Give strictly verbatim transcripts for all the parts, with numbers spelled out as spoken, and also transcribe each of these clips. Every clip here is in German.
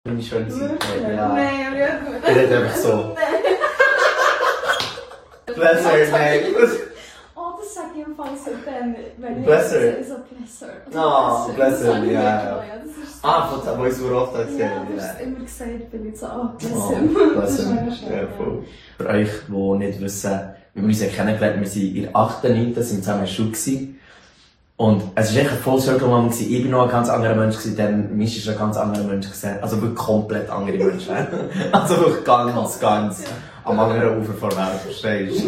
Meine schöne Seite. Ja. Nein, aber ja gut. Ich rede einfach so. Bless her, nein. Oh, das sage ich im Fall so dann, wenn ich Bless her. so bless her. Oh, bless her, ja. Ja, das ist so. Ah, von wo ich so oft erzählt Ja, habe. du hast immer gesagt, bin ich so, oh, bless Oh, him. bless Das ist him. mega schön. Ja, voll. Für euch, die nicht wissen, wir haben uns ja kennengelernt, wir sind in der achten, neunten sind zusammen in der Schule gewesen. Und es war echt ein voll Circle Moment gewesen. Ich bin noch ein ganz anderer Mensch gewesen, dann Misch ist ein ganz anderer Mensch gewesen. Also wirklich komplett andere Menschen. Also wirklich ganz, ganz am anderen Ufer vor der Welt, verstehst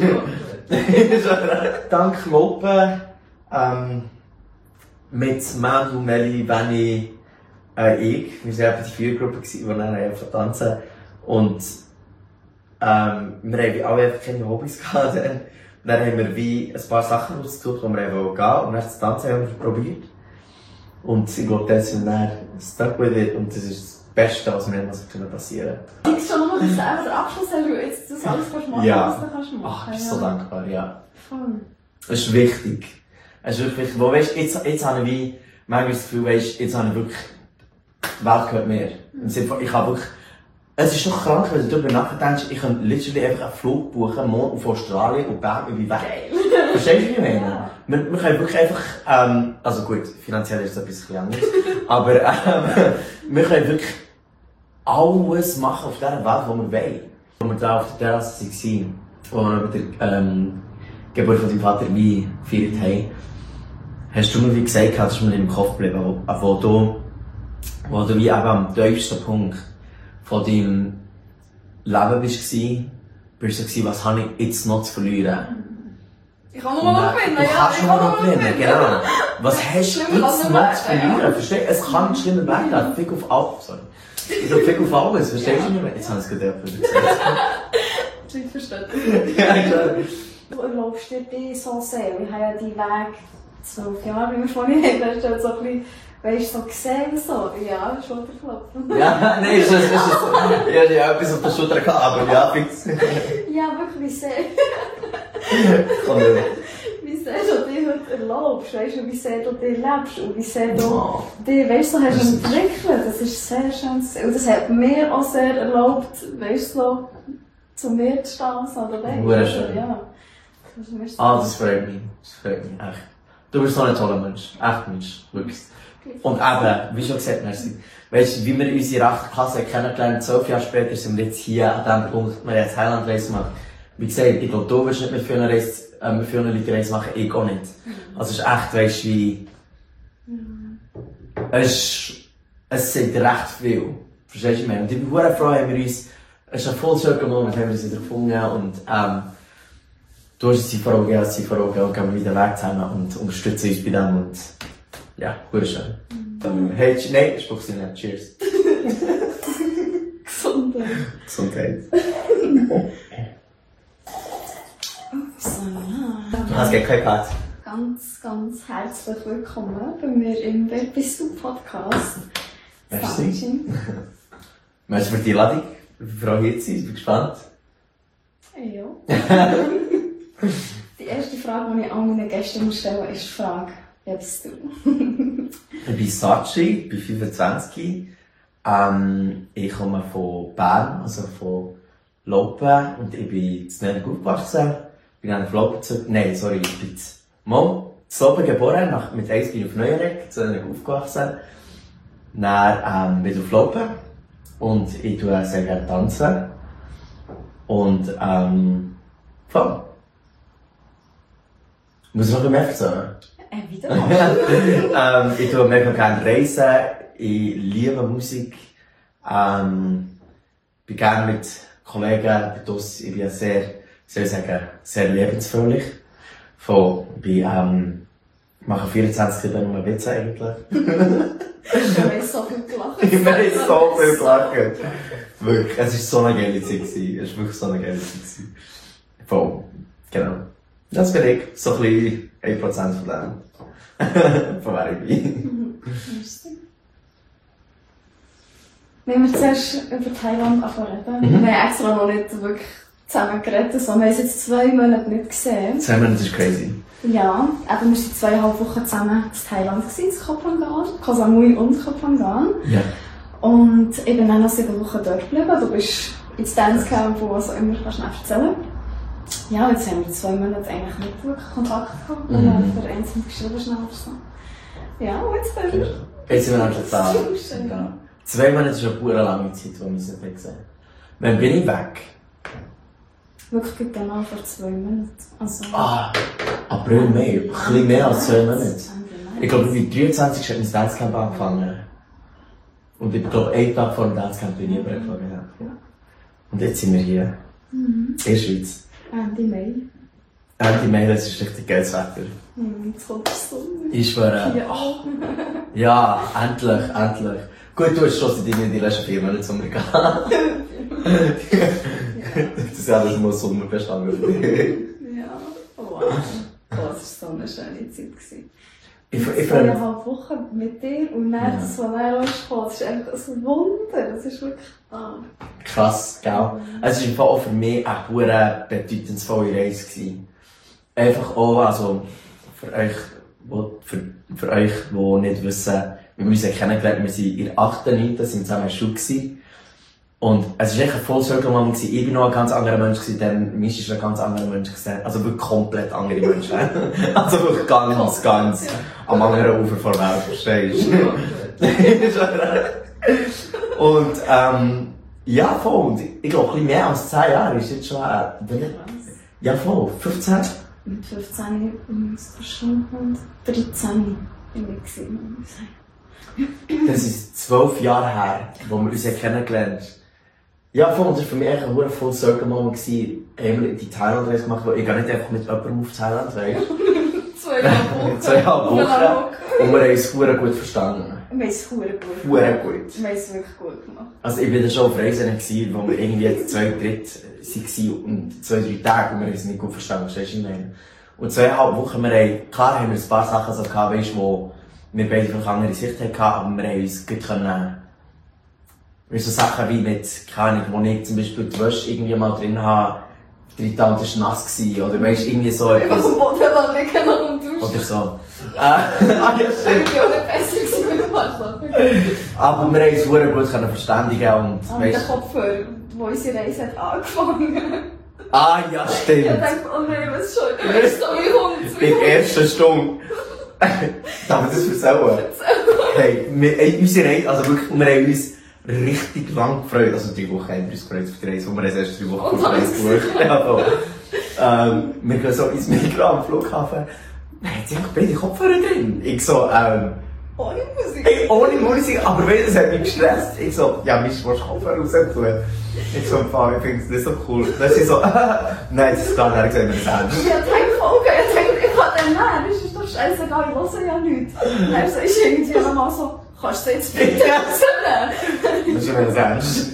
du? Dank Lopen, ähm, mit Manu, Meli, Benny, äh, ich. Wir waren eben die Viergruppe, die dann einfach tanzen. Und, ähm, wir haben alle einfach keine Hobbys gehabt. Dann, dann haben wir wie ein paar Sachen ausgesucht, wo wir gehen wollten. Und dann das Tanzen haben wir probiert. Und ich glaube, das sind dann stuck with it. Und das ist das Beste, was mir passieren kann. Ich schon noch, dass du einfach den Abschluss hast und jetzt das alles kannst machen, Ja. was du kannst machen. Ach, ich bin so dankbar, ja. Voll. Es ist wichtig. Es ist wirklich wichtig. Wo, weißt, jetzt, jetzt habe ich wie, manchmal das Gefühl, weißt, jetzt habe ich wirklich, die Welt gehört mir. Im Sinne von, ich habe wirklich, es ist doch krank, wenn du darüber nachdenkst, ich könnte literally einfach einen Flug buchen, morgen auf Australien und bam, ich bin weg. Verstehst du, wie ich meine? Ja. Wir, wir können wirklich einfach, ähm, also gut, finanziell ist es ein bisschen anders, aber, ähm, wir können wirklich alles machen auf dieser Welt, wo wir wollen. Wo wir da auf der Terrasse waren, wo wir über die, ähm, Geburt von deinem Vater wie gefeiert haben, hast du mir wie gesagt, das ist mir im Kopf geblieben, wo, wo du, wo du wie eben am tiefsten Punkt von deinem Leben bist, bist du so, was habe ich jetzt noch zu verlieren? Ich kann nur noch gewinnen, Du ja. kannst nur noch gewinnen, genau. Was hast du Schlimmer jetzt kann noch nicht zu werden, verlieren? Verstehst du? Es kann schlimmer werden. Fick auf alles. Sorry. Ich sag Fick auf alles. Verstehst du nicht? Jetzt habe ich es gerade gesagt. Ich verstehe. Ja, klar. Du erlaubst dir die so sehr. Wir haben ja die Weg zwölf Jahre, wie wir vorhin haben, da ist halt so ein bisschen, weißt du, so gesehen, so, ja, Schulterklopfen. Ja, nein, es ist, es ist, ich hatte ja etwas auf der Schulter gehabt, aber ja, fix. Ja, wirklich, wie sehr, Komm nicht. wie sehr du dir heute erlaubst, weißt du, wie sehr du dir lebst und wie sehr du Oh. dir, weißt du, so hast Das ist- entwickelt. Das ist sehr schön zu sehen. Und das hat mir auch sehr erlaubt, weißt du, so, zu mir zu stehen, so, oder weißt Hure schön. Ja. Das ist mir so- Ah, das freut mich. Das freut mich, echt. Du bist so ein toller Mensch. Echt Mensch. Wirklich. Und eben, wie schon gesagt, merci. Weißt du, wie wir unsere achte Klasse kennengelernt, zwölf Jahre später sind wir jetzt hier an dem Punkt, wir haben jetzt Highland-Reise gemacht. Wie gesagt, ich glaube, du wirst nicht mit vielen Reise, äh, mit vielen Leuten Reise machen, ich auch nicht. Also es ist echt, weißt du, wie, es ist, es sagt recht viel. Verstehst du mich? Und ich bin sehr froh, haben wir uns, es ist ein Full Circle Moment, haben wir uns wieder gefunden und, ähm, du hast sie vor Augen, ja, sie vor Augen und gehen wir wieder weg zusammen und unterstützen uns bei dem und, ja, gut schön. Mhm. Hey, nein, Spruch sie nicht. Cheers. Gesundheit. Gesundheit. So, Du hast gar keinen Part. ganz, ganz herzlich willkommen bei mir im Wer bist du Podcast. Merci. Dankeschön. Merci für die Einladung. Ich freue mich jetzt, ich bin gespannt. Ja. Die erste Frage, die ich all meinen Gästen stelle, ist die Frage, wer bist du? Ich bin Sachi, ich bin fünfundzwanzig. Ähm, ich komme von Bern, also von Laupen, und ich bin in Nürnberg aufgewachsen. Ich bin auf Laupen zu... Nein, sorry, ich bin zu... Mal, zu Laupen geboren, nach, mit eins bin ich auf Neueregg, zu Nürnberg aufgewachsen. Dann ähm, bin ich auf Laupen und ich tue sehr gerne tanzen. Und ähm... voll. Muss ich noch ein bisschen mehr erzählen? Äh, wieder ähm, ich tue mega gerne reisen, ich liebe Musik, ähm, bin gerne mit Kollegen, bin draussen, ich bin sehr, soll ich sagen, sehr lebensfröhlich. Von, bin, ähm, mache vierundzwanzig sieben nur Witze eigentlich. Ich habe so viel gelacht. Ich habe so viel gelacht. Wirklich, es war so eine geile Zeit gewesen. Es war wirklich so eine geile Zeit gewesen. Voll, genau. Das bin ich, so ein bisschen ein Prozent von dem. Von wer ich bin. Merci. Wenn wir zuerst über Thailand reden, Mhm. wir haben extra noch nicht wirklich zusammen geredet, sondern wir haben uns jetzt zwei Monate nicht gesehen. Zwei Monate ist crazy. Ja, eben, wir waren zweieinhalb Wochen zusammen in Thailand, gewesen, in Koh Phangan, Koh Samui und Koh Phangan. Ja. Und ich bin dann noch sieben Wochen dort geblieben. Du bist ins Dancecamp, wo was auch immer kannst du nicht erzählen. Ja, jetzt haben wir zwei Monate eigentlich nicht wirklich Kontakt gehabt. Wir haben für einzeln geschrieben schnell oder so. Ja, und jetzt bin ich. Jetzt sind wir endlich da. Ja. Zwei Monate ist eine pure lange Zeit, die wir uns nicht gesehen haben. Wann bin ich weg? Wirklich genau vor zwei Monaten. Also, ah, April, Mai. Ein bisschen mehr als zwei Monate. Ich glaube, am dreiundzwanzigsten hat mein Dancecamp angefangen. Und ich glaube, einen Tag vor dem Dancecamp bin ich übergefangen. Ja. Und jetzt sind wir hier. Mhm. In der Schweiz. Ende Mai. Ende Mai, das ist richtig geiles Wetter. Mhm, jetzt kommt die Sonne. Ich schwöre. Ja. Ja, endlich, endlich. Gut, du hast schon seit die letzten vier Monate Sommer gehabt. Das ist ja alles mal Sommerbestand. Ja, wow. Das war so eine schöne Zeit. Ich, ich, ich zweieinhalb Wochen mit dir und dann ja. Das, was dann kam, das ist einfach ein Wunder. Das ist wirklich ah. Krass, gell? Mhm. Es war auch für mich eine sehr bedeutungsvolle Reise gewesen. Einfach auch, also, für euch, wo, für, für euch, die nicht wissen, wir haben uns kennengelernt, wir waren in der achten, neunten sind zusammen in der Schule gewesen. Und es war echt ein voll Circle Moment gewesen. Ich war noch ein ganz anderer Mensch gewesen, dann Misch ist ein ganz anderer Mensch gewesen. Also wirklich komplett andere Menschen. Also wirklich ganz, ganz am anderen Ufer vor der Welt, verstehst du? Und, ähm, ja, voll. Und ich glaube, ein bisschen mehr als zehn Jahre ist jetzt schon, äh, ja, voll. fünfzehn? Mit fünfzehn bin ich verschwunden und dreizehn bin ich gewesen, muss ich sagen. Das ist zwölf Jahre her, wo wir uns kennengelernt haben. Ja, voll, das war für mich eigentlich ein voll Circle Moment gewesen. Haben wir die Thailand-Reise gemacht, wo ich gar nicht einfach mit jemandem auf Thailand reise. Zweieinhalb Wochen. Zweieinhalb Wochen. Und wir haben es sehr gut verstanden. Wir haben es sehr gut gemacht. Sehr gut. Wir haben es wirklich gut gemacht. Also ich war da schon auf Reisen gewesen, wo wir irgendwie zwei, dritt waren und zwei, drei Tage und wir haben es nicht gut verstanden, verstehst du, was ich meine? Und zweieinhalb Wochen, wir haben, klar haben wir ein paar Sachen so gehabt, weißt, wo wir beide vielleicht andere Sicht hatten, aber wir haben uns gut können, wie so Sachen wie mit, keine Ahnung, wo ich zum Beispiel die Wäsche irgendwie mal drin habe, drei Tage ist nass gewesen, oder weißt, irgendwie so etwas. Ich war am Boden liegen nach dem Duschen. Oder so. Äh, ah, ja, stimmt. Ich bin auch nicht besser gewesen mit dem Waschlappen. Aber wir haben uns sehr gut können verständigen und, ah, weißt, mit den Kopfhörern, wo unsere Reise hat angefangen. Ah, ja, stimmt. Ich dachte, oh nein, was schon, ich weiss doch, wie kommt in der ersten Stunde. Darf ich das erzählen? Hey, wir, ey, unsere Reise, also wirklich, wir haben uns richtig lang gefreut. Also drei Wochen haben wir uns gefreut für die Reise, wo wir erst drei Wochen vor der Reise gebucht haben. ähm, wir gehen so ins Migros am Flughafen. Nein, jetzt sind beide Kopfhörer drin. Ich so, ähm... Ohne Musik? Ey, ohne Musik, aber wenn, das hat mich gestresst. Ich so, ja, Mist, willst du Kopfhörer raus tun? Ich so, Fabi, ich finde es nicht so cool. Dann ist sie so, nein, das ist klar, dann sehen wir das ernst. Ich hab gedacht, okay, ich dachte, ich kann den nehmen, das ist doch scheißegal, ich höre ja nichts. Und dann ist irgendwie nochmal so, kannst du jetzt bitte rausnehmen? Das ist schon das ernst.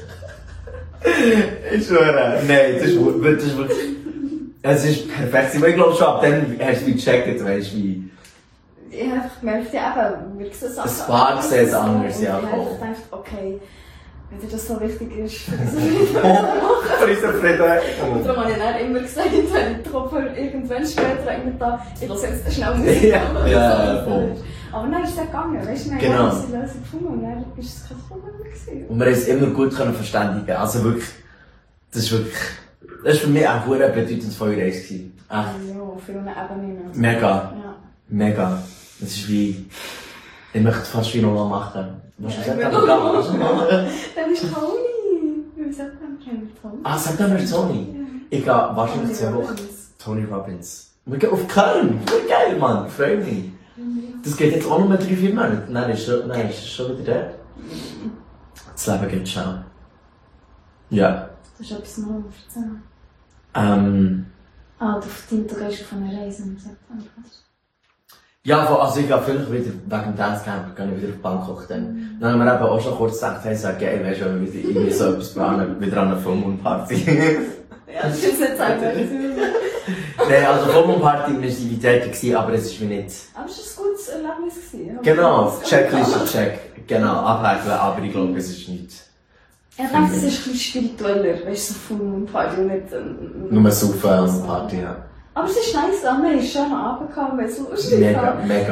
Ich schwöre, nein, das ist wirklich, es ist perfekt. Ich glaube schon, ab dann hast du gecheckt, weißt du, wie... Ich habe gemerkt, ja eben, wir sehen Sachen. Es war sehr anders, ja. Und ich habe gedacht, okay, wenn dir das so wichtig ist, für unseren Frieden. Und darum habe ich dann immer gesagt, wenn ich drauf irgendwann später eigentlich da, ich lasse jetzt schnell Musik ja, ja, ja, voll. Aber dann ist es gegangen, weißt du, wir genau. haben unsere Lösung gefunden und dann war es kein Problem mehr. Und wir haben es immer gut können verständigen. Also wirklich, das ist wirklich, das war für mich auch eine bedeutungsvolle Reise gewesen. Echt. Ja, auf vielen Ebenen. Mega. Ja. Mega. Das ist wie, ich möchte fast wie noch mal machen. Was Ja, ist das denn? Dann ist Tony. Wie sagt man Tony? Ah, sag dann mal Tony. Ich gehe wahrscheinlich zwei Wochen. Tony Robbins. Wir gehen auf Köln. Voll geil, Mann. Freue mich. Das geht jetzt auch noch mal drei, vier Monate. Nein, ist schon, nein, ist schon wieder da. Das Leben geht schnell. Ja. Das ist etwas noch erzählen. Ähm. Ah, du, du gehst auf eine Reise im September. Ja, also ich gehe vielleicht wieder, wegen dem Dancecamp, gehe ich wieder auf Bangkok dann. Mhm. Dann haben wir eben auch schon kurz gedacht, hey, so geil, weißt du, wenn wir wieder irgendwie so etwas planen, wieder an einer Full-Moon-Party. Ja, das ist jetzt einfach. Nein, also Full-Moon-Party war die tätig, aber es ist wie nicht... Aber es war ein gutes Erlebnis gewesen. Genau, Checkliste, check. Genau, abhäkeln, aber ich glaube, es ist nicht... Ich denke, es ist ein bisschen spiritueller, weißt du, so Full-Moon-Party und nicht... Ähm, Nur Saufen und Party, ja. Aber es ist nice, wir hatten schon einen Abend, gehabt, wir haben es lustig Mega, mega.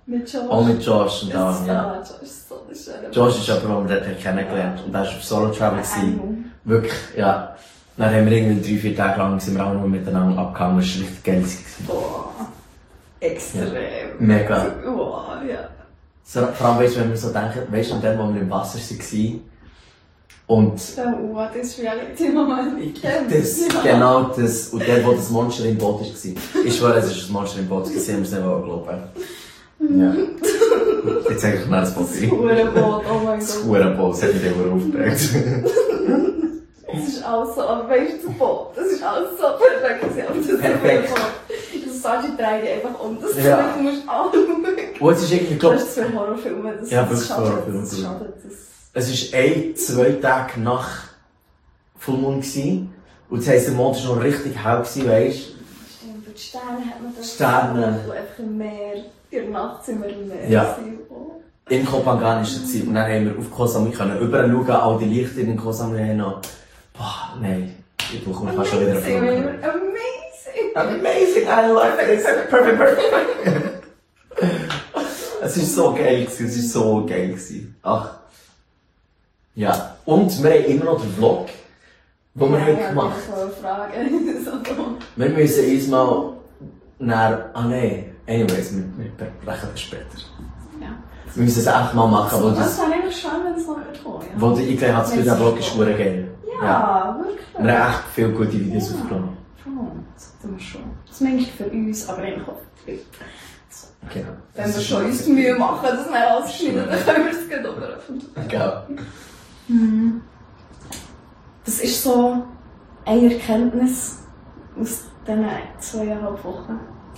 Mit Josh. Auch mit Josh und Das dann, ist, ja. ja, Josh ist so eine schöne Josh ist jemand, den wir dort kennengelernt haben. Und er war auf Solo-Travel. Engel. Wirklich, ja. Dann haben wir irgendwie drei, vier Tage lang sind wir auch nur miteinander abgehangen. Das war richtig geil. Boah. Extrem. Ja. Mega. Boah, ja. So, vor allem, weißt du, wenn wir so denken, weißt du, an dem, wo wir im Wasser waren, und Oh, das Reality-Moment. Ich kenne das, ja. genau das, und der, wo das Monster im Boot war. Ich schwöre, es war ein Monster im Boot, gewesen, wir es nicht glauben. Ja. Jetzt sage ich noch das Boot. Das Hurenboot, oh mein Das Gott. Hurenboot, das hat mich immer aufgeregt. Das ist alles so, aber weißt du, das Boot, das ist alles so perfekt gewesen, aber das Perfekt. Hurenboot. Das Saji dreht einfach um, das Ja. Zeug musst du anschauen. Und es ist irgendwie, glaub, Das ist für Horrorfilme, das, Ja, das wirklich schadet, Horrorfilme, das wirklich. schadet, das... es war ein, zwei Tage nach Fullmond gewesen. Und das heisst, der Mond war noch richtig hell gewesen, weisst Stimmt, und die Sterne hat man da. Sterne. Und einfach im Meer, in der Nacht sind wir im Meer. Ja. gewesen. Oh. du? In Kopangan war es. Und dann haben wir auf Koh Samui können überall schauen, all die Lichter in Koh Samui haben noch. Boah, nein. Ich bekomme fast schon wieder einen Amazing, Film. amazing! Amazing, I love it. Perfect, perfect. Es war so geil, gewesen, es war so geil. Gewesen. Ach. Ja. Und wir haben immer noch den Vlog, den wir haben gemacht haben. Ich fragen. So. Wir müssen uns mal nach... Ah nein. Anyways, wir, wir besprechen das später. Ja. Wir müssen es echt mal machen, weil Das das... wäre eigentlich schön, wenn es noch wird kommen. Ja. Weil ich glaube, das Gefühl, der Vlog ist verdammt geil. Ja, wirklich. Wir haben echt viele gute Videos Ja. aufgenommen. Schon, das sollten wir schon. Zumindest für uns, aber eigentlich auch für die Leute. Genau. Wenn Das wir ist schon schon uns die sehr Mühe gut. machen, dass wir alles schneiden, dann können wir es gerne auch veröffentlichen. Genau. Mhm. Das ist so eine Erkenntnis aus diesen zweieinhalb Wochen.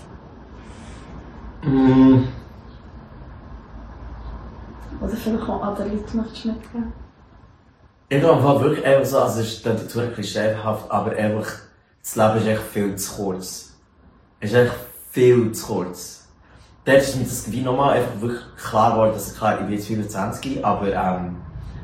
Mm. Oder vielleicht auch andere Leute möchtest du mitgeben. Ich glaube wirklich einfach so, also es ist dann natürlich klischeehaft, aber einfach, das Leben ist echt viel zu kurz. Es ist echt viel zu kurz. Dort ist mir das wie nochmal einfach wirklich klar geworden, dass ich, klar, ich bin jetzt fünfundzwanzig, aber ähm,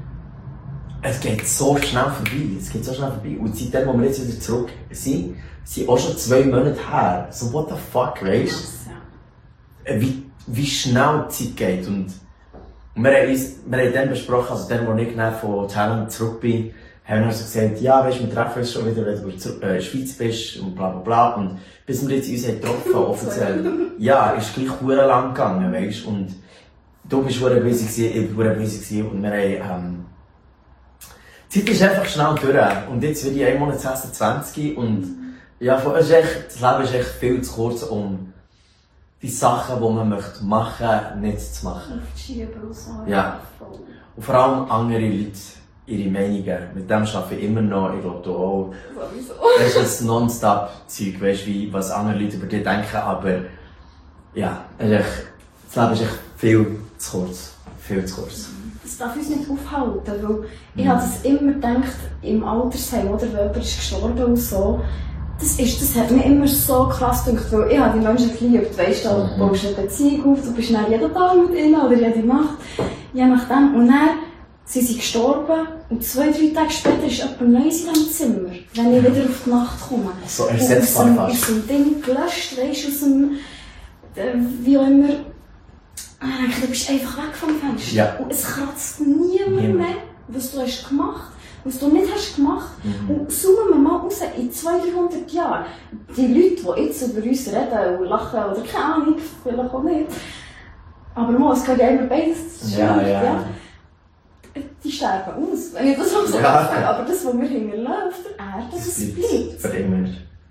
es geht so schnell vorbei, es geht so schnell vorbei. Und seitdem, wo wir jetzt wieder zurück sind, sind auch schon zwei Monate her. So, what the fuck, weißt Ja. du? Wie, wie schnell die Zeit geht. Und Und wir haben, uns, wir haben dann besprochen, also dann, als ich dann von Thailand zurück bin, haben wir also gesagt, ja, weißt du, wir treffen uns schon wieder, wenn du zurück, äh, in der Schweiz bist und bla bla bla. Und bis wir jetzt uns haben getroffen, offiziell, ja, ist gleich verdammt lang gegangen, weißt du. Und du bist verdammt busy gewesen, ich war verdammt busy gewesen und wir haben, ähm, die Zeit ist einfach schnell durch. Und jetzt werde ich einen Monat sechsundzwanzig und, ja, es ist echt, das Leben ist echt viel zu kurz, um die Sachen, die man möchte machen, nicht zu machen. Aufschieben und so. Ja. Und vor allem andere Leute, ihre Meinungen. Mit dem arbeite ich immer noch, ich glaube du auch. Sowieso. Das ist ein Non-Stop-Zeug, weißt du, wie, was andere Leute über dich denken, aber ja, es ist echt, das Leben ist echt viel zu kurz. Viel zu kurz. Das darf uns nicht aufhalten, weil ich habe das immer gedacht, im Altersheim, oder, wenn jemand ist gestorben und so, das, ist, das hat mir immer so krass gedacht, weil ich habe die Menschen geliebt, weißt du, du Mhm. baust eine Beziehung auf, du bist dann jeden Tag mit ihnen oder jede Nacht, je nachdem. Und dann sind sie gestorben und zwei, drei Tage später ist jemand Neues in diesem Zimmer, wenn ich wieder auf die Nacht komme. So ersetzbar Und fast. aus dem Ding gelöscht, weißt du, aus dem, äh, wie auch immer. Und dann denke ich, du bist einfach weg vom Fenster. Ja. Und es kratzt niemand Niemand. mehr, was du hast gemacht, was du nicht hast gemacht. Mhm. Und zoomen wir mal raus, in zweihundert, dreihundert Jahren, die Leute, die jetzt über uns reden und lachen, oder keine Ahnung, vielleicht auch nicht, aber mal, es gehört ja immer beides zu Ja, ja, ja. die sterben aus, wenn ich das so sage. Ja. Aber das, was wir hinterlassen auf der Erde, das bleibt. Für immer.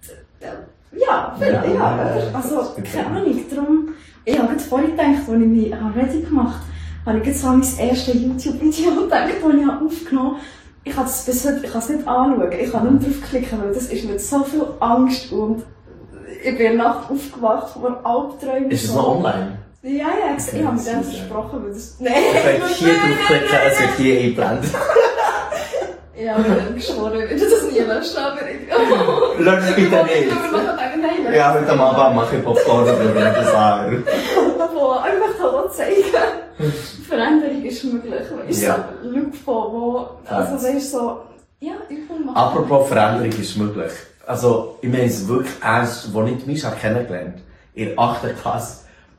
Ja, vielleicht, ja, Ja, oder? Also, das wird keine immer. Ahnung, darum, ich habe gerade vorhin gedacht, als ich mich ready gemacht habe, habe ich gerade so an mein erstes YouTube-Video gedacht, das ich aufgenommen habe. Ich kann es bis heute, ich kann es nicht anschauen, ich kann nicht draufklicken, weil das ist mit so viel Angst und ich bin Nacht aufgewacht von Albträumen. Ist es so. noch online? Ja, ja, ich, Okay, ich habe mit das dem ist ja- versprochen, weil das... Nein, Ihr könnt hier draufklicken, es wird hier eingeblendet. ich habe mir dann geschworen, ich würde das nie löschen, aber ich... Lass es bitte Ich nicht. würde nachher sagen, nein, lösch Ja, das heute am Abend mache ich Popcorn und wir werden das an. Wo einfach auch zeigen, Veränderung ist möglich. Weißt du, Ja. so Leute von wo, also weißt du, so, ja, ich will machen. Apropos Veränderung ist möglich. Also, ich meine es wirklich ernst, als ich Mischa kennengelernt habe, in der achten Klasse,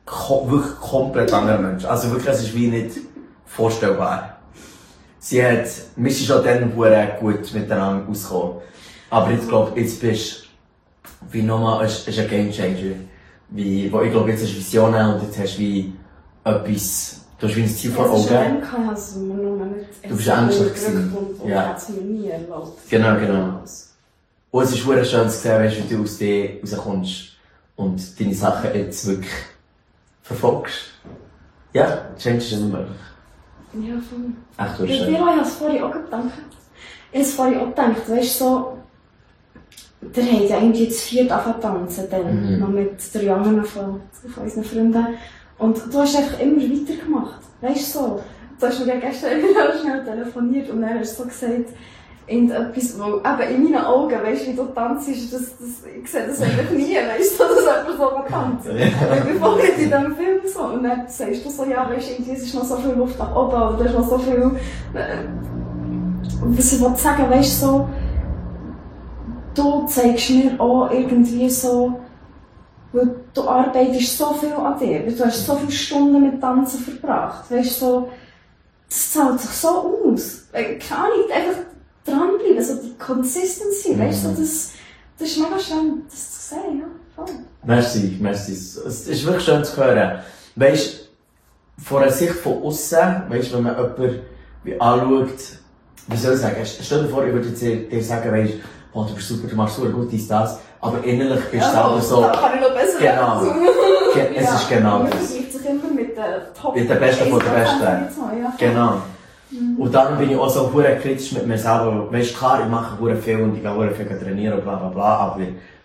ko- wirklich komplett anderer Mensch. Also wirklich, es ist wie nicht vorstellbar. Sie hat, wir sind schon dann sehr gut miteinander ausgekommen. Aber jetzt glaub, jetzt bist du, wie nochmal, es ist ein Game Changer. Wie, wo ich glaube, jetzt hast du Visionen und jetzt hast du wie etwas, du hast wie ein Ziel vor Augen. Also nur mit Du bist ängstlich gewesen. Und Ja. ja. Hat es mir nie erlaubt. Genau, genau. Und es ist sehr schön zu sehen, weißt, wie du aus dir rauskommst und deine Sachen jetzt wirklich verfolgst. Ja, Change ist nicht möglich. Ja, voll. Echt Ja, schön. ich habe es vorhin auch gedacht. Ich habe es vorhin auch gedacht, weißt du, so, der hat ja irgendwie zu viert angefangen zu tanzen, dann, Mhm. noch mit drei anderen von, von unseren Freunden. Und du hast einfach immer weitergemacht, weißt du, so. Du hast mir ja gestern wieder schnell telefoniert und dann hast du so gesagt, irgendetwas, wo eben in meinen Augen, weißt du, wie du tanzt, das, das, ich sehe das einfach nie, weißt du, dass jemand so tanzt. Ich bin voll nicht in diesem Film so. Und dann sagst du so, ja, weißt du, irgendwie, es ist noch so viel Luft nach oben, oder da ist noch so viel, äh, was ich wollte sagen, weißt du, so, du zeigst mir auch irgendwie so, weil du arbeitest so viel an dir, du hast so viele Stunden mit Tanzen verbracht, weißt du, so, das zahlt sich so aus. Keine Ahnung, einfach dranbleiben, so die Consistency, weißt du, so, das, das ist mega schön, das zu sehen, ja, voll. Merci, merci. Es ist wirklich schön zu hören. Weißt du, von der Sicht von außen, weißt du, wenn man jemanden wie anschaut, wie soll ich sagen, stell dir vor, ich würde dir, dir sagen, weißt oh, du bist super, du machst super gut, dies, das, aber innerlich bist du selber so. Da kann ich noch besser Genau. Ge- es ja, ist genau man das. vergleicht sich immer mit den Top. Mit den Besten von den Besten. Ja. Genau. Und dann bin ich auch so hure kritisch mit mir selber. Weißt du, klar, ich mache hure viel und ich gehe hure viel trainieren und bla bla bla, aber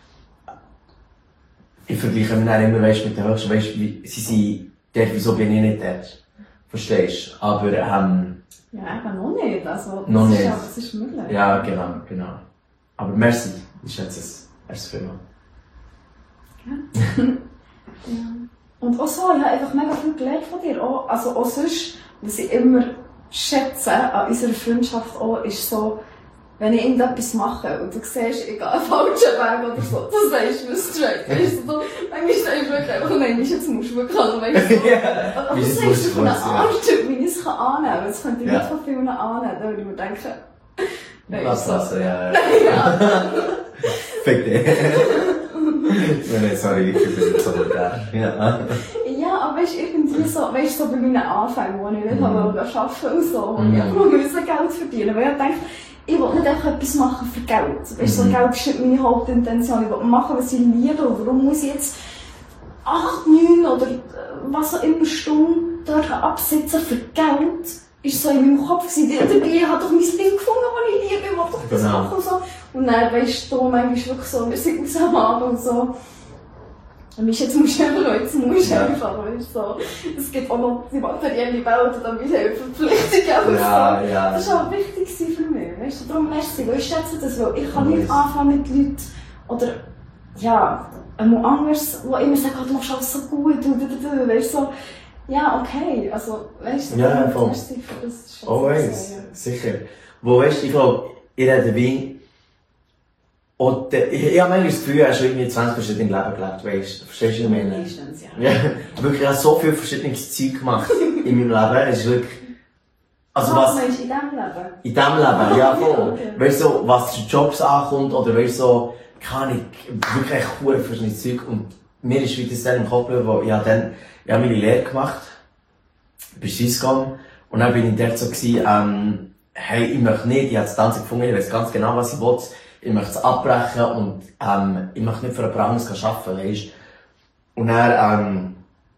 ich vergleiche mich dann immer, weißt, mit den Höchsten, weißt, wie, sie sind dort, wieso bin ich nicht dort? Verstehst du? Aber, ähm, Ja, eben noch nicht, also, das Noch ist, nicht. ja, das ist möglich. ja, genau, genau. Aber merci, ich schätze es. Merci vielmals. Ja. Und auch so, ich habe einfach mega viel gelernt von dir. Auch, also auch sonst, was ich immer schätze an unserer Freundschaft auch, ist so, wenn ich irgendetwas mache und du siehst, ich gehe einen falschen Weg oder so, das weisst du, was straight. Weißt du, du, manchmal stehst du wirklich einfach, nein, jetzt musst du wirklich an, weißt du. Ja, Aber wie das es sagst muss du von einer funktionieren. Art, wie ich es annehmen kann. Das könnte ich Ja. nicht von vielen annehmen, da würde ich mir denken, Lass so. das, ja. Ja. Fick dich. Nein, sorry, ich bin nicht so gut da. Ja. Ja, aber weißt du, irgendwie so, weißt du, so bei meinen Anfängen, wo ich nicht Mhm. habe arbeiten und so, wo Mhm. ich einfach musste Geld verdienen. Weil ich denke, ich will nicht einfach etwas machen für Geld. Weißt du, so Mhm. Geld ist nicht meine Hauptintention. Ich will machen, was ich liebe. Und warum muss ich jetzt acht, neun oder äh, was auch immer Stunden dort absitzen für Geld? Ist so in meinem Kopf gewesen. Dabei, ich habe doch mein Ding gefunden, das ich liebe, ich will doch das Genau. machen und so. Und dann, weißt du, manchmal ist wirklich so, wir sind raus am Abend und so. Und jetzt musst du einfach, jetzt musst du Ja. einfach, weißt du, so. Es gibt auch noch die materielle Welt und dann müssen wir Verpflichtungen und Ja, so. ja. Das war auch wichtig gewesen für mich, weißt du. Darum merci, weil ich schätze das, weil ich kann Ja, nicht weiss. anfangen mit Leuten, oder, ja, einmal anders, die immer sagen, oh, du machst alles so gut, du, du, du, du, weißt du, so. Ja, okay, also, weißt du, Ja, darum voll. merci für das. schätze ich Always, sehr, ja. sicher. Wo weißt du, ich glaube, ich rede wie. Und äh, ich, ich habe manchmal das Gefühl, du hast schon irgendwie zwanzig verschiedene Leben gelebt, weißt du? Verstehst du, was ich meine? Meistens, ja. Ja, wirklich, ich habe so viel verschiedenes Zeug gemacht in meinem Leben. Es ist wirklich. Also was was. meinst du in diesem Leben? In diesem Leben, ja voll. Okay. Weißt du, so, was zu Jobs ankommt, oder weißt du, so, kann ich wirklich echt hure verschiedenes Zeug. Und mir ist wieder das dann im Kopf, wo ich habe dann, ich habe meine Lehre gemacht, bei Swisscom, und dann bin ich dort so gewesen, ähm, hey, ich möchte nicht, ich habe das Tanzen gefunden, ich weiß ganz genau, was ich will, ich möchte es abbrechen und, ähm, ich möchte nicht für einen anderes arbeiten, weißt du. Und dann, ähm,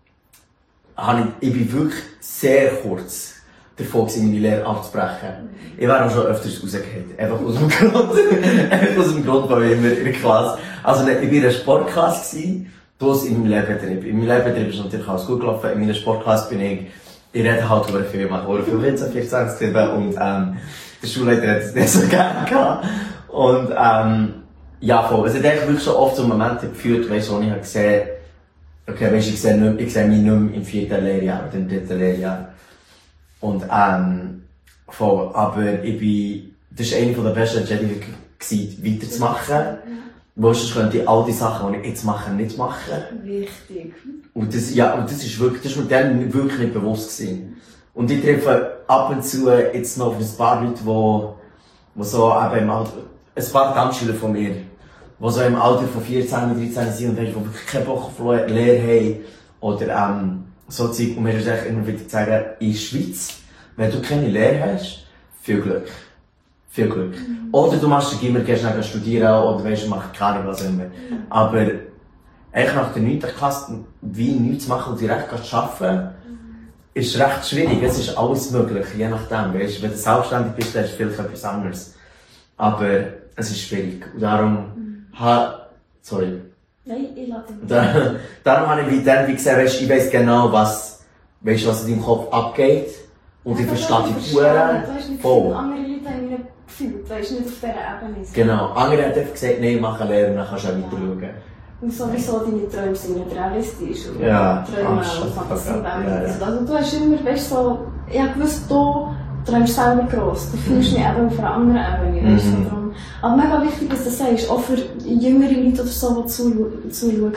habe ich, ich bin wirklich sehr kurz davon gewesen, meine Lehre abzubrechen. Ich wäre auch schon öfters rausgefallen. Einfach aus dem Grund, einfach aus dem Grund, weil ich immer in der Klasse, also ich war in einer Sportklasse gewesen, plus in meinem Lehrbetrieb. In meinem Lehrbetrieb ist natürlich alles gut gelaufen, in meiner Sportklasse bin ich, ich rede halt über viel, ich mache über viel Witze, vierzehn geschrieben und, ähm, der Schulleiter hat es nicht so gerne gehabt. Und, ähm, ja, voll. Es hat eigentlich wirklich schon oft so Momente geführt, weißt du, wo ich habe gesehen, okay, weißt du, ich sehe, nicht, ich sehe mich nicht mehr im vierten Lehrjahr oder im dritten Lehrjahr. Und, ähm, voll. Aber ich bin, das war eine der besten Entscheidungen gewesen, weiterzumachen. Wo sonst könnte ich all die Sachen, die ich jetzt mache, nicht machen. Wichtig. Und das, ja, und das ist wirklich, das ist mir dann wirklich nicht bewusst gewesen. Und ich treffe ab und zu jetzt noch ein paar Leute, die, die so eben im Alter, ein paar Tanzschüler von mir, die so im Alter von vierzehn, dreizehn sind und die wirklich keinen Bock auf Lehre haben. Oder, ähm, so Zeug. Und mir ist echt immer wieder zu sagen, in der Schweiz, wenn du keine Lehre hast, viel Glück. Viel Glück. Mhm. Oder du machst den Gimmer, gehst nachher studieren, oder weisst, du machst keine Ahnung, was immer. Mhm. Aber, eigentlich nach der neunten Klasse, wie nichts machen und direkt arbeiten, mhm. ist recht schwierig. Es ist alles möglich, je nachdem. Weißt, wenn du selbstständig bist, dann ist vielleicht etwas anderes. Aber, es ist schwierig. Und darum, mhm. ha, sorry. Nein, ich lasse dich. Da, darum habe ich wie dann wie gesagt, weißt, ich weiss genau, was, weißt, was in deinem Kopf abgeht. Und ja, ich verstehe die Uhren. Du hast nicht voll. Andere Leute haben mich nicht gefühlt. Du bist nicht auf dieser Ebene. Genau. Andere haben einfach gesagt, nein, mach eine Lehre, dann kannst du auch weiter schauen. Und sowieso deine Träume sind nicht realistisch. Und ja. Träume und Fantasien ja, ja. Also du hast immer, weißt so, ich habe gewusst, du träumst selber gross. Du fühlst mich eben auf einer anderen Ebene. Weißt, mhm. darum. Aber mega wichtig, dass du sagst, auch für jüngere Leute oder so, die zuschauen.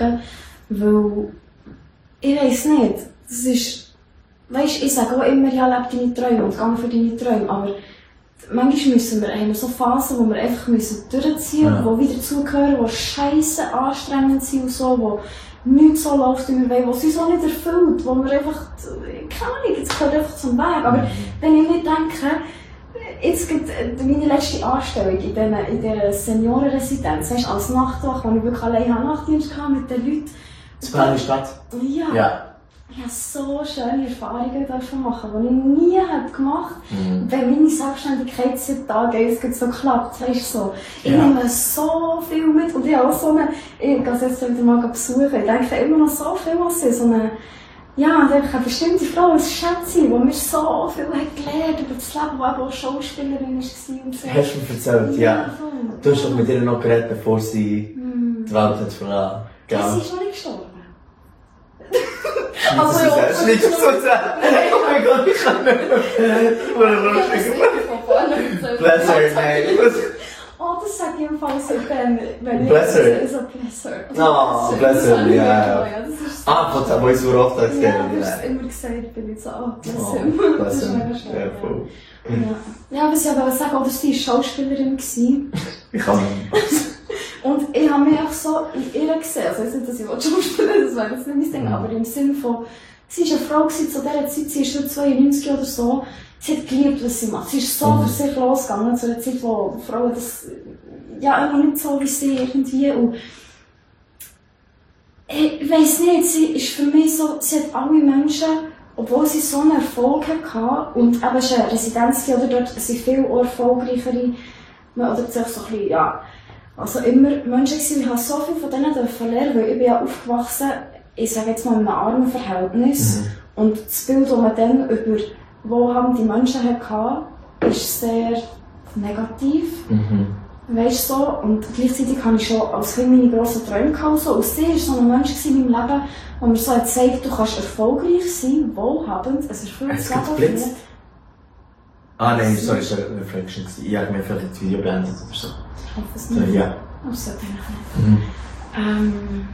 Weil, ich weiss nicht, das ist, weisst, ich sage auch immer, ja, lebe deine Träume und geh für deine Träume. Aber manchmal müssen wir, haben wir so Phasen, wo wir einfach müssen durchziehen müssen, ja. die wieder zugehören, die scheisse anstrengend sind und so, wo nichts so läuft, wie wir wollen, was uns auch nicht erfüllt, wo wir einfach, keine Ahnung, jetzt gehört einfach zum Weg. Aber wenn ich mir denke, jetzt gibt meine letzte Anstellung in dieser, in dieser Seniorenresidenz, weißt, als Nachtwache, wo ich wirklich alleine Nachtdienst hatte mit den Leuten. Das Berlin Stadt? Ja. ja. Ich habe so schöne Erfahrungen machen, die ich nie gemacht hätte. Mhm. Wenn meine Selbstständigkeit seit Tagen jetzt so klappt, weißt du so. Ich ja. nehme so viel mit und ich habe auch so eine, ich gehe es jetzt wieder mal besuchen, ich denke immer noch so viel, was ich so eine, ja, eine bestimmte Frau, eine Schätzchen, die mir so viel hat gelernt über das Leben, die auch Schauspielerin war und so. Hast du mir erzählt, ja. ja. Du hast doch mit ihr noch geredet, bevor sie mhm. die Welt hat verlassen. Ja. Sie ist noch nicht gestorben. Also, ja, das ist nicht so sagen. Oh mein Gott, ich kann nicht mehr. Ich wurde lustig. Bless her, nein. Oh, das sage ich im Fall so gerne. Bless her. So, bless her. Oh, bless her, ja. Ah, von der, wo ich so oft gesagt habe. Ja, du hast immer gesagt, bin ich so, oh, bless him. Bless him. Ja, voll. Ja, aber sie aber sagen, oder sie war Schauspielerin. Ich kann nicht. Und ich habe mich auch so in ihr gesehen, also ich weiß nicht, dass ich Schauspielerin, das wäre jetzt nicht mein Ding, aber im Sinne von, sie war eine Frau zu dieser Zeit, sie ist nur zweiundneunzig oder so, sie hat geliebt, was sie macht. Sie ist so mhm. für sich losgegangen, zu einer Zeit, wo Frauen das, ja, immer nicht so wie sie irgendwie, und ich weiss nicht, sie ist für mich so, sie hat alle Menschen, obwohl sie so einen Erfolg hatte, und eben, es ist eine Residenz, oder dort sind viel erfolgreichere, oder sich so ein bisschen, ja, also immer Menschen gewesen, ich habe so viel von denen lernen, weil ich bin ja aufgewachsen, ich sage jetzt mal in einem armen Verhältnis. Mhm. Und das Bild, das man dann über wohlhabende Menschen hatte, ist sehr negativ. Mhm. Weißt du, so? Und gleichzeitig hatte ich schon als Kind meine grossen Träume gehabt. So. Und sie war so ein Mensch in meinem Leben, der mir so gezeigt, du kannst erfolgreich sein, wohlhabend, ein erfülltes Leben führen. Ah nein, sorry, es war eine Reflection. Ich habe mir vielleicht das Video beendet oder so. Ich hoffe es nicht. So, ja. Oh, das sollte eigentlich nicht. Mhm. Ähm,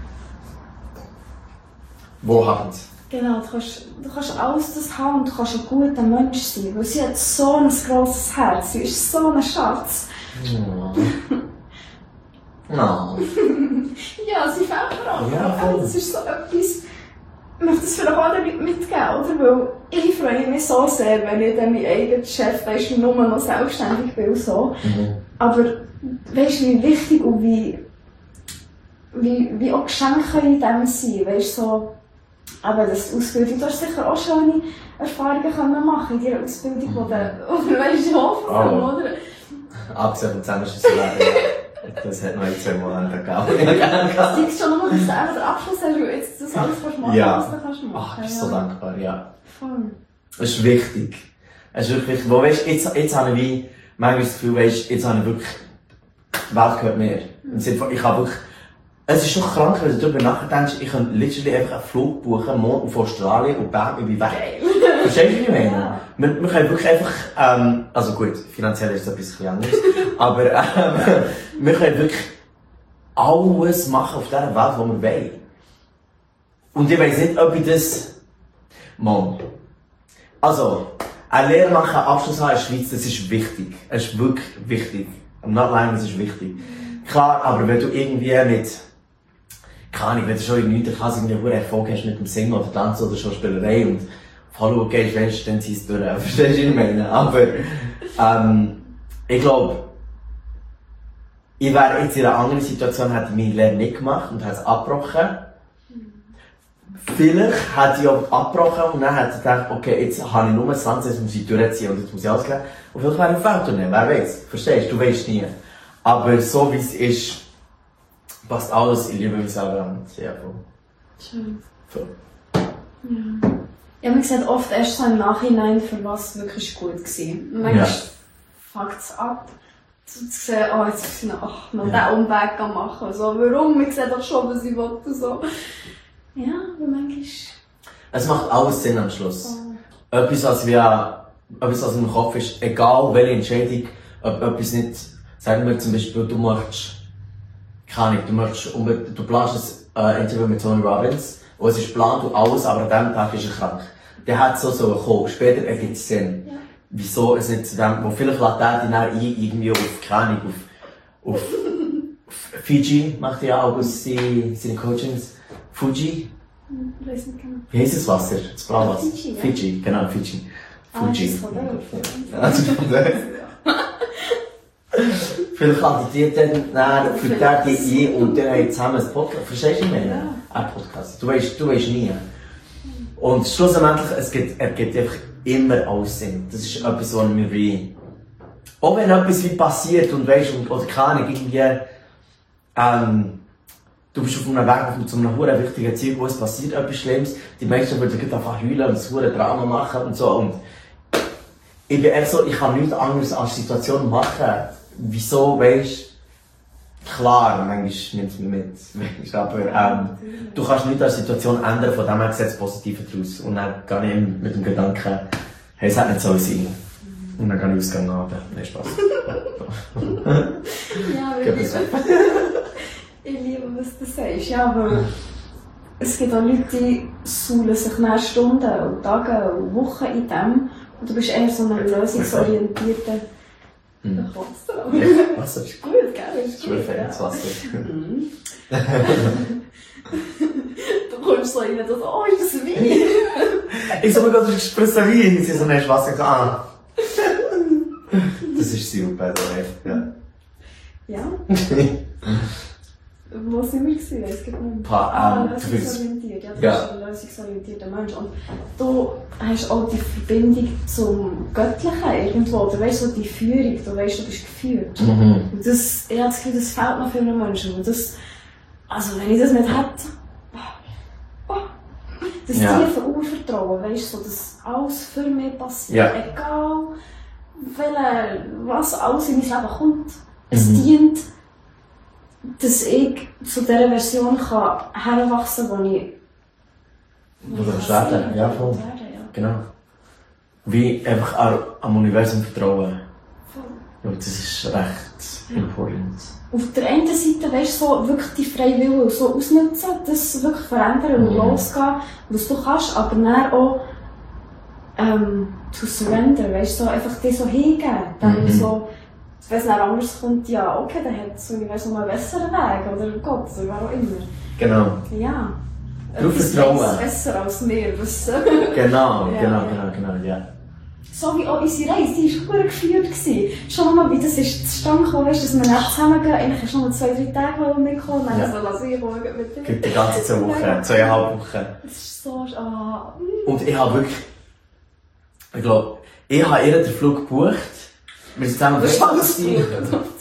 Wohlhabend. Genau, du kannst, du kannst alles das haben und du kannst ein guter Mensch sein, weil sie hat so ein grosses Herz, sie ist so ein Schatz. Oh. No. Ja, sie fällt mir an. Ja, das ist so etwas, ich möchte das vielleicht anderen Leuten mitgeben, oder? Weil ich freue mich so sehr, wenn ich dann mein eigener Chef weißt, nur noch selbstständig bin und so. Mhm. Aber weißt du, wie wichtig und wie, wie, wie auch Geschenke in dem sein, weißt du, so, aber das Ausbildung, du hast sicher auch schöne Erfahrungen können machen in dieser Ausbildung, wo du, weißt du, hoffen, oh. oder? Abgesehen vom Zusammenschlussverleben, das hat noch ein, zwei Monate gegeben. Du siehst schon noch, dass du einfach den Abschluss hast und jetzt das alles kannst machen, ja. was du kannst machen. Ach, ich bin so dankbar, ja. Voll. Es ist wichtig. Es ist wirklich wichtig. Wo, weißt, jetzt, jetzt habe ich wie, manchmal das Gefühl, weißt, jetzt habe ich wirklich, die Welt gehört mir. Ich habe wirklich, es ist schon krank, wenn du darüber nachdenkst, ich könnte literally einfach einen Flug buchen, morgen auf Australien und bam, ich bin weg. Verstehst du, wie ich meine? Ja. Wir, wir können wirklich einfach, ähm, also gut, finanziell ist es ein bisschen anders, aber ähm, wir können wirklich alles machen auf dieser Welt, was wir wollen. Und ich weiss nicht, ob ich das... Mann. Also, eine Lehre machen, einen Abschluss haben in der Schweiz, das ist wichtig. Es ist wirklich wichtig. I'm not lying, das ist wichtig. Klar, aber wenn du irgendwie mit... Keine Ahnung, wenn du schon in neunter Klasse irgendwie einen Erfolg hast mit dem Singen oder Tanzen oder Schauspielerei und auf Hollywood gehst, weißt du, dann ziehst du durch. Verstehst du, was ich meine? Aber, ähm, ich glaube, ich wäre jetzt in einer anderen Situation, hätte ich meine Lehre nicht gemacht und hätte es abgebrochen. Vielleicht hätte ich auch abgebrochen und dann hätte ich gedacht, okay, jetzt habe ich nur zwanzig, jetzt muss ich durchziehen und jetzt muss ich alles geben. Und vielleicht wäre ich Feldturnier, wer weiß. Verstehst du? Du weißt nie. Aber so wie es ist, passt alles. Ich liebe mich selber sehr voll. Schön. Voll. Ja. Ja, man sieht oft erst so im Nachhinein, für was wirklich gut war. Und manchmal Ja. fuckt es ab. Zu sehen, oh, jetzt muss ich noch, ach, noch Ja. diesen Umweg machen. So, warum? Man sieht doch schon, was ich will. So. Ja, aber manchmal... Es macht alles Sinn am Schluss. Oh. Etwas, was wir, etwas, was im Kopf ist, egal welche Entscheidung, ob etwas nicht, sagen wir zum Beispiel, du machst, keine Ahnung, du machst, du planst ein äh, Interview mit Tony Robbins, und es ist geplant und alles, aber an diesem Tag ist er krank. Der hat so so gekommen. Später ergibt es Sinn. Ja. Wieso es nicht zu dem, wo vielleicht lädt er die dann ein, irgendwie auf, keine Ahnung, auf, auf, auf Fiji macht er auch seine, seine Coachings. Fuji? Ich weiß nicht genau. Wie heisst das Wasser? Das Brauwasser? Fiji, ja. Fiji, genau, Fiji. Ah, Fuji. das ist von der. Ja, das ist von der. Vielleicht kandidiert dann, dann führt er die ein und dann haben wir zusammen ein Podcast. Verstehst du mich? Ja. Ein Podcast. Du weißt, du weißt nie. Und schlussendlich, es gibt, er gibt einfach immer alles Sinn. Das ist etwas, was mir wie, auch wenn etwas wie passiert und weisst, und, oder keine Ahnung, irgendwie, ähm, du bist auf einem Weg zu einem verdammt wichtigen Ziel, wo es passiert etwas Schlimmes, die meisten würden gleich einfach heulen und ein verdammt Drama machen und so. Und ich bin eher so, ich kann nichts anderes als Situation machen. Wieso, weisst, klar, manchmal nimmt es mich mit, weisst, aber, ähm, du kannst nicht an Situation ändern, von dem her sieht es positiv daraus. Und dann gehe ich mit dem Gedanken, hey, es hat nicht so sein. Und dann gehe ich ausgehen haben. Nein, Spaß. Ja, aber ich liebe, ich liebe, was du sagst. Ja, aber es gibt auch Leute, die suhlen sich nach Stunden und Tage und Wochen in dem. Und du bist eher so ein lösungsorientierter. Mhm. Da kommst du drauf. Wasser ist Gut, gell? Ist Ich gut. will Fan Ja. ins Wasser. Mhm. Du kommst so rein und so, oh, ist das Wein? Ich so, oh mein Gott, du hast Espresso Wein. Sie so, nein, ist Wasser. Ah. Das ist sie, by the way. Ja. Ja. Wo sind wir gewesen? Es gibt nicht. Pa, Ah, ähm, du bist- lösungsorientiert. Ja, du Ja. bist ein lösungsorientierter Mensch. Und du hast auch die Verbindung zum Göttlichen irgendwo. Du weißt so die Führung, du weißt, du bist geführt. Mhm. Und das, ich habe das Gefühl, das fehlt noch vielen Menschen. Und das, also wenn ich das nicht hätte, oh, das Ja. tiefe Urvertrauen, weißt du, so, dass alles für mich passiert, Ja. egal welche, was alles in mein Leben kommt. Es Mhm. dient, dass ich zu dieser Version kann heranwachsen kann, die ich Wo du kannst werden, ja, voll. werden, ja. Genau. Wie einfach auch am Universum vertrauen. Voll. Ja, das ist recht important. Auf der einen Seite, weißt du, so wirklich die freie Wille so ausnutzen, das wirklich verändern und Mhm. losgehen, was du kannst, aber dann auch ähm, to surrender, weißt du, so einfach dich so hingeben. Dann Mhm. so, wenn es dann anders kommt, ja, okay, dann hat das Universum einen besseren Weg, oder Gott, oder wer auch immer. Genau. Ja. Du Etwas vertrauen. besser als mir, was... Genau, Ja. genau, genau, genau, ja. So wie auch unsere Reise, die war gut geführt. Schon mal, wie das ist zustande gekommen, weißt, dass wir nicht zusammengehen. Eigentlich hast du nur zwei, drei Tage mitgekommen, dann Ja. so lassen wir kommen mit dir. Gibt die ganze zwei Wochen, zweieinhalb Wochen. Das ist so, ah, Und ich habe wirklich, ich glaube, ich habe ihr den Flug gebucht. Wir sind zusammen das ist alles gewesen. gut.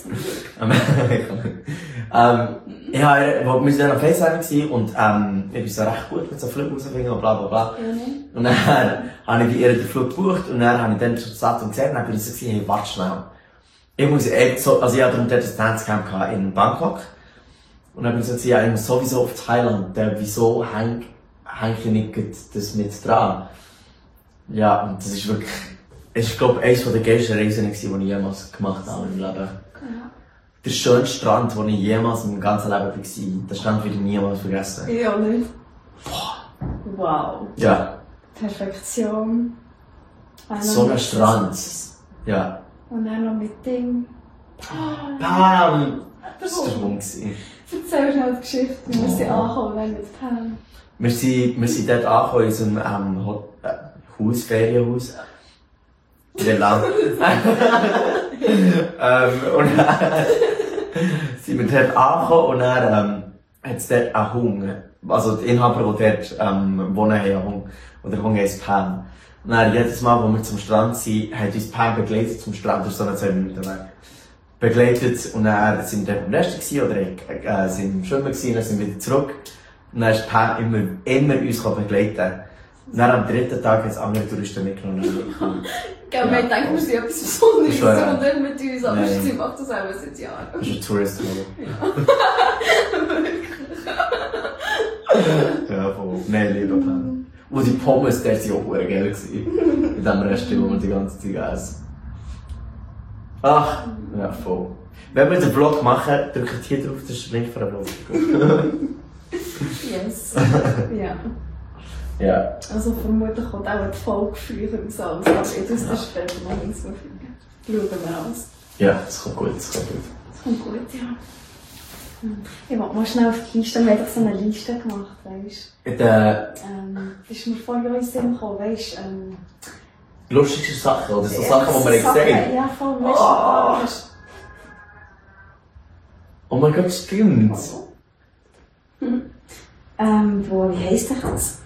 ähm, ich habe, wo wir sind dann auf FaceTime gewesen und ähm, ich bin so recht gut mit so Flügen rausfinden und bla bla bla. Und dann habe ich bei ihr den Flug gebucht und dann habe ich dann schon das Datum gesehen und dann bin ich so gewesen, hey, warte schnell. Ich muss echt so, also ich hatte dort ein Tanzcamp in Bangkok. Und dann bin ich so gewesen, ja, ich muss sowieso auf Thailand, äh, wieso häng, häng ich nicht das mit dran? Ja, und das ist wirklich, es ist, glaube ich, eines der geilsten Reisen, die ich jemals gemacht habe im Leben. Ja. der schönste Strand, den ich jemals in meinem ganzen Leben war. Den Strand werde ich niemals vergessen. Ich auch nicht. Boah. Wow. Ja. Perfektion. So ein Strand. Ja. Und dann noch mit Ding. Pam! Das war der Hund. Erzähl schnell die Geschichte, wie wir sind angekommen haben mit Pam. Wir sind, wir sind dort angekommen in so einem ähm, Hot- äh, Haus, Ferienhaus. In der Land. ähm, und dann sind wir dort angekommen und dann ähm, hat es dort einen Hund. Also die Inhaber, die dort ähm, wohnen, haben einen Hund. Und der Hund heisst Pam. Und dann jedes Mal, wo wir zum Strand sind, hat uns Pam begleitet zum Strand, das ist so eine zwei Minuten weg. Begleitet und dann sind wir dort am Rest gewesen, oder äh, sind im Schwimmen gewesen, dann sind wir wieder zurück. Und dann ist Pam immer, immer uns begleiten. Und dann am dritten Tag hat es andere Touristen mitgenommen. Gell, ja, wir denken, wir sind etwas Besonderes Ich schwöre. und dann mit uns, aber Nein. sie macht das auch seit Jahren. Das ist ein Tourist, ja, voll. Nein, lieber Pam. Und die Pommes, der waren auch geil gewesen. In dem Restaurant, wo wir die ganze Zeit essen. Ach, ja, voll. Wenn wir den Vlog machen, drückt hier drauf, das ist der Link für den Vlog. Yes. Ja. Ja. Also vermutlich kommt auch die Folge früher raus, aber ich muss das später noch hinzufügen. Schauen wir aus. Ja, das kommt gut, das kommt gut. Das kommt gut, ja. Ich wollte mal schnell auf die Liste, wir haben doch so eine Liste gemacht, weißt In der du. Ähm, das ist mir vorhin in den Sinn gekommen, weißt du. Ähm, lustigsten Sachen, oder so Sachen, die man nicht Sachen, sehen. ja, voll, weißt Oh. du. weißt Oh mein Gott, stimmt. du. Ähm, wo, wie heisst das?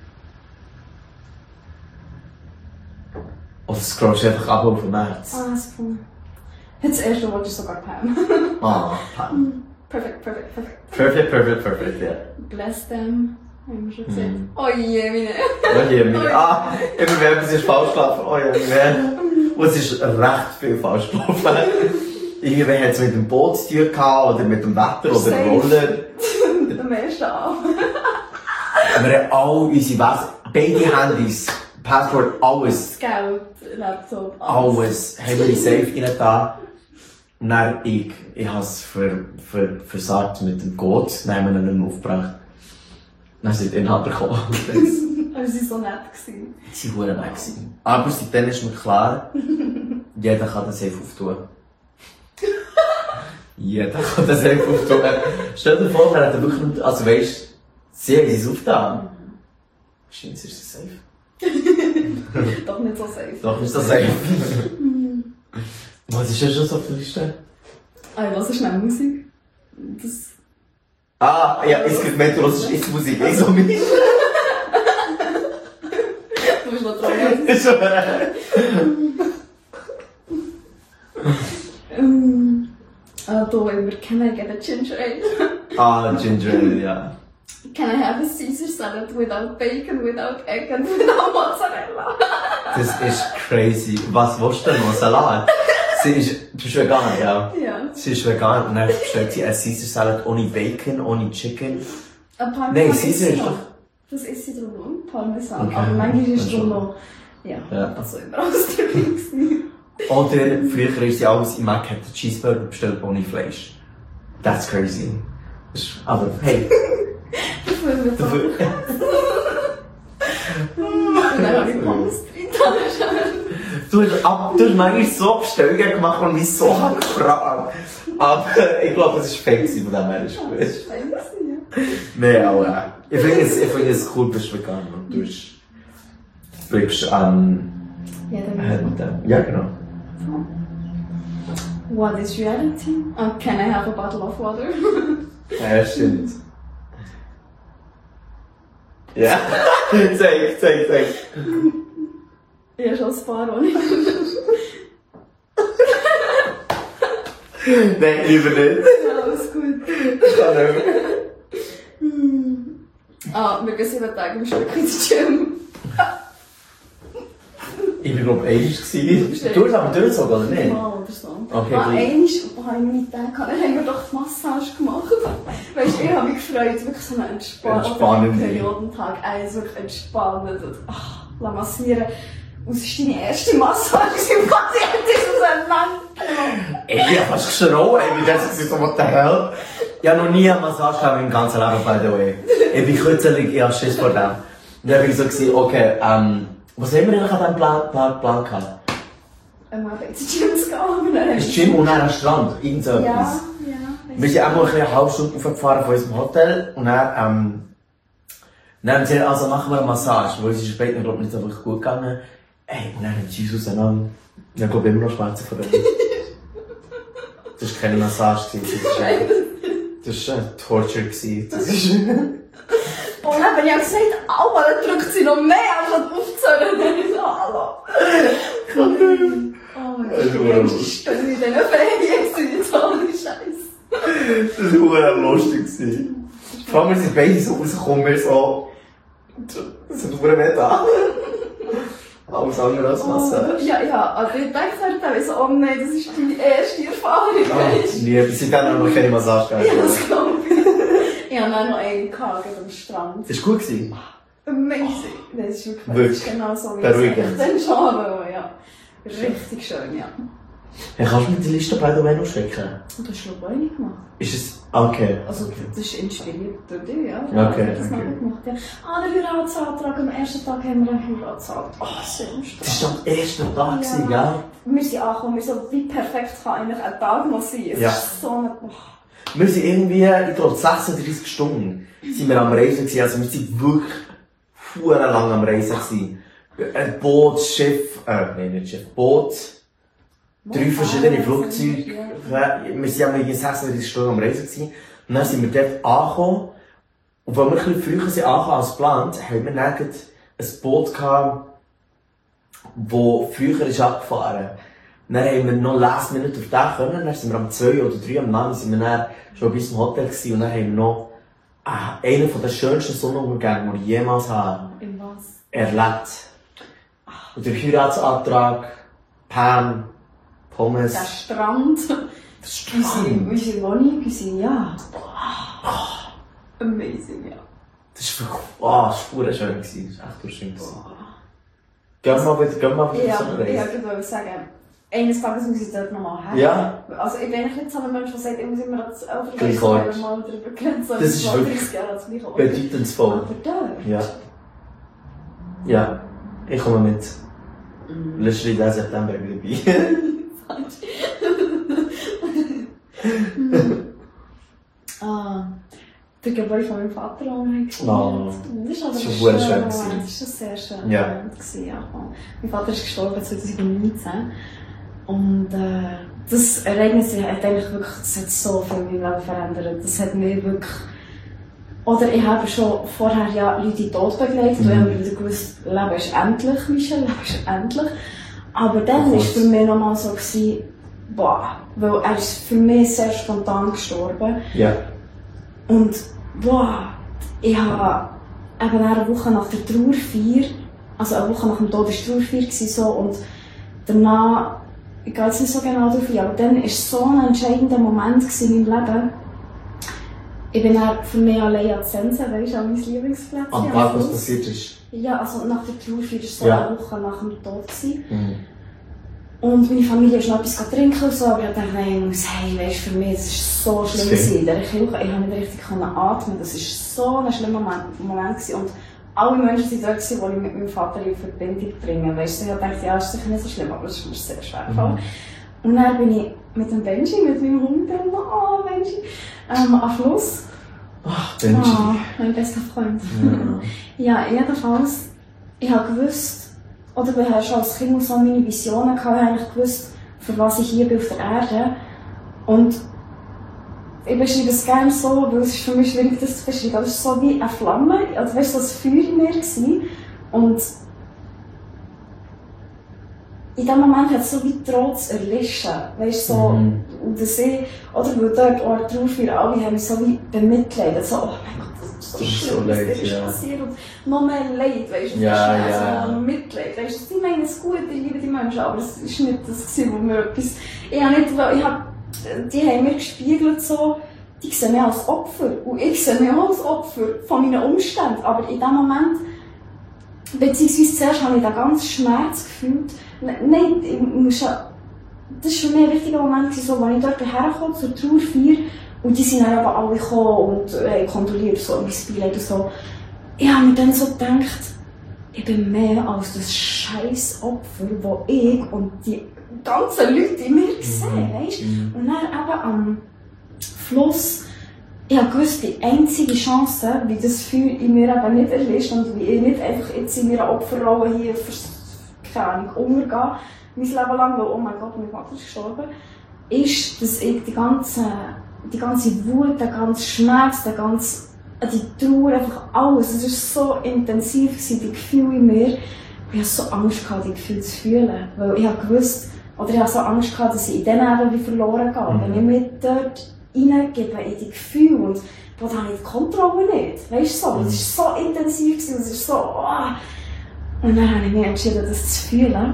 Oder scrollst du einfach ab auf den März. Ah, super. Jetzt das erste Wort ist sogar Pam. Ah, Pam. Perfekt, perfekt, perfekt. Perfect, perfect, perfect, ja. Bless them. Haben wir schon gesehen. Mhm. Oh je, meine. Oh je, meine. Ah, immer wenn etwas ist falsch gelaufen. Oh je, meine. Und es ist recht viel falsch gelaufen. Irgendwie hat es mit dem Boot zu tun gehabt, oder mit dem Wetter, oder dem Roller. Mit dem ersten an. Wir haben all unsere Wes- beide Handys, Passwort, alles, Das Geld, Laptop, alles, haben wir in Safe rein da. Und dann ich, ich habe es für, für, versagt mit dem Code, dann haben wir ihn nicht mehr aufgebracht. Dann sind die Inhaber gekommen. Aber sie waren so nett. gewesen. Sie waren nett gewesen. Aber seitdem ist mir klar, jeder kann den Safe auftun. Jeder kann den Safe auftun. Stell dir vor, er hat wirklich nicht, also weisst, sie haben es aufgetan. Wahrscheinlich ist es safe. Doch nicht so safe. Doch ist das safe. Was ist denn schon so auf der Liste? Ah, was ist schnell Musik? Das... Ah, ja, es gibt mehr, du hörst ist Musik, eh so mit. Du bist noch dran. Ist so. Ähm, ah, da immer, can I get a ginger ale? Ah, Ginger Ale, ja. Can I have a Caesar salad without bacon, without egg and without mozzarella? Das ist crazy. Was willst du denn noch? Salat? Sie ist, du bist vegan, ja? Ja. Sie ist vegan und dann bestellt sie einen Caesar Salad ohne Bacon, ohne Chicken. Ein Parmesan Nein, ist Caesar ist noch. doch... Das isst sie drum noch, Parmesan. Okay. Aber manchmal ist Das drum schon. noch... Ja, Ja. also immer aus der Weg. Oder früher ist sie alles im Mac hat den Cheeseburger bestellt ohne Fleisch. That's crazy. Das ist- Aber hey, Dafür wird es dafür... Und dann habe ich Pommes drin. Du hast, ab, du hast manchmal so Bestellungen gemacht und mich so hart gefragt. Aber ich glaube, es war fake von dem her. Ist gut. Das ist fein gewesen, ja. Nein, aber ich finde es, ich finde es cool, bist vegan und du bist, bleibst an... Ja, dann Äh, mit dem- ja, genau. What is reality? Uh, can I have a bottle of water? Ja, stimmt. Ja, zeig, zeig, zeig. Ja, schon ein paar ohne. Nein, lieber nicht. Ja, alles gut. Ich kann nicht mehr. Ah, wir gehen sieben Tage im Stück ins Gym. Ich war glaube ich einmal. Du hast aber durchgezogen, oder nicht? Mal oder so. Okay, ah, gut. einmal, wo habe ich mich gedacht, dann haben wir doch die Massage gemacht. Weißt du, ich habe mich gefreut, wirklich so einen entspannenden Entspannend. Periodentag. Eins wirklich entspannend. Und, ach, la massieren. Und es war deine erste Massage im Gott, ich hätte so einen Mann. Ey, ich hab fast geschrauen, ey, wie das ist so, what the hell? Ich hab noch nie eine Massage gehabt in meinem ganzen Leben, by the way. Ich bin kürzlich, ich hab Schiss vor dem. Und dann bin ich so gewesen, okay, ähm, was haben wir eigentlich an diesem Plan, Plan, Plan gehabt? Ähm, ins Gym zu gehen. Ins Gym und dann am Strand, irgend so etwas. Ja, ja. Wir sind auch mal eine halbe Stunde aufgefahren von unserem Hotel und dann, ähm, dann haben sie gesagt, also machen wir eine Massage, weil es ist später, glaube ich, nicht so wirklich gut gegangen. Ey, und dann haben sie uns auseinander. Ich habe, glaube ich, immer noch Schmerzen vor dem. Das war keine Massage, das war ein Torture. Das ist und dann habe ich auch gesagt, Alter, dann drückt sie noch mehr, anstatt aufzuhören. Dann ich so, hallo. Oh mein Gott, ich bin in diesen Ferien, so ohne Scheiß. Das war lustig. Vor allem, wir sind beide so rausgekommen, wir so, das sind nur mehr da. Alles andere als Massage. Oh, ja, ja, aber ich dachte halt so, oh nein, das ist deine erste Erfahrung, weißt du? Nee, bis sie dann auch noch keine Massage gehabt. Ja, das glaube ich. Ich hatte auch noch einen gehabt am Strand. Das war gut. Amazing. Das ist wirklich, wirklich. Das ist genau so, wie beruhigend. Dann schon, aber ja. Richtig schön, ja. Hey, kannst du mir die Liste bei der noch schicken? Und das hast du glaube ich nicht gemacht. Ist es... Okay. Also, das ist inspiriert durch dich, ja. Okay, das okay. Noch gemacht, ja. Ah, der Heiratsantrag, am ersten Tag haben wir einen Heiratsantrag. Oh, sehr das war am ersten Tag, ja. Gell? Wir sind angekommen, wir so, wie perfekt kann eigentlich ein Tag noch sein? Es ja. ist so eine... Oh. Wir sind irgendwie, ich glaube, sechsunddreissig Stunden sind wir am Reisen gewesen. Also wir sind wirklich verdammt lang am Reisen gewesen. Ein Boot, Schiff, äh, nein, nicht Schiff, Boot, drei verschiedene Flugzeuge. Wir sind irgendwie sechsunddreissig Stunden am Reisen gewesen. Und dann sind wir dort angekommen. Und weil wir ein bisschen früher sind angekommen als geplant, haben wir dann ein Boot gehabt, das früher ist abgefahren. Dann haben wir noch last minute auf den können, dann sind wir um zwei oder drei am Abend sind wir dann schon bis zum Hotel gewesen und dann haben wir noch ah, einen der schönsten Sonnenuntergänge, die ich jemals habe In was? erlebt. Und der Heiratsantrag, Pam, Pommes. Der Strand. Der Strand. Unsere Wohnung, unsere Yacht. Amazing, ja. Das war oh, schön. Das war echt schön. Gehen wir mal wieder, gehen wir mal wieder ja, so eine Reise. Ja, ich würde sagen, eines Tages muss ich dort nochmal her. Ja. Also ich bin eigentlich nicht so ein Mensch, der sagt, ich muss immer das Gleich Ort. mal darüber gehen. So, das ist wirklich bedeutungsvoll. Aber dort? Ja. Ja. Ich komme mit. Mm. Letztes Jahr September wieder dabei. ah. Der Gebäude von meinem Vater haben wir oh. Das war aber schön. schön. schön Das war ein sehr schön. Ja. Ja. Mein Vater ist gestorben zwanzig neunzehn. Und äh, das Ereignis hat eigentlich wirklich, das hat so viel in meinem Leben verändert. Das hat mir wirklich... Oder ich habe schon vorher ja Leute in den Tod begleitet, mhm. und ich habe wieder gewusst, Leben ist endlich, Michel, Leben ist endlich. Aber dann war es für mich nochmal so, gewesen, boah, weil er ist für mich sehr spontan gestorben. Ja. Und boah, ich habe eben eine Woche nach der Trauerfeier, also eine Woche nach dem Tod war die Trauerfeier so, und danach, ich gehe jetzt nicht so genau darauf ein, aber dann war so ein entscheidender Moment in meinem Leben. Ich bin dann für mich allein an Sense, weißt du, an mein Lieblingsplätzchen. Am Tag, was passiert ist? Ja, also nach der Trauerfeier war es so ja. eine Woche nach dem Tod. Mhm. Und meine Familie ist noch etwas trinken und so, aber ich dachte, nein, ich muss heim, weißt, für mich, es war so schlimm gewesen. In dieser Kirche, ich konnte nicht richtig atmen, das war so ein schlimmer Moment gewesen. Und alle Menschen waren dort, die ich mit meinem Vater in Verbindung bringe, weißt du, ich dachte, ja, ist sicher nicht so schlimm, aber es ist mir sehr schwer gefallen. Mhm. Und dann bin ich mit dem Benji, mit meinem Hund, oh Benji, ähm, am Fluss. Ach, Benji. Oh, mein bester Freund. Ja, ja jedenfalls, ich habe gewusst, oder ich hatte schon als Kind so meine Visionen gehabt, ich habe gewusst, für was ich hier bin auf der Erde. Und ich beschreibe es gerne so, weil es ist für mich schwierig, das zu beschreiben. Aber es war so wie eine Flamme, also weißt du, so ein Feuer in mir gewesen. Und in dem Moment hat es so wie Trotz erlischen, weißt du, so, mhm. und das ich, oder weil dort auch drauf wir alle haben mich so wie bemitleidet, so, oh mein Gott, das ist so das schlimm, ist so leid, das ist ja. passiert, und noch mehr Leid, weißt du, ja, das ist ja. so Mitleid, weißt du, sie meinen es gut, ich liebe die Menschen, aber es ist nicht das gewesen, wo mir etwas, ich habe nicht, ich habe, die haben mir gespiegelt so, die sehen mich als Opfer, und ich sehe mich auch als Opfer von meinen Umständen, aber in dem Moment, beziehungsweise zuerst habe ich den ganzen Schmerz gefühlt. Nein, ich muss ja das war für mich ein wichtiger Moment, so, als ich dort herkam, zur Trauerfeier. Und die sind dann aber alle gekommen und äh, kondoliert so mein Beileid und so. Ich habe mir dann so gedacht, ich bin mehr als das scheiß Opfer, das ich und die ganzen Leute in mir sehen, weißt? Mhm. Und dann eben am Fluss, ich habe gewusst, die einzige Chance, wie das Feuer in mir eben nicht erlischt und wie ich nicht einfach jetzt in meiner Opferrolle hier keine Ahnung, untergehe, mein Leben lang, weil, oh mein Gott, mein Vater ist gestorben, ist, dass ich die ganze, die ganze Wut, der ganze Schmerz, der ganze, die Trauer, einfach alles, es war so intensiv, die Gefühle in mir. Ich hatte so Angst, die Gefühle zu fühlen, weil ich habe gewusst, oder ich hatte so Angst, dass ich in diesen Leben verloren gehe. Mhm. Wenn ich mich dort hineingebe in die Gefühle und wo dann habe ich die Kontrolle nicht, weißt du so, mhm. Es war so intensiv, es ist so, oh. Und dann habe ich mich entschieden, das zu fühlen.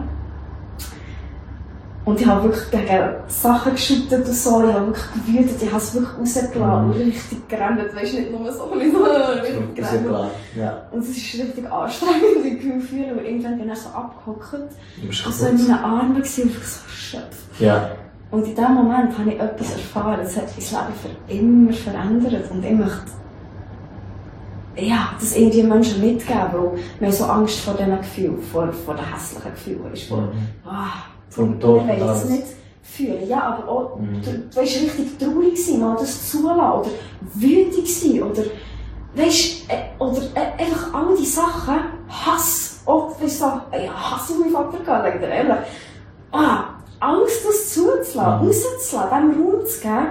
Und ich habe wirklich gegen Sachen geschüttet und so, ich habe wirklich gewütet, ich habe es wirklich rausgelassen und richtig gerannt, weißt du, nicht nur so, wie so, richtig gerannt. Ja. Und es ist richtig anstrengend, die Gefühle, weil irgendwann bin ich so abgehockt und so in meinen Armen gewesen, und ich so erschöpft. Ja. Und in diesem Moment habe ich etwas erfahren, das hat mein Leben für immer verändert und ich möchte, ja, das irgendwie Menschen mitgeben, weil wir haben so Angst vor diesen Gefühlen, vor, vor den hässlichen Gefühlen, weißt du, mhm. ah, vom Tod. Ich will es nicht fühlen, ja, aber auch, mhm. du, du weißt, richtig traurig sein, mal das zulassen, oder wütend sein, oder, weißt, äh, oder äh, einfach all die Sachen, Hass, auch, weißt du, ja, Hass auf meinen Vater gehabt, ehrlich, ah, Angst, das zuzulassen, mhm. rauszulassen, dem Raum zu geben,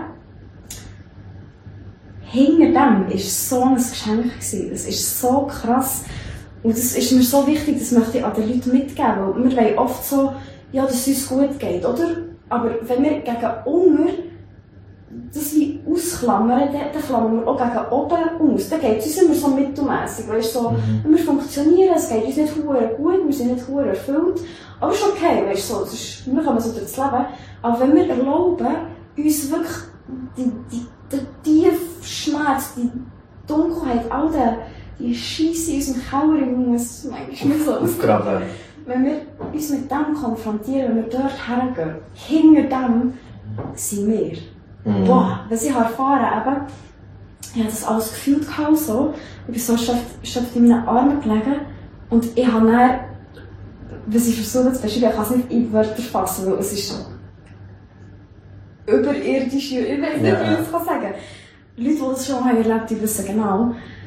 hinter dem war so ein Geschenk gewesen, das ist so krass, und das ist mir so wichtig, das möchte ich an den Leuten mitgeben, weil wir wollen oft so, ja, dass es uns gut geht, oder? Aber wenn wir gegen unten das wie ausklammern, dann, dann klammern wir auch gegen oben aus. Dann geht es uns immer so mittelmässig. Weißt, so, mhm. Wir funktionieren, es geht uns nicht verdammt gut, wir sind nicht verdammt erfüllt. Aber es ist okay, weißt, so, das ist, wir kommen so durchs Leben. Aber wenn wir erlauben, uns wirklich die, die, der tiefe Schmerz, die Dunkelheit, all die, die Scheisse in unserem Keller, ich muss manchmal so aufgraben. Wenn wir uns mit dem konfrontieren, wenn wir dort hergehen, hinter dem sind wir. Mhm. Boah, was ich erfahren habe, ich habe das alles gefühlt so, ich bin so erschöpft in meinen Armen gelegen und ich habe dann, was ich versuche zu beschreiben, ich kann es nicht in Wörter fassen, weil es ist überirdisch, ich weiß nicht, wie ich es sagen kann. Leute, die das schon haben erlebt, die wissen genau.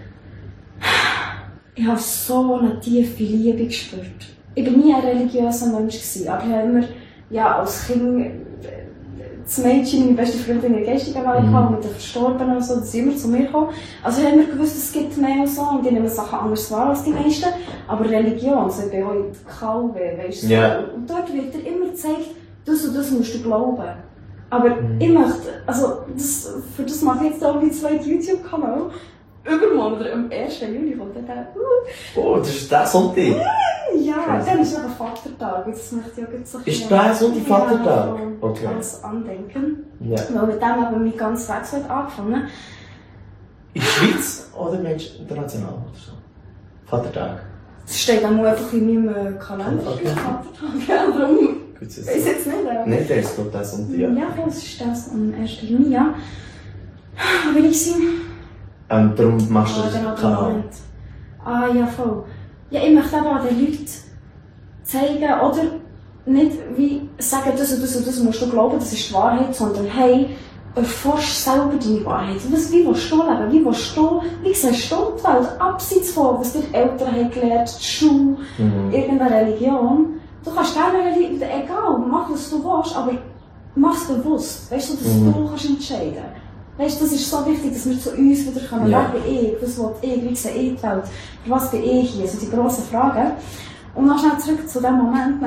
Ich habe so eine tiefe Liebe gespürt. Ich war nie ein religiöser Mensch, aber ich habe immer, ja, als Kind, das Mädchen, meine beste Freundin in der geistigen Welt mhm. mit den Verstorbenen und so, die sind immer zu mir gekommen. Also ich habe immer gewusst, es gibt mehr und so, und ich nehme Sachen anders wahr als die meisten. Aber Religion, also ich bin auch in K W, weißt du, yeah. Und dort wird dir immer gezeigt, das und das musst du glauben. Aber mhm. ich möchte, also das, für das mache ich jetzt auch meinen zweiten YouTube-Kanal. Übermorgen oder am ersten Juli kommt dann der. Uh. Oh, das ist der Sonntag? Ja, dann ist aber Vatertag. Das möchte ich auch jetzt so ist der Sonntag Vatertag? Ja, okay. Als Andenken. Ja. Weil mit dem haben wir ganz Weg angefangen. In der Schweiz oder Mensch international oder so? Vatertag? Das steht auch einfach in meinem Kalender. Okay. Vatertag. Ja, darum. Ist jetzt nicht. Oder? Nein, der ist glaube ich der Sonntag. Ja, ja, das ist das am ersten Juni, ja. Wo will ich sein? Ähm, darum machst du ah, das genau, Kanal. Ah ja, voll. Ja, ich möchte aber den Leuten zeigen, oder nicht wie sagen, das und das und das musst du glauben, das ist die Wahrheit, sondern hey, erforsch selber deine Wahrheit. Was, wie willst du leben? Wie willst du, wie siehst du die Welt? Abseits von, was die Eltern haben gelernt, die Schule, mhm. irgendeine Religion. Du kannst gerne, egal, mach was du willst, aber mach es bewusst. Weißt du, dass mhm. du kannst entscheiden kannst. Weißt du, das ist so wichtig, dass wir zu uns wieder kommen. Ja. Wer bin ich? Was will ich? Wie sehe ich die Welt? Für was bin ich hier? Also die grossen Fragen. Und noch schnell zurück zu dem Moment,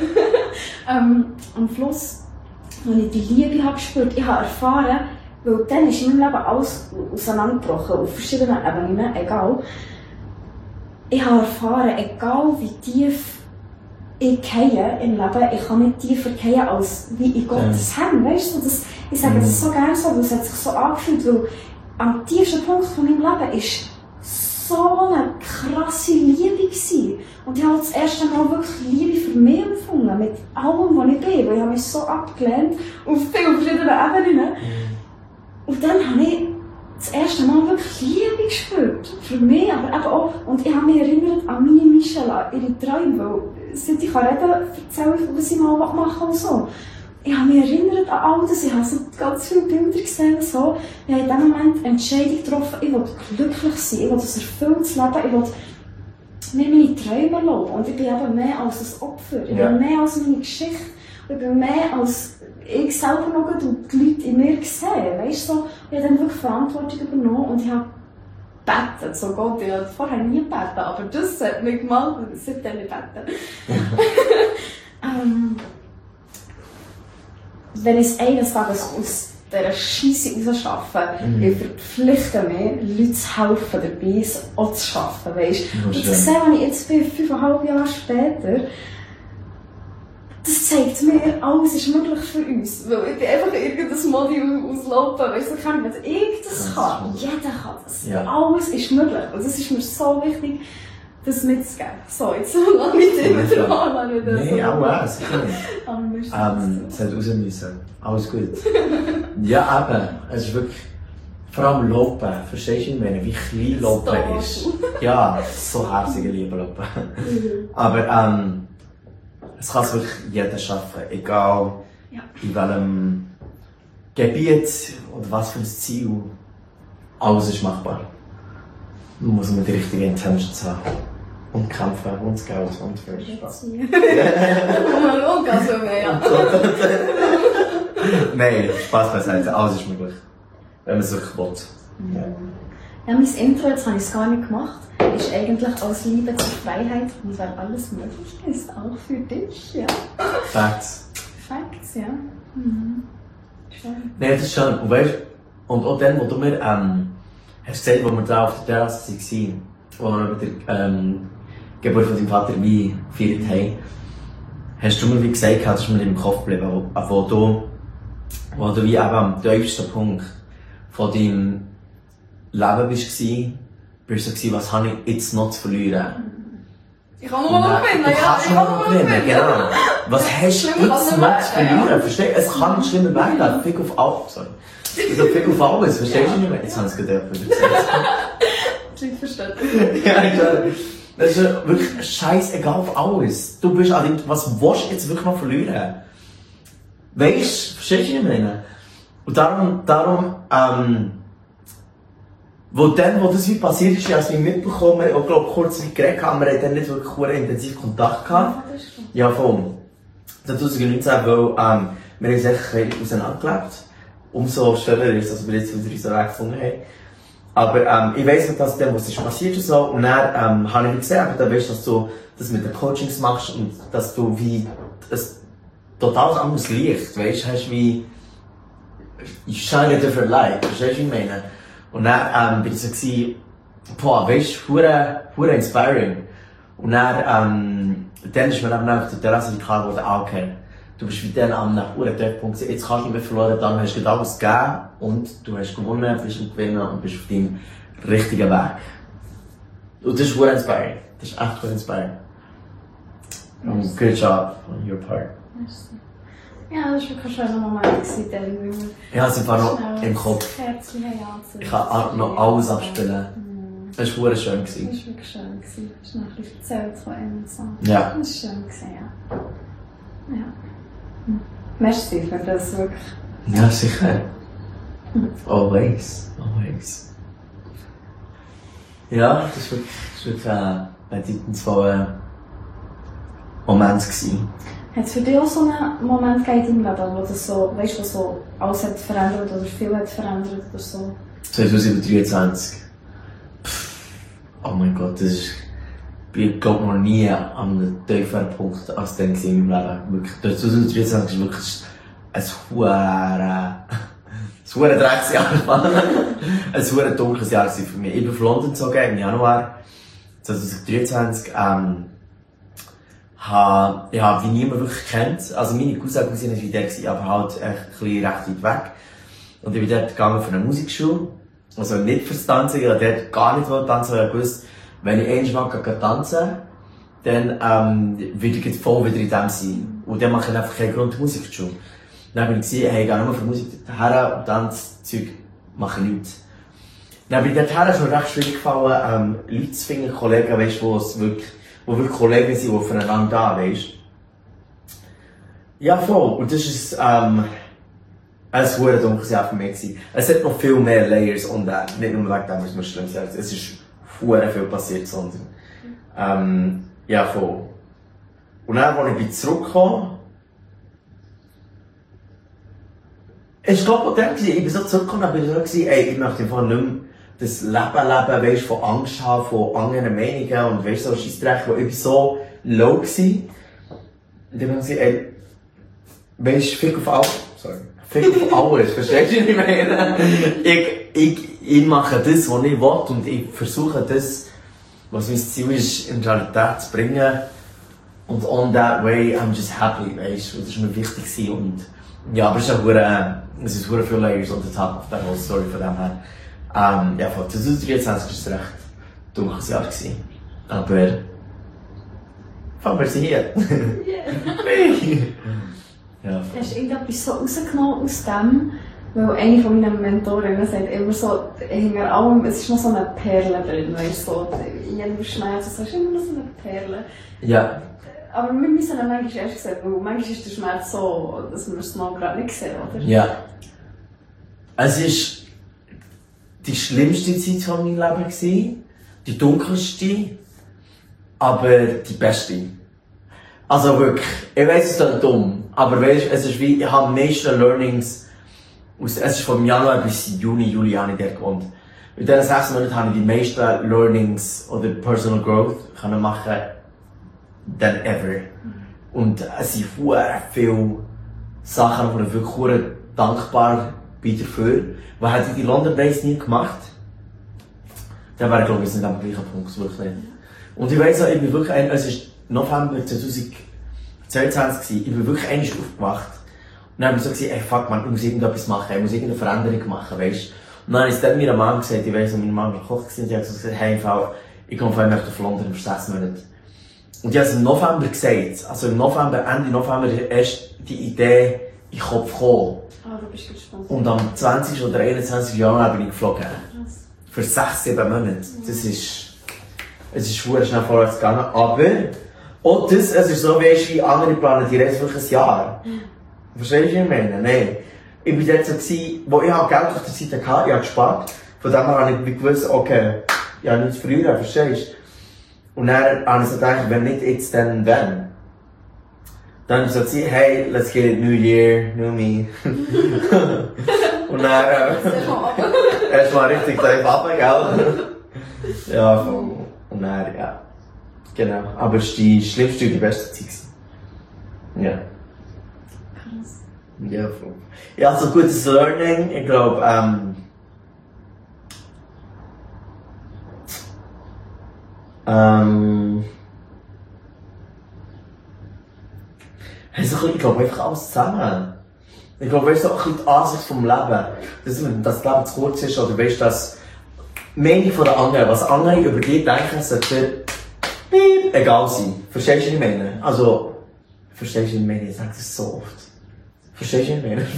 ähm, am Fluss, wo ich die Liebe habe gespürt. Ich habe erfahren, weil dann ist in meinem Leben alles auseinandergebrochen, auf verschiedenen Ebenen, egal. Ich habe erfahren, egal wie tief ich gehe im Leben, ich kann nicht tiefer gehen als wie in Gottes ja. Hand, weißt du? Das, ich sage das so gerne so, weil es hat sich so angefühlt, weil am tiefsten Punkt von meinem Leben ist so eine krasse Liebe gewesen. Und ich habe das erste Mal wirklich Liebe für mich empfunden, mit allem, was ich bin. Weil ich habe mich so abgelehnt, auf vielen verschiedenen Ebenen. Und dann habe ich das erste Mal wirklich Liebe gespürt. Für mich, aber eben auch. Und ich habe mich erinnert an meine Michelle, ihre Träume. Weil, seit ich reden kann, erzähle ich, was ich mal machen und so. Ich habe mich erinnert an all das, ich habe so ganz viele Bilder gesehen. So. Ich habe in diesem Moment eine Entscheidung getroffen, ich will glücklich sein, ich will ein erfülltes Leben, ich will mir meine Träume erlauben. Und ich bin eben mehr als ein Opfer, ich Ja. bin mehr als meine Geschichte, ich bin mehr als ich selber noch und die Leute in mir gesehen. Weißt, so. Ich habe dann wirklich Verantwortung übernommen und ich habe gebetet. So Gott, ich habe vorher nie gebetet, aber das hat mich gemacht, seitdem ich bete. ähm, Wenn ich es eines Tages aus dieser Scheisse rausschaffe, mhm. ich verpflichte mich, Leuten zu helfen, dabei es auch zu schaffen. Weißt? Und das sehe ich jetzt bin, fünfeinhalb Jahre später, das zeigt mir, alles ist möglich für uns. Weil ich bin einfach irgendein Modell auslaufen. Weißt du, wenn ich das kann, jeder kann das. Ja. Alles ist möglich. Und das ist mir so wichtig, das mitzugeben. So, jetzt lasse ich dich wieder an. Nein, auch auch, sicher nicht. Ähm, es hat raus müssen. Alles gut. Ja, eben. Es ist wirklich, vor allem Lopen. Verstehst du, wie klein Lopen ist? Ja, so herzige Liebe Lopen. Aber, ähm, es kann es wirklich jeder schaffen. Egal, ja. in welchem Gebiet oder was für ein Ziel. Alles ist machbar. Man muss nur die richtigen Intentions haben. Und kämpfen und das Geld und viel Spaß. Und ganz viel mehr, ja. Nein, Spaß beiseite, alles ist möglich. Wenn man es wirklich will. Ja. Ja, mein Intro, jetzt habe ich es gar nicht gemacht, ist eigentlich als Liebe zur Freiheit und weil alles möglich ist, auch für dich, ja. Facts. Facts, ja. Mhm. Schön. Nein, das ist schön. Und weißt, und auch dann, wo du mir, ähm, hast gesagt, wo wir da auf der Terrasse waren, wo wir mit der, ähm, Geburt von deinem Vater wie gefeiert haben, hast du mir wie gesagt, das ist mir im Kopf geblieben, wo, wo du, wo du wie eben am tiefsten Punkt von deinem Leben bist, bist du so, was habe ich jetzt noch zu verlieren? Ich kann nur noch gewinnen, ja. Du kannst nur noch gewinnen, genau. Was hast du jetzt noch zu verlieren? Verstehst du? Es kann nicht schlimmer werden. Fick auf alles. Sorry. Also fick auf alles, verstehst du nicht mehr? Jetzt habe ich es gerade wieder gesagt. Ich verstehe. Ja, ich das ist wirklich scheißegal auf alles. Du bist an dem, was willst du jetzt wirklich noch verlieren? Weißt du, verstehst du nicht mehr? Und darum, darum, ähm, wo dann, wo das wie passiert ist, als wir mitbekommen, wir auch, glaub, kurz wie geredet haben, wir hatten dann nicht wirklich intensiv Kontakt gehabt. Ja, voll. zwanzig neunzehn, weil, ähm, wir haben uns echt ein bisschen auseinandergelebt. Umso schöner ist, dass wir jetzt wieder unseren Weg gefunden haben. Aber, ähm, ich weiss nicht, dass dann, was ist passiert und so, und dann, ähm, habe ich gesehen, aber dann weißt du, dass du das mit den Coachings machst und dass du wie, ein total anderes Licht, weißt du, hast wie, you shine a different light, verstehst du, wie ich meine? Und dann, ähm, bin ich so gewesen, boah, weißt du, hure, hure inspiring. Und dann, ähm, dann ist mir dann auf der Terrasse klar geworden, ah, okay, du bist wie dann am hure Treffpunkt, jetzt kannst du nicht mehr verloren, dann hast du dir alles gegeben und du hast gewonnen, bist im Gewinnen und bist auf deinem richtigen Weg. Und das ist hure inspiring. Das ist echt hure inspiring. Um, good job on your part. Ja, das war wirklich ein schöner Moment, den wir Ja, es war noch im Kopf. Ich kann auch noch alles abspielen. Mhm. Das war wirklich schön. Das war wirklich schön. Du hast noch ein bisschen erzählt von ihm und so. Ja. Das war schön, ja. Ja. Hm. Merci für das wirklich. Ja, sicher. Always. Always. Ja, das war wirklich, das war wirklich ein bedeutungsvoller Moment gewesen. Hat es für dich auch so einen Moment gegeben im Leben, wo das so, weißt du, so alles hat verändert oder viel hat verändert oder so? zwanzig dreiundzwanzig. Pff, oh mein Gott, das ist, ich glaube noch nie an einem tieferen Punkt als dann in meinem Leben. Wirklich, zwanzig dreiundzwanzig ist wirklich ein hure, ein hure Drecksjahr. Ein hure dunkles Jahr für mich. Ich bin von London gezogen im Januar zwanzig dreiundzwanzig. Ähm, Ha, ja, wie niemand wirklich kennt. Also meine Cousin, Cousine war wie der, aber halt ein bisschen recht weit weg. Und ich bin dort gegangen für eine Musikschule. Also nicht fürs Tanzen, der hat gar nicht tanzen, weil er gewusst, wenn ich einmal mal tanzen dann ähm, würde ich voll wieder in dem sein. Und dann mache ich einfach keinen Grund, Musik zu schauen. Dann bin ich gesehen, hey, ich gehe nur für Musik her und Tanzzeug mache ich nichts. Dann bin ich dorthin schon recht schwierig gefallen, ähm, Leute zu finden, Kollegen, weißt, wo es wirklich, wo wirklich Kollegen sind, die voneinander da, weißt. Ja, voll. Und das ist, ähm, ein verdammt dunkles Jahr für mich gewesen. Es hat noch viel mehr Layers und, äh, nicht nur wegen dem, was mir schlimm sagt. Es ist verdammt viel passiert, sondern, ähm, ja, voll. Und dann, als ich bin zurückgekommen, ich glaube, dann, ich bin so zurückgekommen, dann bin ich so gewesen, ey, ich möchte einfach nicht mehr das Leben leben, weißt, von Angst haben, von anderen Meinungen und weißt, so Scheissdreck, wo ich so low war. Und dann bin ich gesagt, ey, weisst, fick auf alles, sorry, fick auf alles, verstehst du, was ich meine? Ich, ich, ich mache das, was ich will und ich versuche das, was mein Ziel ist, in Realität zu bringen. Und on that way, I'm just happy, weisst, und das war mir wichtig und, ja, aber es ist auch sehr, es ist sehr viele Layers on the top of that whole story von dem her. Ähm, ja, von zwanzig dreizehn war es recht dunkles Jahr gewesen. Aber, fangen wir sie hier. Yeah. Ja. Hast du irgendetwas so rausgenommen aus dem? Weil eine von meinen Mentorinnen sagt immer so, hinter allem, es ist noch so eine Perle drin, weißt du, so, in jedem Schmerz, es ist immer noch so eine Perle. Ja. Aber wir müssen dann manchmal erst sehen, weil manchmal ist der Schmerz so, dass wir es noch gerade nicht sehen, oder? Ja. Es war die schlimmste Zeit von meinem Leben gewesen, die dunkelste, aber die beste. Also wirklich, ich weiss, es ist dumm, aber weißt, es ist wie, ich habe die meisten Learnings, aus, es ist von Januar bis Juni, Juli habe ich dort gewohnt. In diesen sechs Monaten habe ich die meisten Learnings oder Personal Growth können machen than ever. Und es sind sehr viele Sachen, wo ich wirklich dankbar bin dafür. Weil hätte ich die London Days nie gemacht, dann wäre ich glaube ich nicht am gleichen Punkt, wirklich nicht. Und ich weiss auch, ich bin wirklich ein, es ist November zwanzig zweiundzwanzig, ich bin wirklich einmal aufgewacht. Und dann habe ich so gesagt, ey fuck man, ich muss irgendetwas machen, ich muss irgendeine Veränderung machen, weißt. Und dann ist dann mir ein Mann gesagt, ich weiss, und mein Mann war Koch gewesen, und ich habe gesagt, hey, Frau, ich komme vor möchte auf London für sechs Monate. Und ich habe es im November gesagt, also im November, Ende November, erst die Idee in den Kopf gekommen. Ah, du bist gespannt. Und am zwanzigsten oder einundzwanzigsten Januar bin ich geflogen. Krass. Für sechs, sieben Monate. Das ist, es ist sehr schnell vorwärts gegangen, aber, auch das, es ist so, wie andere planen, die reisen wirklich ein Jahr. Verstehst du, was ich meine? Nein. Ich war dort so, gewesen, wo ich halt Geld auf der Seite hatte, ich habe gespart. Von dem her habe ich gewusst, okay, ich habe nichts zu verlieren, verstehst du? Und dann habe ich so gedacht, wenn nicht jetzt, dann wenn. Dann habe ich so gesagt, hey, let's get it, New Year, New Me. Und dann, äh, erstmal richtig tief ab, gell? Ja, voll. Und dann, ja. Genau. Aber es war die schlimmste und die beste Zeit. Ja. Krass. Ja, voll. Ja, so gutes Learning, ich glaube, ähm, ähm, ich glaube einfach alles zusammen. Ich glaube, weißt du, auch ein bisschen die Ansicht vom Leben, dass, dass das Leben zu kurz ist, oder weißt du, dass die Meinung von der anderen, was andere über dich denken, sollte piep, egal sein. Verstehst du, was ich meine? Also, verstehst du, was ich meine? Ich sage das so oft. Verstehst du, was ich meine?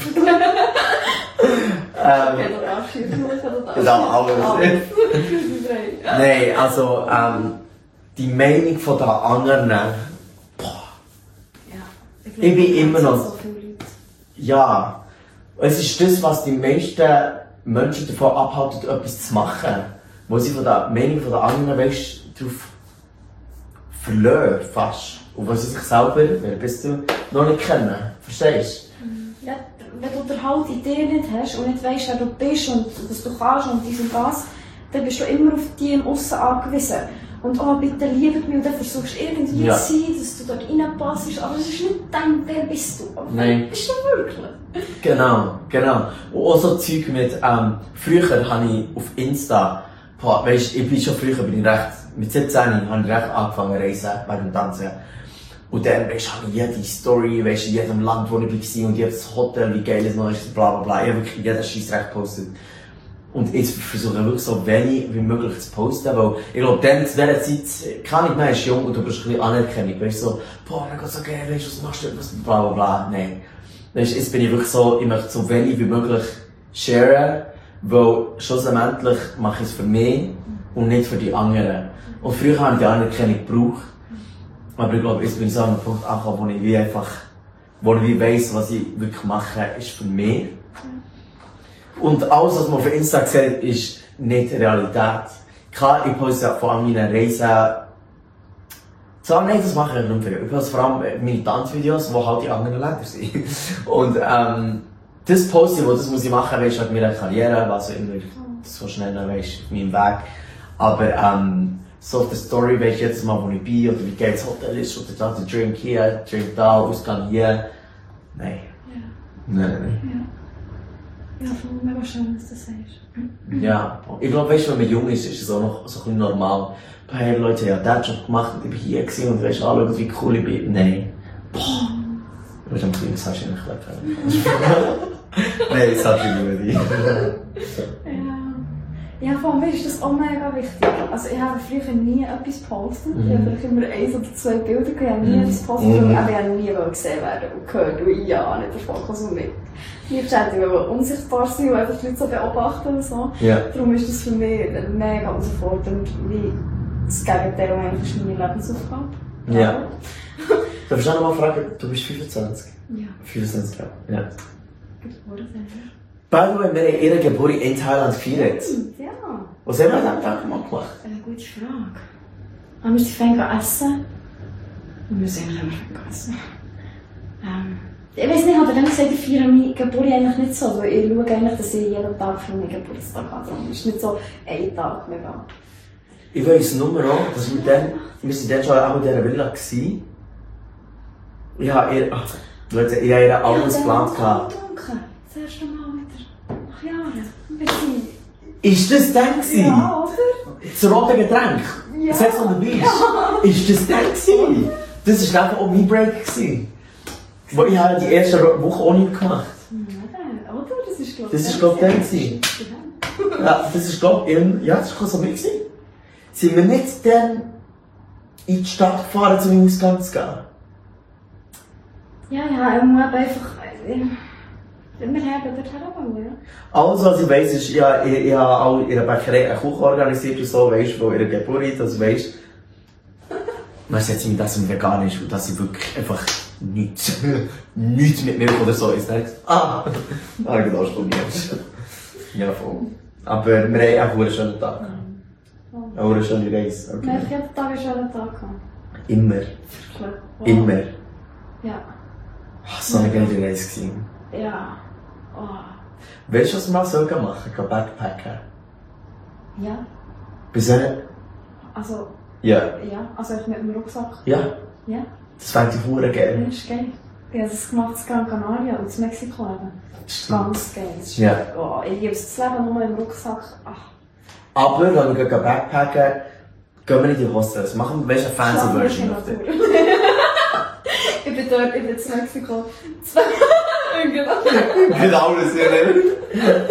ähm, genau, alles. Nein, also, ähm, die Meinung von der anderen, boah. Ja, ich bin immer noch. So viele Leute. Ja, es ist das, was die meisten Menschen davon abhalten, etwas zu machen. Wo sie von der Meinung von der anderen, weißt, darauf verlieren, fast. Und wo sie sich selber, wer bist du, noch nicht kennen. Verstehst du? Ja, wenn du den Halt in dir nicht hast und nicht weißt, wer du bist und was du kannst und dies und das, dann bist du immer auf die im Aussen angewiesen. Und oh, bitte liebe mich, und dann versuchst du irgendwie ja. zu sein, dass du dort reinpasst, aber es ist nicht dein, wer bist du? Aber nein. Wer bist du wirklich? Genau, genau. Und auch so Zeug mit, ähm, früher habe ich auf Insta, boah, weisst, ich bin schon früher, bin ich recht, mit siebzehn habe ich recht angefangen zu reisen, wegen dem Tanzen. Und dann, weisst, habe ich jede Story, weisst, in jedem Land, wo ich war, und jedes Hotel, wie geil es noch ist, bla bla bla. Ich habe wirklich jeden Scheiss recht gepostet. Und jetzt versuche ich wirklich so wenig wie möglich zu posten, weil ich glaube, dann zu dieser Zeit, kann ich mehr, ist jung und du bist ein bisschen Anerkennung, weißt du, so, boah, mir geht's so geil, weißt du, was machst du, was, bla, bla, bla, nein. Weißt du, jetzt bin ich wirklich so, ich möchte so wenig wie möglich sharen, weil schlussendlich mache ich es für mich und nicht für die anderen. Und früher habe ich die Anerkennung gebraucht, aber ich glaube, jetzt bin ich so an einem Punkt angekommen, wo ich wie einfach, wo ich wie weiss, was ich wirklich mache, ist für mich. Und alles, was man auf Insta sieht, ist nicht Realität. Klar, ich poste ja vor allem meine Reisen. So, nein, das mache ich nicht für. Ich poste vor allem meine Tanzvideos, die halt in anderen Ländern sind. Und, ähm, das poste ich, wo das muss ich machen, weisst, halt meine Karriere, was auch immer, so schnell noch weisst, auf meinem Weg. Aber, ähm, so auf der Story weisst jetzt mal, wo ich bin, oder wie geht's Hotel ist, oder da, der Drink hier, Drink da, Ausgang hier. Nein. Ja. Nein, nein, nein. Ja. Ja, voll mega schön, dass du das sagst. Ja, ich glaube, weißt du, wenn man jung ist, ist es auch noch so ein bisschen normal. Hey Leute, ich habe diesen Job gemacht und ich bin hier gewesen und weißt du, anschauen, wie cool ich bin. Nein. Boah. Du bist am Kleinen, das hast du nicht gehört. Nein, das hat ich nicht. Ja. Ja, von mir ist das auch mega wichtig. Also ich habe früher nie etwas gepostet. Mhm. Ich habe vielleicht immer eins oder zwei Bilder gehabt, ich habe nie Mhm. etwas gepostet. Mhm. Aber ich habe nie gesehen werden und gehört und ja, nicht der Fokus und nicht. Liebst hätte ich unsichtbar sein und einfach die Leute so beobachten und so. Ja. Darum ist das für mich mega herausfordernd, wie das Gegenteil eigentlich ist meine Lebensaufgabe. Ja. Darf ich auch noch mal fragen, du bist fünfundzwanzig? Ja. fünfundzwanzig Jahre. Ja. Geboren. By the way, wir haben ihre Geburt in Thailand gefeiert. Ja. Was haben wir an diesem Tag mal gemacht? Eine gute Frage. Haben wir sie fein essen? Wir sind eigentlich immer fein essen. Ähm, ich weiß nicht, hat er dann gesagt, ich feiere meine Geburt eigentlich nicht so. Also ich schaue eigentlich, dass ich jeden Tag für meinen Geburtstag habe. Darum ist nicht so ein Tag mega. Ich weiss nur auch, dass wir dann, wir sind dann schon auch in dieser Villa gewesen. Ich habe ihr, ach, Leute, ich habe ihr alles geplant gehabt. getrunken. Das erste Mal wieder. Nach Jahren. Wir Ist das dann gewesen? Ja, oder? Das rote Getränk? Ja. Sex on the Beach? Ja. Ist das dann gewesen? Das war einfach auch mein Break gewesen. Wo ich habe die erste Woche ohne gemacht. Nein, oder? Das ist, glaube Das ist, glaube ich, dann gewesen. Ja, das ist, glaube ich, in, ja, das war so mit gewesen. Sind wir nicht dann in die Stadt gefahren, um in den Ausgang zu gehen? Ja, ja, ich muss einfach. Ja. Wir haben dort hergegangen, ja. Alles, was ich weiss, ist, ja, ich, ich habe auch in der Bäckerei eine Küche organisiert und so, weisst, wo ihre Geburt ist, also weisst. Man sagt mir, dass ich vegan ist und dass ich wirklich einfach nichts, nichts mit Milch oder so ist. Ah, da habe ich auch studiert. Ja, voll. Aber wir haben auch einen schönen Tag. Auch eine schöne Reise. Okay. Wir haben jeden Tag einen schönen Tag gehabt. Immer. Wirklich. Wow. Immer. Ja. Ach, so eine geile Reise gewesen. Ja. Oh. Weißt du, was wir mal so machen? Gehen backpacken. Ja. Bis wann? Also, Ja. ja. Also ich mit dem Rucksack. Ja. Ja. Das fände ich verdammt geil. Das ist geil. Ich habe das gemacht in Gran Canaria und in Mexiko leben. Das ist ganz geil. Das ist Ja. oh, ich liebe es, das Leben nur im Rucksack. Ach. Aber wenn wir gehen backpacken, gehen wir nicht in die Hostels. Machen wir eine fancy Schlafen wir Version in auf der der. Natur. Ich bin dort, ich bin in Mexiko. Zwei. Genau. Genau, das ist ja nicht.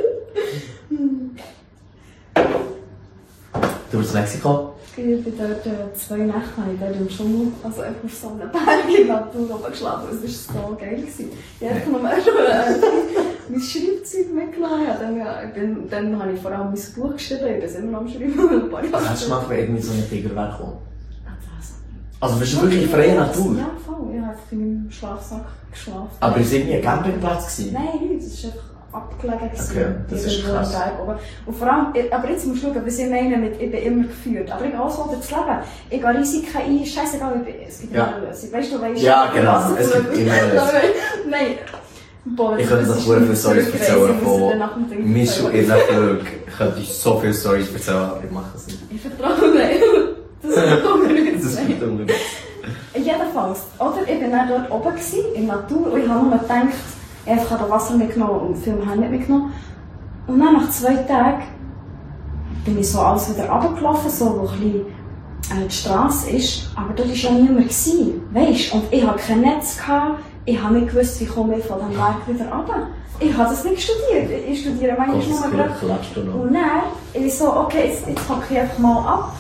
Du bist in Mexiko? Ich bin dort äh, zwei Nächte ich dort im Dschungel, also einfach auf so einem Berg in der Natur oben geschlafen. Es war so geil. Gewesen. Ich habe einfach nur äh, mein Schreibzeug mitgenommen. Ja, dann, ja, ich bin, dann habe ich vor allem mein Buch geschrieben, ich bin es immer noch am Schreiben. Ein paar Jahre Hast du mal irgendwie so eine Tigerwelt kommen? was? Also bist du wirklich in freier Natur? Ja, voll. Ich habe einfach in meinem Schlafsack geschlafen. Aber es war irgendwie ein Campingplatz gewesen? Nein, nicht. Das ist einfach abgelegen. Okay, das ist Irgendwo im krass. Berg oben. Und vor allem, aber jetzt musst du schauen, was ich meine mit, ich bin immer geführt. Aber ich gehe auch so durch das Leben. Ich gehe Risiken ein, scheißegal, ich bin, es gibt Ja. immer eine Lösung. Weißt du, weißt Ja, genau, was es du gibt immer eine Lösung. Nein. Boah, Ich könnte das noch ist sehr viele nicht Stories so erzählen crazy, was du dann nach von dem Ding Michu erzählst. in der Flug. Ich könnte so viele Stories erzählen, aber ich mache es nicht. Ich vertraue nicht. Das vertraue ich nicht. Das ist gut unbedingt. Jedenfalls, oder? Ich war dann dort oben, gewesen, in der Natur, und ich habe nur gedacht, ich habe Wasser mitgenommen und viel mehr nicht mitgenommen. Und dann nach zwei Tagen bin ich so alles wieder runtergelaufen, so wo ein bisschen äh, die Straße ist, aber dort war ja niemand. Weißt? Und ich hatte kein Netz, gehabt, ich habe nicht gewusst, wie komme ich von diesem Weg wieder runter. Ich habe das nicht studiert. Ich studiere manchmal nur gerade. Und dann ist es so, okay, jetzt, jetzt packe ich einfach mal ab.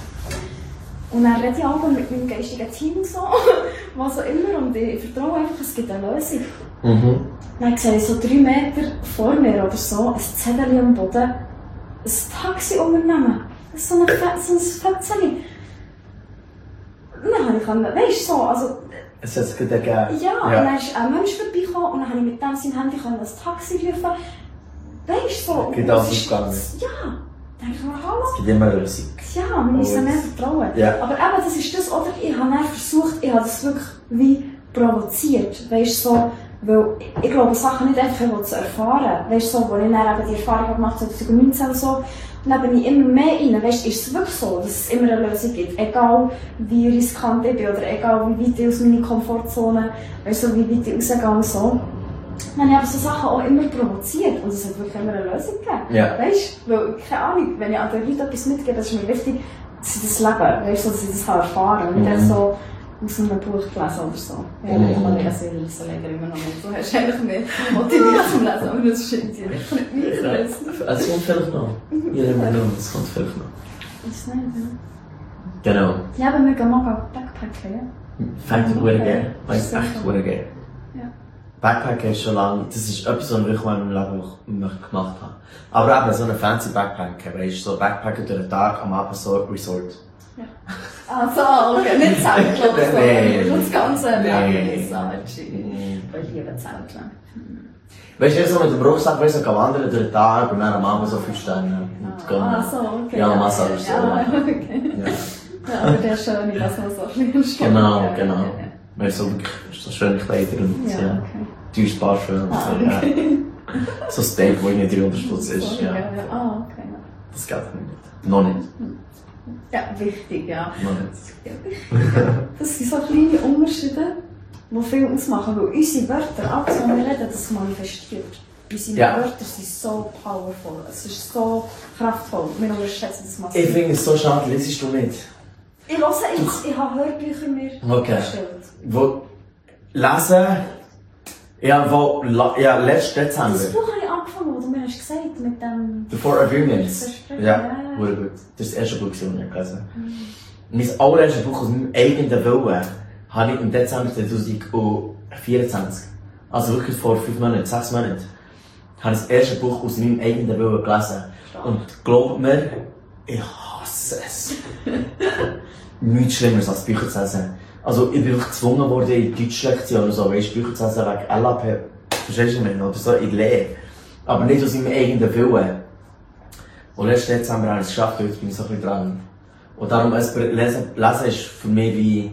Und dann rede ich auch mit meinem geistigen Team so, was auch immer. Und ich vertraue einfach, es gibt eine Lösung. Mhm. Dann sehe ich so drei Meter vor mir oder so, ein Zettel am Boden, ein Taxi-Unternehmen. So ein Fetzeli. Dann habe ich, weißt du, so, also... Es hat es gerade gegeben. Ja, ja, und dann ist ein Mensch vorbeigekommen und dann habe ich mit dem sein Handy ein Taxi rufen. Weißt du, so... Es gibt alles aufgegangen. Ja. Dann denke ich mir, hallo. Es gibt immer eine Lösung. Ja, wir müssen mehr vertrauen. Ja. Aber eben, das ist das, oder? Ich habe dann versucht, ich habe das wirklich wie provoziert. Weißt du, so... Weil ich glaube, Sachen nicht einfach zu erfahren. Weißt du, so, wo ich dann eben die Erfahrung gemacht habe, zwanzig neunzehn oder so, und dann bin ich immer mehr rein. Weißt du, ist es wirklich so, dass es immer eine Lösung gibt? Egal wie riskant ich bin oder egal wie weit ich aus meiner Komfortzone, weißt du, wie weit ich rausgehe und so. Dann habe ich so Sachen auch immer provoziert und es hat wirklich immer eine Lösung gegeben. Ja. Weißt du, weil, keine Ahnung, wenn ich an den Leuten etwas mitgebe, das ist mir wichtig, dass sie das leben, weißt du, dass sie das erfahren und nicht mhm. so aus einem Buch gelesen oder so. Ja, mhm. Ich kann lesen, ich lese leider immer noch nicht. Du hast eigentlich mehr motiviert zum Lesen, aber das stimmt ja nicht. Ich kann nicht mehr lesen. Es kommt vielleicht noch. Ja, immer noch, es kommt vielleicht noch. Ist nicht, ja. Genau. Ja, aber wir gehen mal Backpacken, ja. Fängt ich sehr gerne. Weißt du, echt sehr gerne. Ja. Backpacken ist schon lange, das ist etwas, was ich mal in meinem Leben gemacht habe. Aber eben so eine fancy Backpacken, weißt du, so Backpacken durch den Tag, am Abend so Resort. Ja. Also, okay, nicht Zeltclub, nee, sondern das ganze nee. Leben. Ich liebe Zeltclub. Weißt du, so mit dem Rucksack, weißt du, wandern durch den Tag und dann am Abend so fünf Sterne. Ah, so, okay. Ja, Massage so. Ja, okay. Ja. Ja, aber der ist schön, dass man so ein bisschen Genau, ja, genau. Ja, ja. Weißt du, so wirklich so schöne Kleider und ja, so. Okay. Teures Parfüm und Ah, so. okay. Ja. So ein Steak, wo irgendwie dreihundert Stutz ist. So, Ja. ja. Ah, okay. Das geht nicht. Noch nicht. Ja, wichtig, ja. Noch nicht. Ja, wichtig. Das sind so kleine Unterschiede, die viel ausmachen, weil unsere Wörter, alles, was wir reden, das manifestiert. Unsere Ja. Wörter sind so powerful, es ist so kraftvoll. Wir unterschätzen das massiv. Ich finde es so schade, liest du nicht. Ich höre jetzt, ich habe Hörbücher mir Okay. bestellt. Wo lesen, ja, wo, la, ja, letzten Dezember. Das Buch habe ich angefangen, was du mir hast gesagt, mit dem... The Four Agreements. Versprechen, Ja, ja. wurde gut. Das ist das erste Buch, das ich gelesen habe. Mein allererstes Buch aus meinem eigenen Willen habe ich im Dezember zwanzig vierundzwanzig, also wirklich vor fünf Monaten, sechs Monaten, habe ich das erste Buch aus meinem eigenen Willen gelesen. Und glaubt mir, ich hasse es. Nichts Schlimmeres als Bücher zu lesen. Also ich bin wirklich gezwungen worden in Deutschlektionen so, weißt, Bücher zu lesen wegen L A P, verstehst du mich, oder so, in Lehre. Aber nicht aus meinem eigenen Willen. Und letzten Dezember habe ich es geschafft, und jetzt bin ich so ein bisschen dran. Und darum, es lesen, lesen ist für mich wie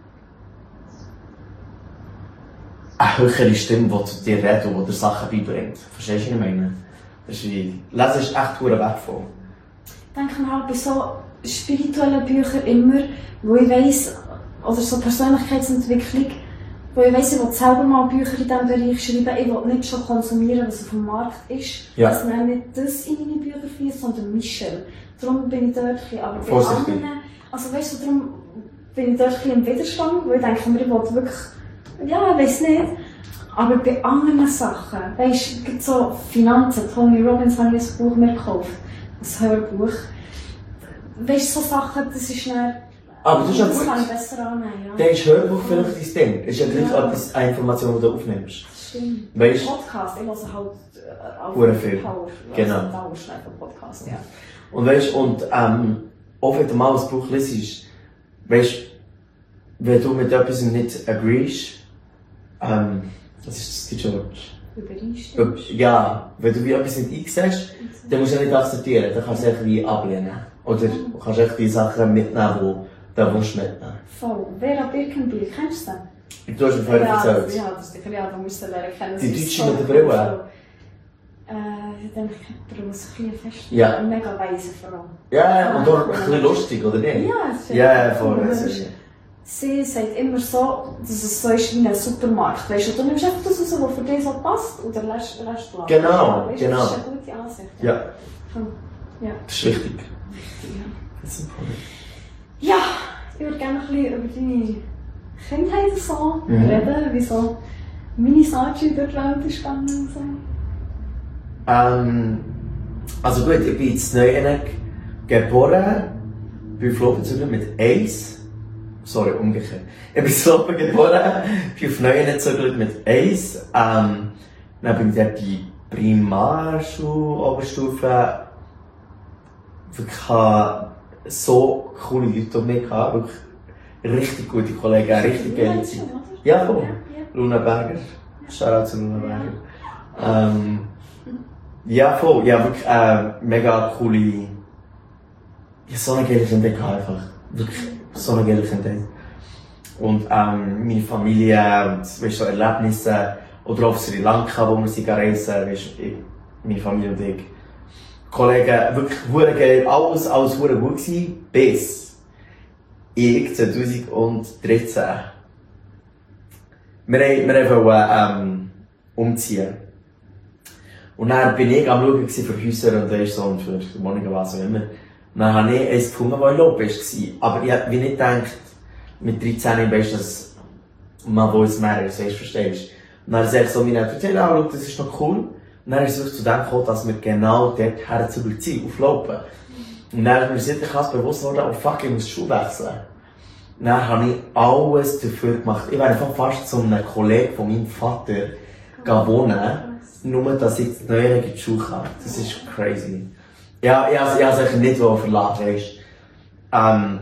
eine höhere Stimme, die zu dir redet und die dir Sachen beibringt. Verstehst du, was ich meine? Das ist wie, lesen ist echt sehr wertvoll. Ich denke mir halt bei so spirituellen Büchern immer, wo ich weiss, oder so Persönlichkeitsentwicklung, wo ich weiss, ich will selber mal Bücher in diesem Bereich schreiben, ich will nicht schon konsumieren, was auf dem Markt ist. Ja. Dass dann nicht das in meine Bücher fließt, sondern Michel. Darum bin ich dort ein bisschen, aber bei Vorsichtig. anderen, also weißt du, darum bin ich dort ein bisschen im Widerstand, weil ich denke mir, ich will wirklich, ja, ich weiss nicht. Aber bei anderen Sachen, weißt du, es gibt so Finanzen, Tony Robbins habe ich ein Buch mir gekauft, ein Hörbuch. Weißt du, so Sachen, das ist dann, Aber das ist ja das gut. kann ich besser annehmen, ja. Dann ist Hörbuch vielleicht dein Ding. Es ist ja gleich Ja. etwas, eine Information, die du aufnimmst. Stimmt. Weißt- Podcast, ich höre halt äh, auf Hure viel. Power, Genau. also Dauerschleifer-Podcast, ja. Und weißt, und, ähm, auch wenn du mal ein Buch liest, weißt, wenn du mit etwas nicht agreest, ähm, das ist das deutsche Wort. Übereinstimmt. Ob- Ja, wenn du wie etwas nicht einsiehst, dann musst du ja nicht akzeptieren, dann kannst du es irgendwie ablehnen. Oder du kannst echt die Sachen mitnehmen, die du willst mitnehmen. Voll. Vera Birkenbiel, kennst du den? Du hast mir vorher ja, erzählt. Ja, das ist ja, da musst du lernen kennen. Die Das ist Deutsche mit der cool. Brille? Äh, ich denke, die Brille ist ein bisschen fest. Ja. Mega weise vor allem. Ja, und auch ein bisschen lustig, oder nicht? Ja, es ist Ja, voll. cool. das ist- Sie sagt immer so, dass es so ist wie ein Supermarkt. Weißt du, du nimmst einfach das raus, was für dich so passt, und dann lässt lässt du Genau, weißt, du, genau. Das ist eine gute Ansicht. Ja, Hm. Ja. das ist wichtig. Ja. Das ist important. Ja, ich würde gerne ein bisschen über deine Kindheit so Mhm. reden, wie so Mini-Sachi durch die Welt ist gegangen und so? Ähm, also gut, ich bin in Neueneck geboren, bin auf Lopen mit eins. Sorry, umgekehrt. Ich bin in Lopen geboren, bin auf Neueneck mit eins. Ähm, dann bin ich dort die Primarschule, Oberstufe. Ich hatte so coole Leute um mich gehabt, wirklich richtig gute Kollegen, richtig geile Zeit. Ja, voll. Luna Berger. Shoutout zu Luna Berger. Ähm, ja, voll. Ja, wirklich äh, mega coole. Ja, so eine geile Kindheit gehabt, einfach. Wirklich so eine geile Kindheit. Und ähm, meine Familie und weißt, so Erlebnisse. Oder auf Sri Lanka, wo wir sie reisen, weißt, ich, meine Familie und ich. Kollegen, wirklich hure geil, alles, alles hure gut gewesen, bis ich zwanzig dreizehn. Wir, wir wollten ähm, umziehen. Und dann bin ich am Schauen für Häuser und so und für Wohnungen, was auch immer. Und dann habe ich eins gefunden, das in Lobis war. Aber ich habe nicht gedacht, mit dreizehn weißt du, dass man wo es mehr ist, weißt du, verstehst. Und dann sagt so meine Eltern, ja, schau, das ist noch cool. Und dann ist es zu dem gekommen, dass wir genau dort hergezogen sind, auf Lopen. Und dann ist mir sicher krass bewusst geworden, oh fuck, ich muss die Schule wechseln. Und dann habe ich alles dafür gemacht. Ich wäre einfach fast zu einem Kollegen von meinem Vater wohnen, nur dass ich neu in die Schule kann. Das ist crazy. Ja, ich habe es sicher nicht verlassen, weißt du. Ähm,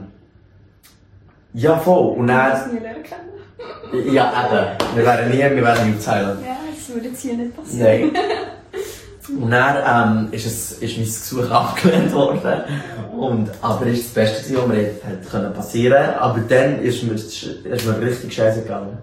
ja, voll. Und dann... Du hast nie lernen kennen. Ja, eben. Wir wären nie, wir wären nie in Thailand. Ja, das würde jetzt hier nicht passieren. Nein. Und dann ähm, ist, es, ist mein Gesuch abgelehnt worden. Und, aber es ist das Beste, was mir hätte passieren können. Aber dann ist mir, ist mir richtig scheiße gegangen.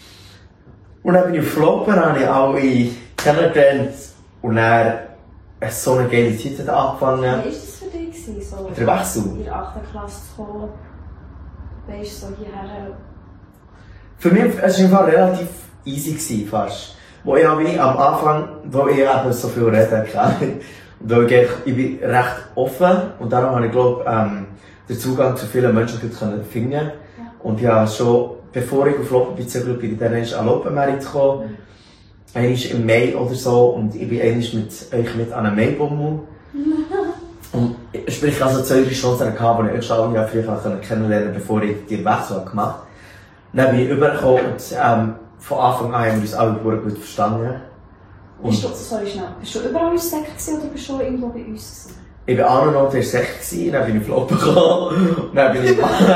Und dann bin ich auf Lopen, habe ich alle kennengelernt. Und dann hat so eine geile Zeit angefangen. Wie war das für dich? So der Wechsel? In der achten Klasse zu kommen, weißt du, so hierher. Für mich war es einfach relativ easy, fast. Wo ich auch wie am Anfang, wo ich eben so viel reden kann. Und ich, ich bin recht offen und darum habe ich, glaube ähm, den Zugang zu vielen Menschen finden. Ja. Und ja, schon bevor ich auf Lopen bin, bin ich dann erst an Lopenmerit gekommen. Mhm. Einmal im Mai oder so und ich bin einmal mit euch mit an einem Maibummel. Und sprich also zwei, drei Chancen gehabt, die ich schon alle früher kennenlernen konnte, bevor ich den Wechsel gemacht habe. Dann bin ich rübergekommen und ähm, von Anfang an haben wir uns alle gut verstanden. Und bist du, sorry, schnell, bist du überall in Sek oder bist du irgendwo bei uns gewesen? Ich war an und an in Sek, dann bin ich auf Lopen gekommen, dann bin ich,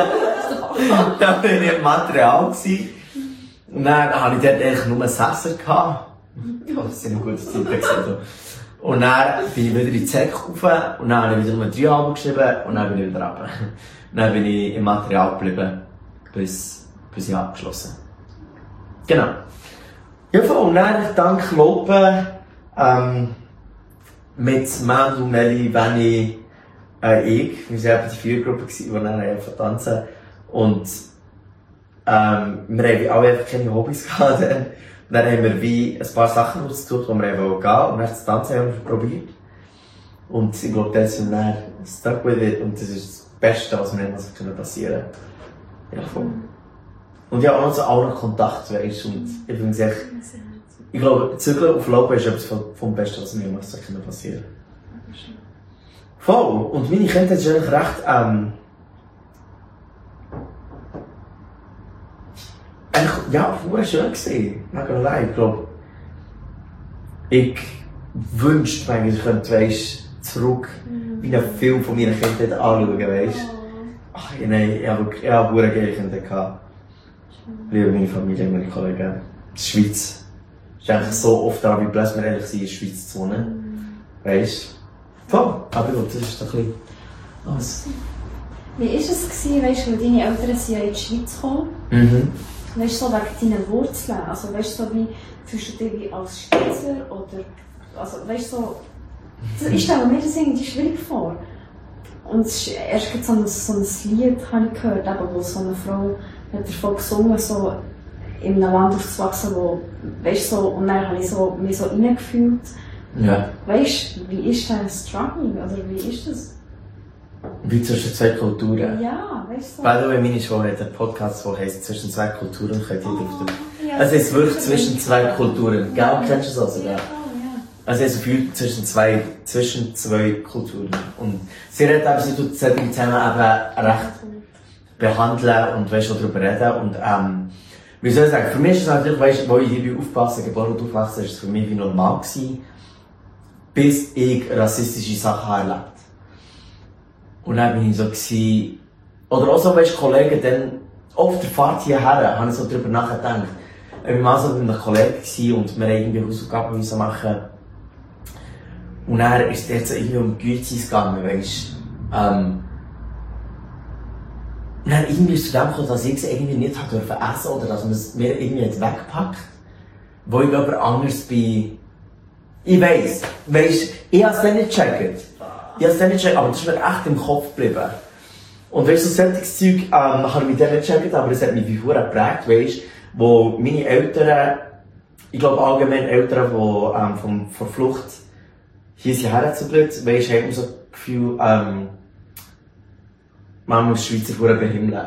dann bin ich im Material gewesen. Und dann hatte ich dort eigentlich nur einen Sesser gehabt. Das sind gute Zeiten gewesen. Und dann bin ich wieder in die Sek rauf und dann habe ich wieder nur drei Alben geschrieben und dann bin ich wieder runter. Und dann bin ich im Material geblieben, bis, bis ich abgeschlossen. Genau. Ja, voll. Und dann dank Lopen, ähm, mit Mel, Melli, Benni, äh, ich. Wir waren eben die Viergruppe, die dann einfach tanzen. Und, ähm, wir haben alle einfach keine Hobbys gehabt. Und dann haben wir wie ein paar Sachen ausgesucht, wo wir einfach gehen. Und dann das Tanzen haben wir probiert. Und ich glaube, das sind wir dann stuck with it. Und das ist das Beste, was mir passieren kann. Ja, voll. Und ja, auch noch so auch noch Kontakt, weißt du. Und ich finde es echt, ich glaube, Zügeln auf Lopen ist etwas vom Besten, was mir passieren kann. Voll. Und meine Kindheit ist eigentlich recht, ähm, eigentlich, ja, vorher schön gewesen. Not gonna lie. Ich glaube, ich wünschte manchmal, ich könnte, weisst, zurück, wie einen Film von meiner Kindheit anschauen, weißt du. Ach, nein, ich habe wirklich, ich habe eine geile Kindheit gehabt. Ich liebe meine Familie, meine Kollegen. Die Schweiz. Es ist eigentlich so oft daran, wie blöd wir ehrlich sind, in der Schweiz zu wohnen. Weißt du? Voll. Aber gut, das ist doch ein bisschen alles. Wie war es, weißt du, weil deine Eltern sind ja in die Schweiz gekommen? Mhm. Weißt du, so wegen deinen Wurzeln? Also, weißt du, so wie, fühlst du dich wie als Schweizer oder, also, weißt du, so, ich stelle mir das irgendwie schwierig vor. Und es ist erst so ein, so ein Lied, habe ich gehört, eben, wo so eine Frau hat davon gesungen, so in einem Land aufzuwachsen, wo, weißt du, so, und dann habe ich so, mich so reingefühlt. Ja. Weißt du, wie ist dein Struggle, oder wie ist das? Wie zwischen zwei Kulturen? Ja, weißt du. By the way, meine Schwester hat einen Podcast, der heisst «Zwischen zwei Kulturen», könnt ihr Oh, auf der ja. Es ist wirklich zwischen zwei Kulturen. Gell, kennst du das sogar? Ja, ja. Also es fühlt zwischen zwei, zwischen zwei Kulturen. Und sie redet eben, sie tut solche Themen eben recht behandeln und weißt, darüber reden. Und, ähm, wie soll ich sagen, für mich ist es natürlich, weißt, wo ich hier aufgewachsen, geboren und aufgewachsen, ist es für mich wie normal gewesen, bis ich rassistische Sachen habe erlebt. Und dann bin ich so gewesen, oder auch so, weißt, Kollegen, dann, auf der Fahrt hierher, habe ich so drüber nachgedacht. Ich war mal so mit einem Kollegen gewesen und wir haben irgendwie Hausaufgaben müssen machen. Und dann ist es jetzt so irgendwie um Güte gegangen, weißt, ähm, und dann irgendwie ist es zu dem gekommen, dass ich es irgendwie nicht hat dürfen essen oder dass man es mir irgendwie jetzt weggepackt. Wo ich aber anders bin. Ich weiss, weisst, ich hab's dann nicht gecheckt. Ich hab's dann nicht gecheckt, aber das ist mir echt im Kopf geblieben. Und weisst du, so solches Zeug, ähm, habe ich mich dann nicht gecheckt, aber es hat mich wie vorher geprägt, weisst, wo meine Eltern, ich glaube allgemein Eltern, die, ähm, vom, von Flucht hier sind hergezogen, weisst, haben immer so das Gefühl, ähm, man muss Schweizer Huren behimmeln.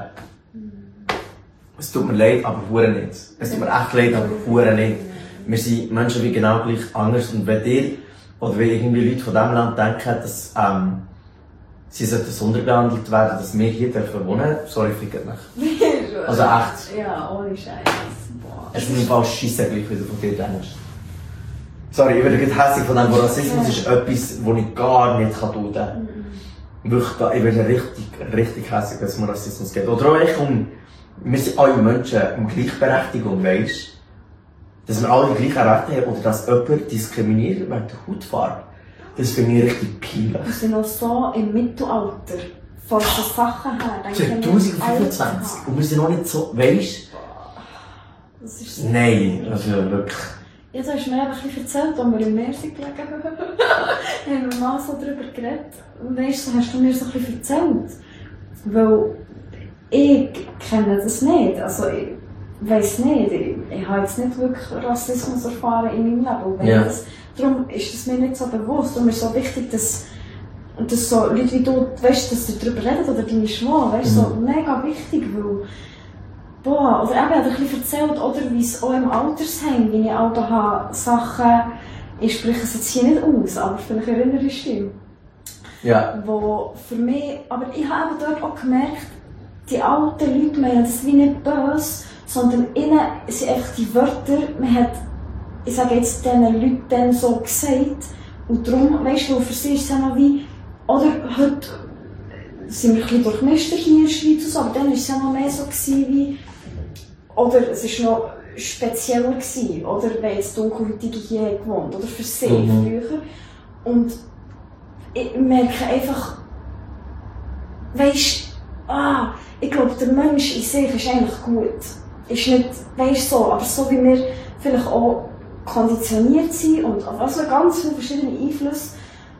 Es tut mir leid, aber Huren nicht. Es tut mir echt leid, aber Huren nicht. Wir sind Menschen wie genau gleich anders. Und wenn ihr, oder wenn irgendwie Leute von diesem Land denken, dass ähm, sie sollten sonderbehandelt werden, dass wir hier dürfen wohnen, sorry, fickt mich. Also echt. Ja, ohne Scheiß. Es ist mir im Fall scheisse gleich, wie du von dir denkst. Sorry, ich werde gerade hässlich von dem, wo Rassismus ist etwas, das ich gar nicht dulden kann. Wirklich, ich werde richtig, richtig hässlich, wenn es um Rassismus geht. Oder auch echt um, wir sind alle Menschen um Gleichberechtigung, weisst. Dass wir alle die gleichen Rechte haben oder dass jemand diskriminiert wegen der Hautfarbe. Das finde ich richtig peinlich. Wir sind noch so im Mittelalter. Von so Sachen her. zweitausend fünfundzwanzig. Und wir sind noch nicht so, weisst. Das ist so. Nein, also wirklich. Jetzt hast du mir einfach ein bisschen erzählt, als wir im Meer sind gelegen haben wir mal so darüber geredet. Und weißt, so hast du mir so ein bisschen erzählt. Weil ich kenne das nicht. Also ich weiss nicht. Ich, ich habe jetzt nicht wirklich Rassismus erfahren in meinem Leben. Ja. Das, darum ist es mir nicht so bewusst. Darum ist es so wichtig, dass, dass so Leute wie du, weißt, dass du darüber redest oder deine Schwester, weißt, mhm. so mega wichtig. Weil, boah, oder eben, ich habe ein bisschen erzählt, oder wie es auch im Altersheim, wie ich auch da habe, Sachen, ich spreche es jetzt hier nicht aus, aber vielleicht erinnere ich dich. Ja. Wo für mich, aber ich habe eben dort auch gemerkt, die alten Leute meinen das wie nicht böse, sondern ihnen sind einfach die Wörter, man hat, ich sage jetzt diesen Leuten dann so gesagt, und darum, weißt du, für sie ist es ja noch wie, oder heute sind wir ein bisschen durchmischt hier in der Schweiz und so, aber dann war es ja noch mehr so gewesen, wie, oder es war noch spezieller gewesen, oder wenn jetzt Dunkelhäutige hier gewohnt, oder für sie mhm. früher. Und ich merke einfach, weisst, ah, ich glaube, der Mensch in sich ist eigentlich gut. Ist nicht, weisst so, aber so wie wir vielleicht auch konditioniert sind und also ganz viele verschiedene Einflüsse.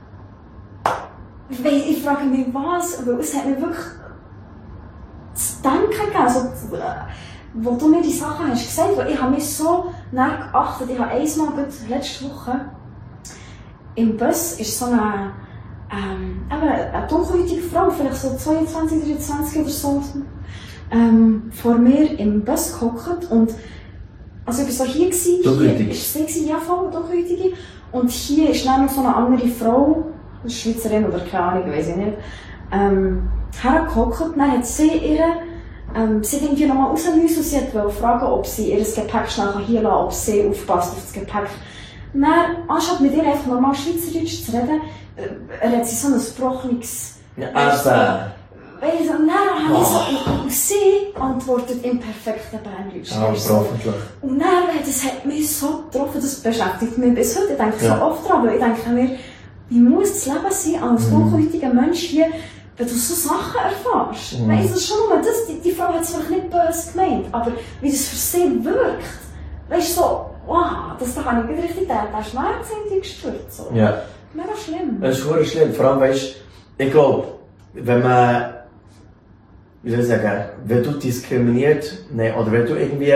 Ich, ich frage mich was, weil es hat mir wirklich zu denken gegeben. Also, wo du mir die Sachen hast gesagt, weil ich habe mich so näher geachtet. Ich habe einmal, letzte Woche, im Bus ist so eine, ähm, eine dunkelhäutige Frau, vielleicht so zweiundzwanzig, dreiundzwanzig oder so, ähm, vor mir im Bus gehockt und also ich war so hier gewesen, hier ist sie gewesen, ja voll, dunkelhäutige, und hier ist dann noch so eine andere Frau, eine Schweizerin oder keine Ahnung, weiss ich nicht, ähm, hergehockt, dann hat sie ihre Ähm, sie hat irgendwie nochmal raus müssen und sie wollte fragen, ob sie ihr Gepäck schnell hier lassen kann, ob sie aufpasst auf das Gepäck. Dann, anstatt mit ihr einfach normal Schweizerdeutsch zu reden, äh, hat sie so ein gebrochenes... Ja, aber... Weißt du, und dann habe ich so... Und sie antwortet im perfekten Berndeutsch. Ja, so. Und dann, das hat mich so getroffen, das beschäftigt mich bis heute. Ich denke ja. so oft daran, weil ich denke mir, wie muss das Leben sein als dunkelhäutiger Mensch hier, wenn du so Sachen erfährst. Mhm. Weißt du, schon nur das, die, die Frau hat es vielleicht nicht böse gemeint, aber wie das für sie wirkt, weißt du, so, wow, das da habe ich richtig den, den Schmerz irgendwie gespürt. So. Ja. Mega schlimm. Das ist wirklich schlimm. Vor allem, weißt du, ich glaube, wenn man, wie soll ich sagen, wenn du diskriminiert, ne, oder wenn du irgendwie,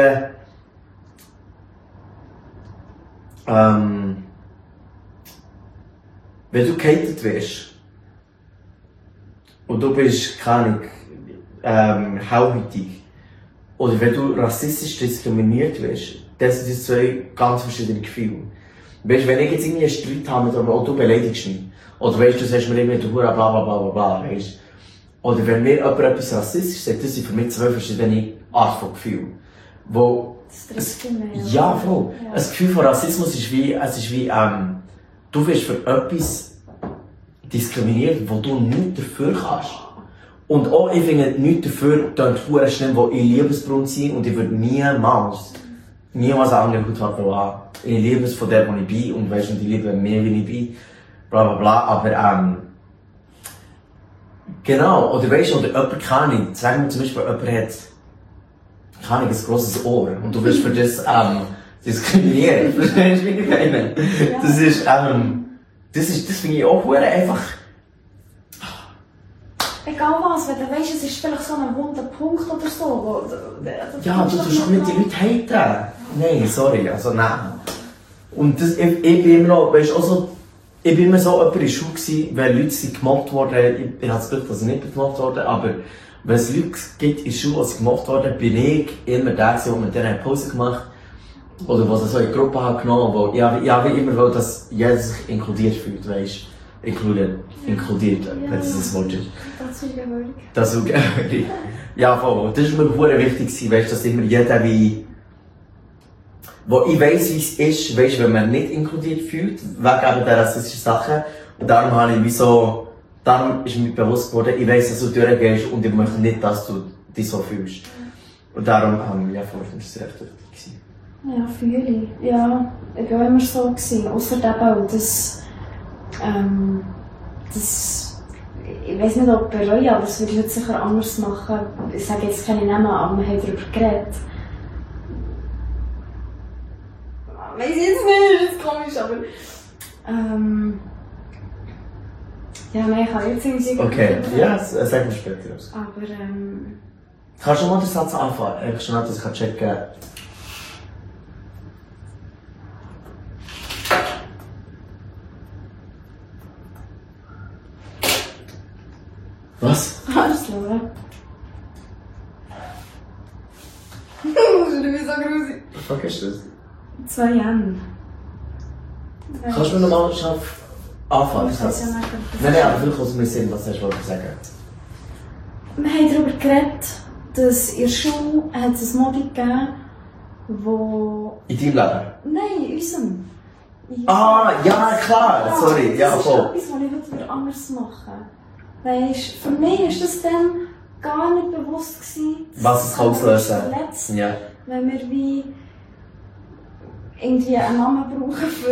ähm, wenn du gehatet wirst, und du bist, keine Ahnung, ähm, hellhäutig. oder wenn du rassistisch diskriminiert wirst, das sind zwei ganz verschiedene Gefühle. Weißt du, wenn ich jetzt irgendwie einen Streit habe mit jemandem, oh, du beleidigst mich, oder weißt du, du sagst mir irgendwie, du Hura, bla bla bla bla bla, weißt du. Oder wenn mir jemand etwas rassistisch sagt, das sind für mich zwei verschiedene Arten von Gefühlen. Wo Das trifft mich. Ja, voll. Ja. Das Gefühl von Rassismus ist wie, es ist wie, ähm, du wirst für etwas diskriminiert, wo du nichts dafür kannst. Und auch, ich finde, nichts dafür, klingt verdammt schlimm, wo ich Liebesbrunn sein und ich würde niemals, niemals eine andere Hautfarbe haben. Ich liebe es von der, wo ich bin, und weißt du, und ich liebe mehr, wie ich bin, bla bla bla, aber, ähm, genau, oder weißt du, oder jemand kann nicht, sagen wir zum Beispiel, jemand hat, kann ich ein grosses Ohr, und du wirst für das, ähm, diskriminieren. Verstehst du, wie ich meine? Ja. Das ist, ähm, das ist, das finde ich auch verdammt einfach. Egal was, wenn du weißt, es ist vielleicht so ein wunder Punkt oder so, wo, wo, Ja, du tust doch nicht die Leute haten. Nein, sorry, also nein. Und das, ich, ich bin immer noch, weißt du, also, ich bin immer so jemand in der Schule gewesen, wenn Leute sind gemobbt worden, ich, ich habe das Glück, dass ich nicht gemobbt worden, aber wenn es Leute gibt in der Schule, die gemobbt worden, bin ich immer der gewesen, der mit denen Pause gemacht hat, oder was so in die Gruppe hat genommen, wo, ich habe, ich habe immer wollen, dass jeder sich inkludiert fühlt, weißt du, inkludiert, inkludiert, Ja, wenn das ein Wort ist. Dazugehörig. Das ist okay. Ja, voll. Das war mir sehr wichtig, weißt, dass immer jeder wie, wo ich weiss, wie es ist, weißt, wenn man nicht inkludiert fühlt, wegen eben der rassistischen Sachen. Und darum habe ich wie so, darum ist mir bewusst geworden, ich weiss, dass du durchgehst und ich möchte nicht, dass du dich so fühlst. Und darum haben wir ja vorhin das sehr wichtig gewesen. Ja, fühle ich. Ja, ich war auch immer so gewesen. Ausser eben auch, dass, ähm, das, ich weiss nicht, ob ich bereue, aber das würde ich heute sicher anders machen. Ich sage jetzt keine Namen, aber wir haben darüber geredet. Ich weiss jetzt nicht, das ist komisch, aber, ähm, ja, nein, ich kann jetzt irgendwie Okay, ja, sag mir später. Aber, ähm, Kannst du mal den Satz anfangen? Einfach schon, dass ich checken kann. Was? alles klar. Das ist irgendwie so gruselig. Was ist das? Zwei Jahre. Kannst du mir nochmal schnell anfangen? Ich weiß ja nicht, ob das- Nein, nein, aber vielleicht kannst du mir sehen, was hast du wollen sagen. Wir haben darüber geredet, dass in der Schule hat es ein Mobbing gegeben, wo... In deinem Leben? Nein, in unserem. In Ah, unserem- ja, klar, sorry, ja, das voll. ist etwas, was ich heute anders machen würde. Weisst, für mich war das dann gar nicht bewusst gewesen, Was es kann auslösen. verletzt, Ja. wenn wir wie irgendwie einen Namen brauchen für...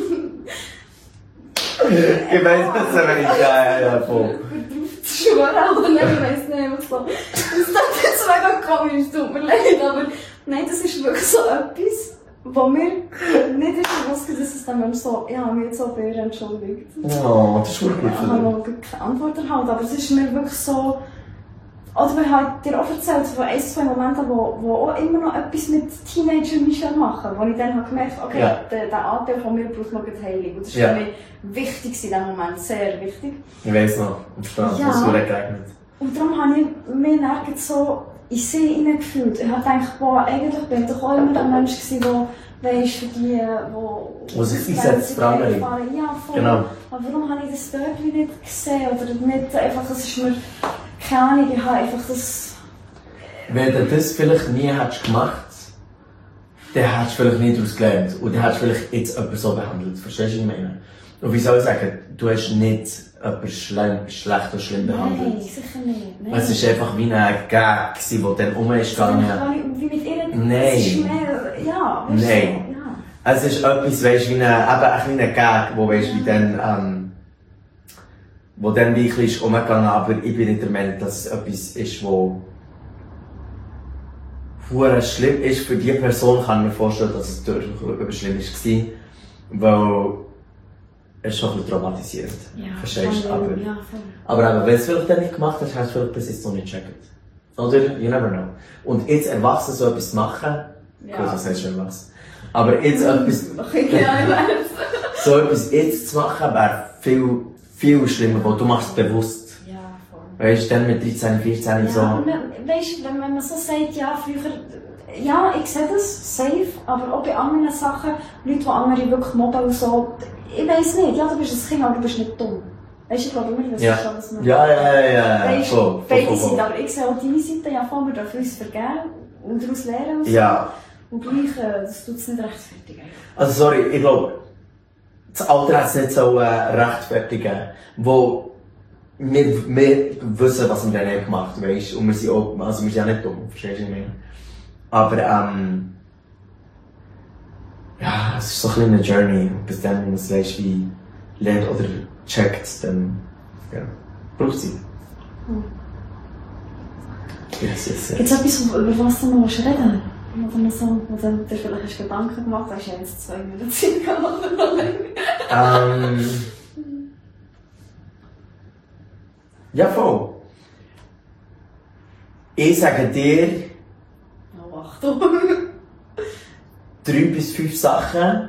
Ich weiss das nicht, ja, ja, ja, voll. für drauf zu schwören oder nicht, ich weiss nicht, was so. Das ist jetzt mega komisch, tut mir leid, aber nein, das ist wirklich so etwas, wo mir nicht ist bewusst war, dass es dann Mensch so, ja, mich jetzt so bei ihr entschuldigt. Oh, das ist gut Ich für habe dich. noch keine Antwort erhalten, aber es ist mir wirklich so... Oder wir haben dir auch erzählt von ein, zwei Momenten, wo, wo auch immer noch etwas mit Teenager Michelle machen, wo ich dann habe gemerkt habe, okay, Ja. der, der Anteil von mir braucht noch eine Heilung. Und das war Ja. für mich wichtig in diesem Moment, sehr wichtig. Ich weiss noch, im Strand, Ja. was du geregnet. Und darum habe ich mich dann so in sie hineingefühlt. Ich habe gedacht, boah, eigentlich bin ich doch auch immer ein Mensch gewesen, der, weisst, für die, wo... Wo sich einsetzt für andere. Ja, voll. Genau. Aber warum habe ich das dort nicht gesehen? Oder nicht einfach, es ist mir... Keine Ahnung, ich habe einfach das... Wenn du das vielleicht nie hättest gemacht, dann hättest du vielleicht nicht daraus gelernt. Und dann hättest du vielleicht jetzt jemanden so behandelt. Verstehst du, was ich meine? Und wie soll ich sagen, du hast nicht jemanden schlimm, schlecht oder schlimm behandelt. Nein, sicher nicht. Nein. Es war einfach wie ein Gag, der dann um ist gegangen. Wie mit ihr... Nein. Es ist mehr... Ja, weißt du, Nein. ja. Es ist etwas, weißt, wie ein, eben ein kleiner Gag, wo, weißt, wie dann, ähm, wo dann wirklich ist umgegangen, aber ich bin nicht der Meinung, dass es etwas ist, wo hure schlimm ist für die Person, kann ich mir vorstellen, dass es durchaus schlimm war, weil es ist schon ein bisschen traumatisierend. Ja, Verstehst du? voll, Aber, ja, voll. aber eben, wenn du es vielleicht dann nicht gemacht hast, hast du es vielleicht bis jetzt noch nicht gecheckt. Oder? You never know. Und jetzt erwachsen so etwas zu machen, Ja. gut, was heißt schon erwachsen? Aber jetzt etwas, Okay, ja, ich weiß. so etwas jetzt zu machen, wäre viel, viel schlimmer, weil du machst es bewusst. Ja, voll. Weißt du, dann mit dreizehn, vierzehn ja, so. Aber man, weißt, wenn, wenn man so sagt, ja, früher, ja, ich sehe das, safe, aber auch bei anderen Sachen, Leute, die andere wirklich mobben und so, ich weiss nicht, ja, du bist ein Kind, aber du bist nicht dumm. Weißt du, ich glaube, wir wissen Ja. schon, was man Ja, ja, ja, ja. weißt, Voll, voll, beide voll, voll. Seiten, aber ich sehe auch deine Seite, ja, voll, wir dürfen uns vergeben und daraus lernen und so. Ja. Und gleich, äh, das tut es nicht rechtfertigen. Also sorry, ich glaube, das Alter hat es nicht so äh, rechtfertigen, wo wir, wir wissen, was wir dann haben gemacht haben, weißt du, und wir sind auch, also wir sind ja nicht dumm, verstehst du, was ich meine? Aber ähm, ja, es ist so ein bisschen eine Journey, bis dann, wenn man es weißt, wie lernt oder checkt, dann ja, braucht es Zeit. Hm. Yes, yes, yes. Gibt es etwas, über was du noch reden willst? Oder noch so, wo du dir vielleicht hast Gedanken gemacht hast, hast du jetzt zwei Minuten Zeit gehabt oder noch länger? Ähm. Ja, voll. Ich sage dir Oh, Achtung! drei bis fünf Sachen,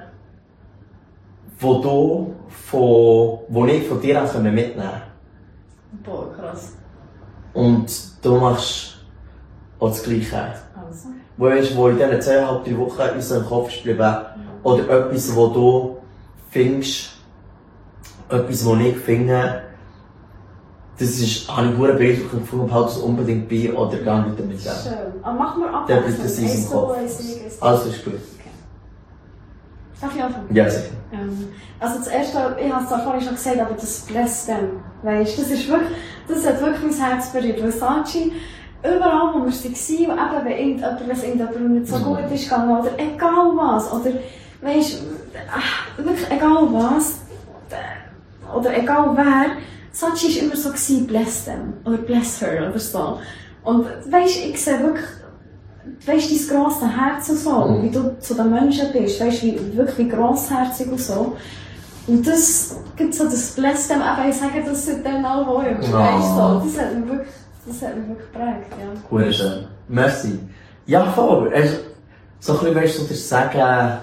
wo du von, wo ich von dir auch mitnehmen konnte. Boah, krass. Und du machst auch das Gleiche. Also. Wo, weißt, wo in diesen zweieinhalb, drei Wochen uns im Kopf ist geblieben. Oder etwas, wo du findest, etwas, wo ich finde, das ist, habe ich sehr beeindruckend gefunden, behalte es unbedingt bei oder gar nicht damit leben. Schön. Aber machen wir ab. Dann bleibt das in unserem Kopf. Alles ist gut. Okay. Darf ich anfangen? Ja, sicher. Ähm, also das erste, ich habe es zwar vorhin schon gesagt, aber das Bless Them, weißt, das ist wirklich, das hat wirklich mein Herz berührt, weil Saatchi, überall wo wir waren, und eben wenn irgendjemand, wenn es irgendjemand nicht so gut ist gegangen, oder egal was, oder weißt, ach, wirklich egal was, oder egal wer, Saatchi war immer so gewesen, bless them, oder bless her, oder so. Und weißt, ich sehe wirklich, weißt du, dein grosses Herz und so, und wie du zu den Menschen bist, weißt du, wie, wirklich wie grossherzig und so. Und das gibt so das Bless them, eben, ich sage das dann auch, wo ich Oh. weißt so, das hat mich wirklich, das hat mich wirklich geprägt, ja. Gut, schön. Merci. Ja, voll. Also, so ein bisschen, weißt du, das Sagen,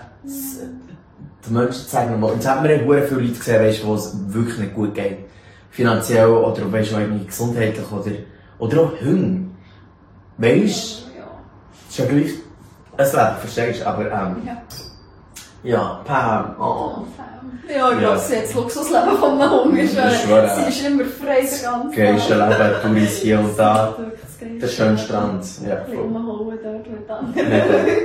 den Menschen zu sagen, und jetzt haben wir ja sehr viele Leute gesehen, weißt du, wo es wirklich nicht gut geht. Finanziell, oder weißt du, irgendwie gesundheitlich, oder, oder auch Hunde. Weißt du? Ja. Das ist ja gleich ein Leben, verstehst du? Aber, ähm, Ja. ja, Pam, oh. Ja, ich Ja. glaube, sie hat das Luxusleben von einem Hund. Ich schwöre. Sie ist immer frei den ganzen Geilste Leben, Touris hier und da. Wirklich das Geilste. Der schöne Strand, ja, Ein bisschen voll. rumholen dort mit anderen. Nicht,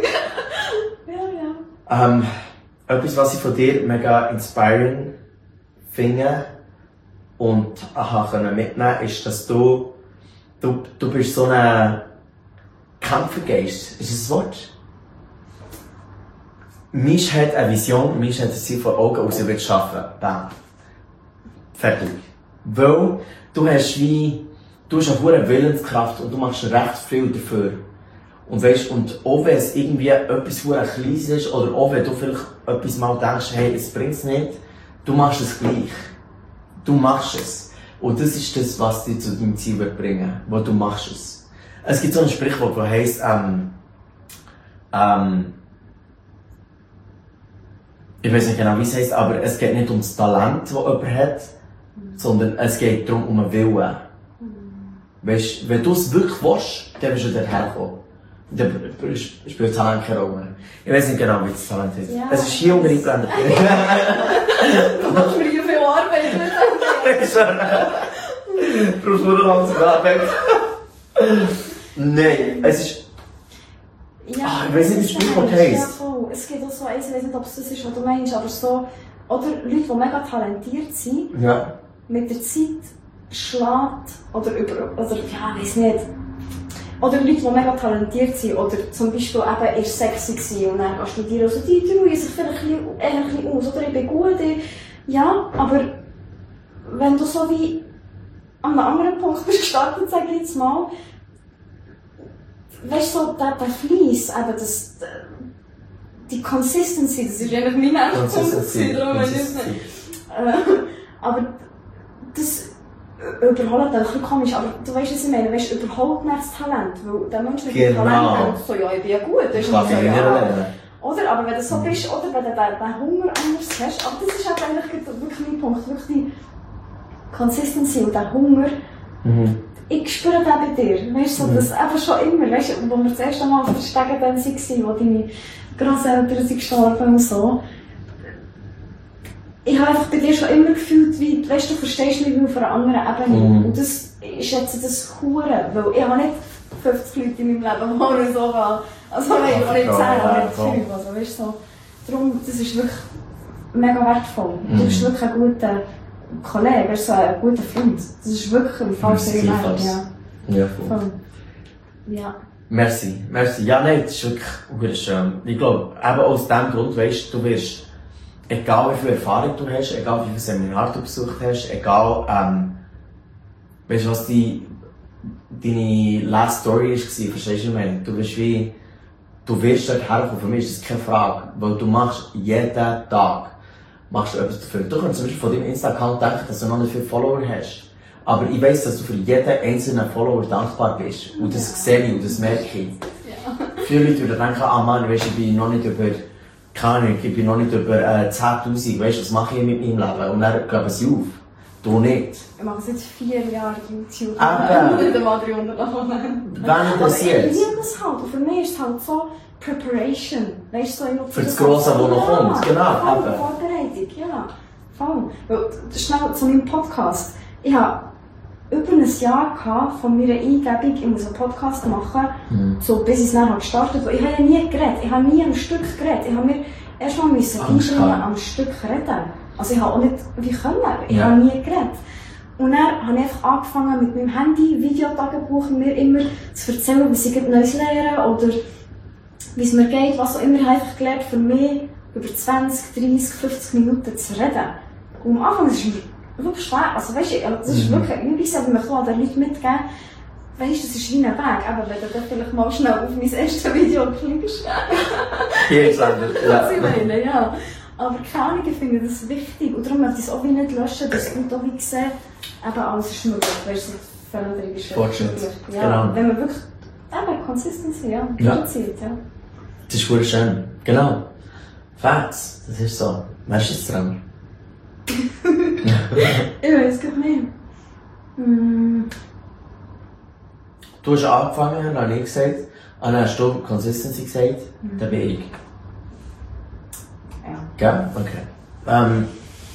Ja, ja. ähm, etwas, was ich von dir mega inspirierend finde und aha, können mitnehmen, ist, dass du, du, du bist so ein Kämpfergeist. Ist das ein Wort? Misch hat eine Vision, Misch hat ein Ziel vor Augen und sie will es schaffen. Bam. Fertig. Weil du hast wie, du hast eine hohe Willenskraft und du machst recht viel dafür. Und weißt, und auch wenn es irgendwie etwas sehr Kleines ist, oder auch wenn du vielleicht etwas mal denkst, hey, es bringt's nicht, du machst es gleich. Du machst es. Und das ist das, was dich zu deinem Ziel wird bringen, wo du machst es. Es gibt so ein Sprichwort, das heisst, ähm, ähm, ich weiß nicht genau, wie es heisst, aber es geht nicht um das Talent, das jemand hat, sondern es geht darum, um einen Willen. Weißt, wenn du es wirklich willst, dann bist du dort hergekommen. Dann spielt Talent keine Rolle. Ich weiß nicht genau, wie das Talent ist. Ja. Es ist hier unten eingeblendet. Du machst mir hier viel Arbeit mit. Du brauchst nur noch zu Arbeit. Nein, es ist... Ja, Ah, ich weiss nicht, wie das Sprichwort Ja, heisst. voll. Es gibt auch so eins, ich weiß nicht, ob es das ist, was du meinst, aber so, oder Leute, die mega talentiert sind, Ja. mit der Zeit schlägt, oder über, oder, ja, weiss nicht. Oder Leute, die mega talentiert sind, oder zum Beispiel eben eher sexy waren und dann studieren, also die trauen sich vielleicht ein bisschen, eher ein bisschen aus, oder ich bin gut, ich, ja, aber wenn du so wie an einem anderen Punkt bist gestartet, sage ich jetzt mal, weißt du, so, der, der Fleiss, eben das, die Consistency, das ist eigentlich mein erster Punkt, darum weiß ich es nicht. Äh, aber das überholt dann ein bisschen komisch, aber du weißt, was ich meine, weißt, überholt nicht das Talent, weil der Mensch mit dem Genau. Talent denkt, so, ja, ich bin ja gut, das ist Kann so, ich nicht ja. lernen. Oder, aber wenn du so bist, oder wenn du den, den Hunger anders hast, aber das ist halt eigentlich wirklich mein Punkt, wirklich die Consistency und der Hunger, Mhm. ich spüre das bei dir. Weißt du, so, das einfach schon immer, weißt du, wo wir das erste Mal verstegen dann waren, wo deine Grosseltern sind gestorben und so. Ich habe einfach bei dir schon immer gefühlt, wie, weißt du, du verstehst mich auf einer anderen Ebene. Mhm. Und das, ich schätze das Hure, weil ich habe nicht fünfzig Leute in meinem Leben, die so war. Also, nein, ich habe nicht zehn, aber nicht fünf. Also, weißt du, so. Darum, das ist wirklich mega wertvoll. Mhm. Du bist wirklich ein guter Kollege, also ein guter Freund. Das ist wirklich ein falscher Gedanke. Ja. Ja, voll. voll. Ja. Merci, merci. Ja, nein, das ist wirklich schön. Ich glaube, eben aus diesem Grund, weißt du, du wirst, egal wie viel Erfahrung du hast, egal wie viel Seminar du besucht hast, egal, ähm, weißt du, was die, deine last Story war, verstehst du, was ich meine? Du wirst wie, du wirst dort herkommen, für mich ist das keine Frage, weil du machst jeden Tag, machst du etwas dafür. Du kannst zum Beispiel von deinem Insta-Account denken, dass du noch nicht viele Follower hast. Aber ich weiss, dass du für jeden einzelnen Follower dankbar bist. Und das ja. sehe ich und das merke ich. Ja. Viele Leute würden denken, ah Mann, weißt, ich bin noch nicht über, keine Ahnung, ich bin noch nicht über äh, zehntausend, weißt, was mache ich mit meinem Leben? Und dann geben sie auf. Du nicht. Ich mache seit vier Jahren YouTube. Aber wenn interessiert. Ich liebe es halt. Und für mich ist es halt so Preparation. Weißt du, so für das Grosse, was noch ja, kommt. Genau. Voll, Vorbereitung, ja. Voll. Weil, schnell zu meinem Podcast. Ich habe über ein Jahr gehabt von meiner Eingebung, ich muss einen Podcast machen, mhm. so, bis ich es dann gestartet habe. Ich habe ja nie geredet. Ich habe nie am Stück geredet. Ich habe mir erst mal müssen einbringen, am Stück reden. Also ich habe auch nicht wie können. Ich ja. habe nie geredet. Und dann habe ich einfach angefangen mit meinem Handy, Videotagebuch, mir immer zu erzählen, wie ich Neues lernen oder wie es mir geht, was auch immer. Ich habe einfach gelernt, für mich über zwanzig, dreissig, fünfzig Minuten zu reden. Und am Anfang ist es wirklich schwer. Also weißt du, das ist wirklich, ich weiß, aber ich möchte den Leuten mitgeben, weißt du, das ist wie ein Weg. Aber wenn du dann vielleicht mal schnell auf mein erstes Video klickst. Hier ist anders. Was ich meine, ja. Aber keine Ahnung, ich finde das wichtig. Und darum möchte ich es auch nicht löschen, dass du auch wie sehen, eben alles ist möglich. Weißt du, Veränderung ist Fortschritt. Ja, genau. Wenn man wirklich, eben, Consistency, ja, ja. Durchzieht, ja. Das ist wirklich schön. Genau. Facts. Das ist so. Wer ist jetzt dran? Ich weiß gar nicht. Hm. Du hast angefangen, dann habe ich gesagt, und dann hast du Consistency gesagt, mhm. dann bin ich. Ja. Gell? Okay. Ähm,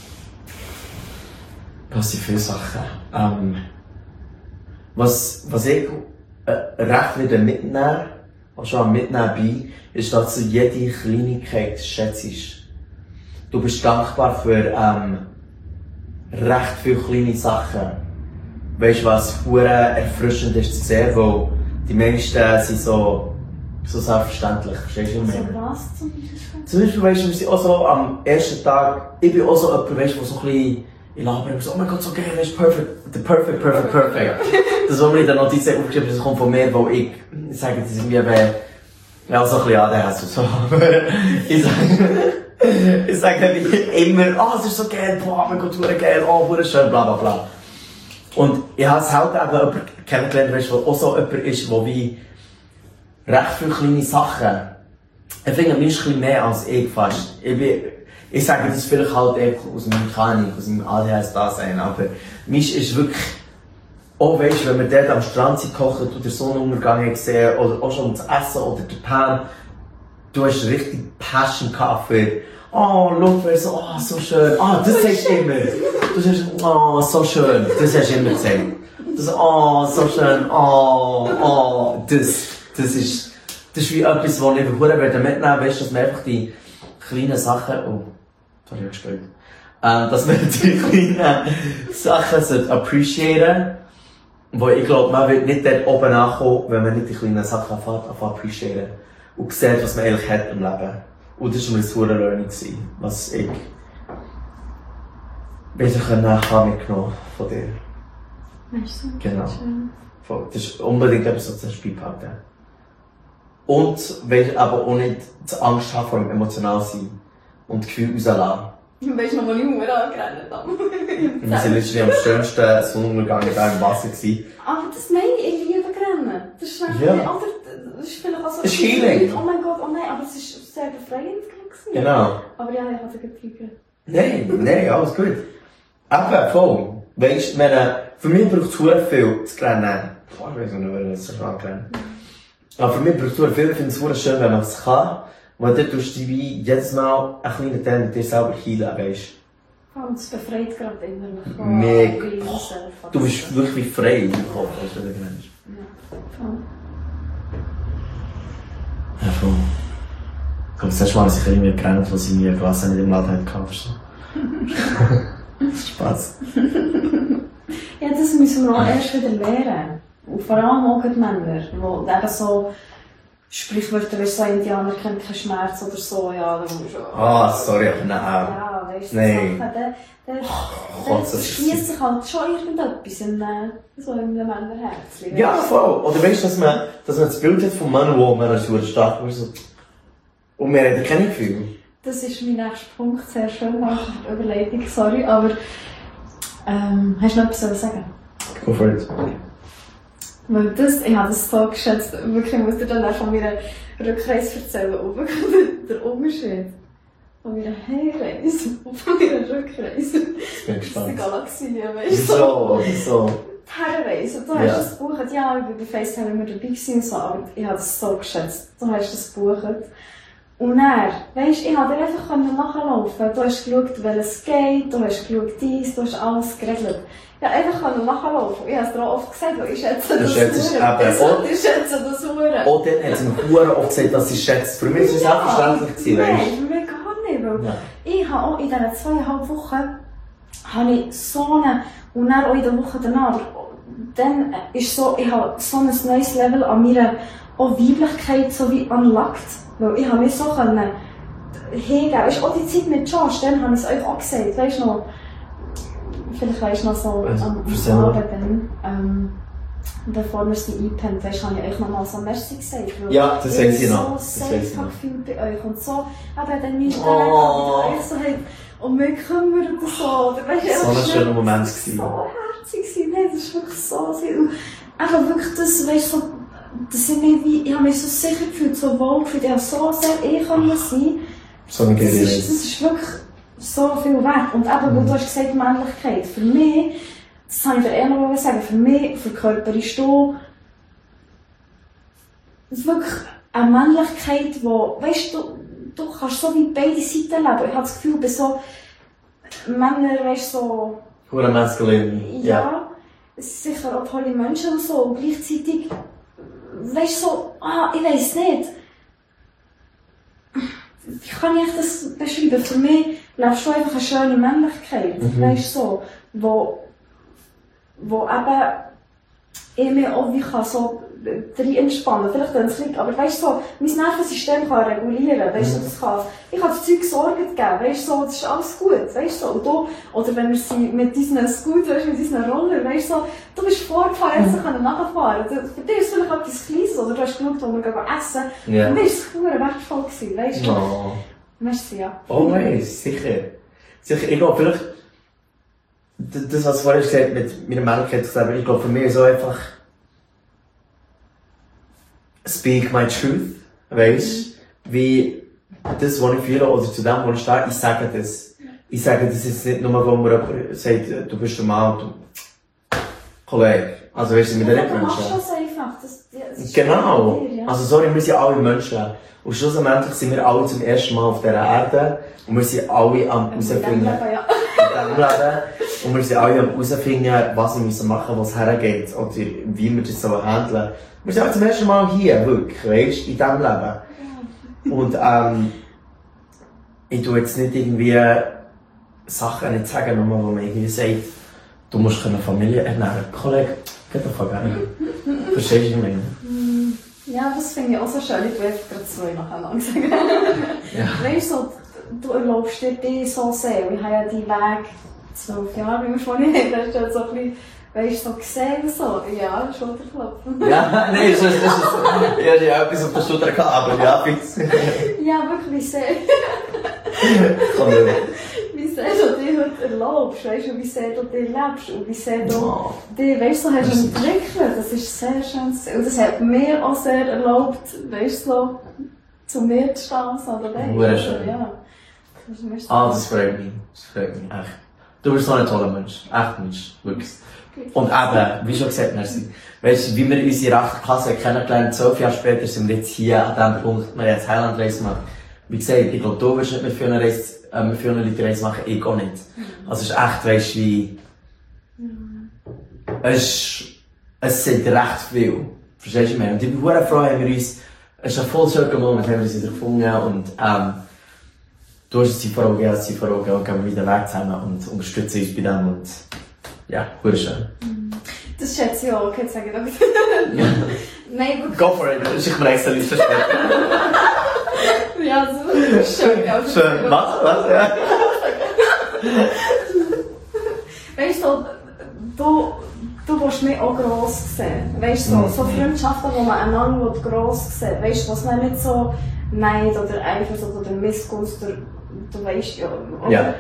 was sind viele Sachen? Ähm, was, was ich äh, recht wieder mitnehmen, was schon am Mitnehmen bin, ist, dass du jede Kleinigkeit schätzt. Du bist dankbar für ähm, recht viele kleine Sachen. Weißt du, was hure erfrischend ist zu sehen, weil die meisten sind so, so selbstverständlich. Verstehst du, was ich meine? Was zum Beispiel? Zum Beispiel, weißt du, wir sind auch so am ersten Tag, ich bin auch so jemand, weißt du, der so ein bisschen, ich laber immer so, oh mein Gott, so geil, weißt du, perfect, the perfect, perfect, perfect. Das, was mir in der Notiz aufgeschrieben ist, das kommt von mir, weil ich, ich sage, das ist mir eben, ja, so ein bisschen A D H S und so. ich sage, ich sage nicht immer, oh, es ist so geil, boah, mein Gott, hure geil, oh, hure schön, bla bla bla. Und ich habe es halt eben jemanden kennengelernt, weißt du, der auch so jemand ist, der wie recht viele kleine Sachen, ich finde, mir ist ein bisschen mehr als ich fast. Ich, bin, ich sage das vielleicht halt einfach aus meiner Mechanik, aus meinem A D H S-Dasein, aber mir ist wirklich, auch weißt, wenn wir dort am Strand sind, kochen oder den Sonnenuntergang gesehen oder auch schon das Essen oder der Pan, du hast richtig Passion gehabt für, oh, schau, so, oh, so schön, ah, oh, das sagst du immer. Du sagst, oh, so schön, das hast du immer gesagt. Das, oh, so schön, oh, oh, das, das ist, das ist wie etwas, was ich einfach mitnehmen werde, weißt du, dass man einfach die kleinen Sachen, oh, das habe ich gespielt, ähm, dass man die kleinen Sachen appreciaten. Wo ich glaube, man wird nicht dort oben ankommen, wenn man nicht die kleinen Sachen anfängt, anfängt appreciaten. Und sieht, was man eigentlich hat im Leben. Und das war mir ein super Learning, was ich wieder nachher mitgenommen von dir. Weißt du? Genau. Das ist unbedingt etwas, was das Spiel behalten. Und weil aber auch nicht die Angst haben vor dem emotional sein und das Gefühl rauslassen. Weißt du noch, wo ich Hunger angerannt habe? Wir waren letztens am schönsten Sonnenuntergang da im Wasser. Aber das meine ich, ich liebe Rennen. Das ist einfach ja. nicht, oder, das ist vielleicht auch so... Das ist Healing. Oh mein Gott, oh nein, aber es ist sehr befreiend gewesen. Genau. Aber ja, ich hatte getriggert. Nein, nein, alles gut. Eben, voll. Weißt du, wenn, für mich braucht es sehr viel zu rennen. Boah, ich weiss nicht, wer jetzt so angerannt. Aber für mich braucht es sehr viel, ich finde es sehr schön, wenn man es kann. Weil dann tust du wie jedes Mal ein kleiner Teil mit dir selber heilen, weisst du. Und es befreit gerade innerlich. Mega. Du bist wirklich wie frei im Kopf, weißt du, wenn du rennst. Ja, voll. Ja, voll. Ich glaube, das erste Mal, als ich irgendwie gerannt habe, als ich nie Glas nicht im Laden hatte, verstehst du? Spaß. Ja, das müssen wir auch erst wieder lernen. Und vor allem auch die Männer, die eben so Sprichwörter, wie so Indianer kennen keinen Schmerz oder so, ja, da musst du Ah, sorry, aber nein. Ja, weißt du, Nein. Sachen, der, der, Gott, der das ist- schließt sich halt schon irgendetwas in, äh, so in einem Männerherz. Ja, voll. Oder weißt du, dass man, dass man das Bild hat von Männern, die man so stark ist. So. Und wir haben keine Gefühle. Das ist mein nächster Punkt, sehr schön, nach der Überleitung, sorry, aber ähm, hast du noch etwas zu sagen? Go for it. Weil das, ich habe das so geschätzt, wirklich, ich muss dir dann auch von meiner Rückreise erzählen, und wirklich der, der Unterschied von meiner Heimreise und von meiner Rückreise. Ich bin Das ist gespannt. die Galaxie, weißt du? Wieso? Wieso? Die Herrenreise, du Ja. hast das gebucht, ja, ich war bei FaceTime immer dabei gewesen und so, aber ich habe das so geschätzt, du hast das gebucht. Und dann, weisst, ich konnte dir einfach nachlaufen. Du hast geschaut, welches geht, du hast geschaut dies, du hast alles geregelt. Ich konnte einfach nachlaufen. Ich habe es dir auch oft gesagt, weil ich schätze Du das schätzt Huren. eben Ich auch- ich schätze das Huren. Auch dann hat sie mir verdammt oft gesagt, dass sie schätzt. Für mich war es selbstverständlich, gewesen, Nein, weißt für mich gar nicht, weil Ja. ich habe auch in diesen zweieinhalb Wochen habe ich so eine, und dann auch in der Woche danach, dann ist so, ich habe so ein neues Level an meiner auch Weiblichkeit so wie unlocked, weil ich habe mich so können hingeben. Weißt du, auch die Zeit mit Josh, dann habe ich es euch auch gesagt, weißt du noch, vielleicht weisst du noch so Also, am erzähl am mal. Abend dann, ähm, bevor wir sie eingepennt, weißt du, habe ich euch noch mal so Merci gesagt. weil Ja, das ich weiss ich noch. so Das safe weiss ich noch. gefühlt bei euch und so, eben dann nicht Oh. oh. so hey, um mich kümmern oder so. Oder, weißt, du, So ein einfach schöner schnell- Moment Das gewesen. war so herzig gewesen, nein, das ist wirklich so. Und einfach wirklich das, weißt du, so, das sind mir wie, ich habe mich so sicher gefühlt, so wohl gefühlt, ich habe so sehr ich können sein. So eine Das geile ist, das Reise. ist wirklich so viel wert. Und eben, wo du hast gesagt, Männlichkeit. Für mich, das kann ich dir eher noch sagen, für mich verkörperst du wirklich eine Männlichkeit, die, weißt du, du kannst so wie beide Seiten leben. Ich habe das Gefühl, bei so Männern, weißt du, so, Hure maskulin. ja, Ja. sicher auch tolle Menschen und so, und gleichzeitig, weißt du, so, ah, ich weiss nicht. Wie kann ich das beschreiben? Für mich lebst du einfach eine schöne Männlichkeit, Mhm. weißt du, so, wo, wo eben ich mich auch wie kann so drin entspannen, vielleicht dann es liegt, aber weißt du, so, mein Nervensystem kann regulieren, weißt du, das kann, ich kann das Zeug Sorgen geben, weißt du, so, das ist alles gut, weißt du, so, und du, oder wenn wir sie mit diesen Scooter, weißt du, mit diesen Roller, weißt du, so, du bist vorgefahren, jetzt können nachfahren, Du- für dich ist es vielleicht etwas Kleines, oder du hast geschaut, wo wir gehen essen, Ja. für mich war es verdammt wertvoll gewesen, weißt du, No. merci, ja. Always, sicher. Sicher, ich glaube, vielleicht, d- das, was du vorhin gesagt hast, mit meiner Männlichkeit, gesagt, ich glaube, für mich ist so einfach, speak my truth, weisst, wie das, was ich fühle, oder zu dem, wo ich stehe, ich sage das. Ich sage das jetzt nicht nur, wo mir jemand sagt, du bist der Mann, du, Kollege. Also, weißt du, mit den Ja, du machst Menschen. das einfach, das, ja, das ist Genau. bei dir, ja. Also sorry, wir sind alle Menschen. Und schlussendlich sind wir alle zum ersten Mal auf dieser Erde. Und wir sind alle am In dem herausfinden, Leben, ja. in diesem Leben. Und wir sind alle am herausfinden, was wir müssen machen, was hergeht. Oder wie wir das so handeln. Wir sind alle zum ersten Mal hier, wirklich, weißt du, in diesem Leben. Und, ähm, ich tu jetzt nicht irgendwie Sachen nicht sagen, nur wo man irgendwie sagt, du musst eine Familie ernähren. Kollege, geht doch gerne. Verstehst du, was ich meine? Ja, das finde ich auch so schön. Ich will jetzt gerade zwei nacheinander sagen. Ja. Weißt du, so, du erlaubst dir dich so sehr. Ich habe ja die Weg zwölf Jahre, wie wir vorhin haben, da ist halt so ein bisschen, weißt du, so gesehen, so, ja, Schulterklopfen. Ja, nein, das ist, das ist, ja, ich habe etwas auf der Schulter gehabt, aber ja, fix. Ja, wirklich, wie sehr, Komm, ja. wie sehr du dich heute erlaubst, weißt du, wie sehr du dich lebst und wie sehr du Oh. dich, weißt du, hast Das ist- entwickelt. Das ist sehr schön zu sehen. Und das hat mir auch sehr erlaubt, weißt du, so, zu mir zu stehen, so, oder weißt Sehr schön. Ja. Das ist mir so- Ah, das freut mich. Das freut mich, echt. Du bist so ein toller Mensch. Echt Mensch. Wirklich. Und eben, wie schon gesagt, merci. Weißt du, wie wir unsere achte Klasse kennengelernt, zwölf Jahre später sind wir jetzt hier an dem Punkt, wir jetzt Highland-Reise gemacht. Wie gesagt, ich glaube, du wirst nicht mit vielen Reise, äh, mit vielen Leuten Reise machen, ich auch nicht. Also es ist echt, weißt du, wie, es, es sind recht viel. Verstehst du mich? Und ich bin sehr froh, haben wir uns, es ist ein voll schöner Moment, haben wir uns wieder gefunden und, ähm, du hast sie vor Augen, ja, sie vor Augen, und gehen wir wieder weg zusammen und unterstützen uns bei dem und, ja, sehr schön. Das schätze ich auch, okay, jetzt sage ich doch. Ja. Nein, wirklich. Go for it, ich schicke mir extra Liste später. Ja, so schön. Ja, Schön, was, was, ja. Weißt du, du, du willst mich auch gross sehen. Weißt du, so, so Freundschaften, wo man einander gross sehen will. Weißt du, was man nicht so Neid oder Eifersucht oder Missgunst, oder, du weißt ja. Oder, Ja.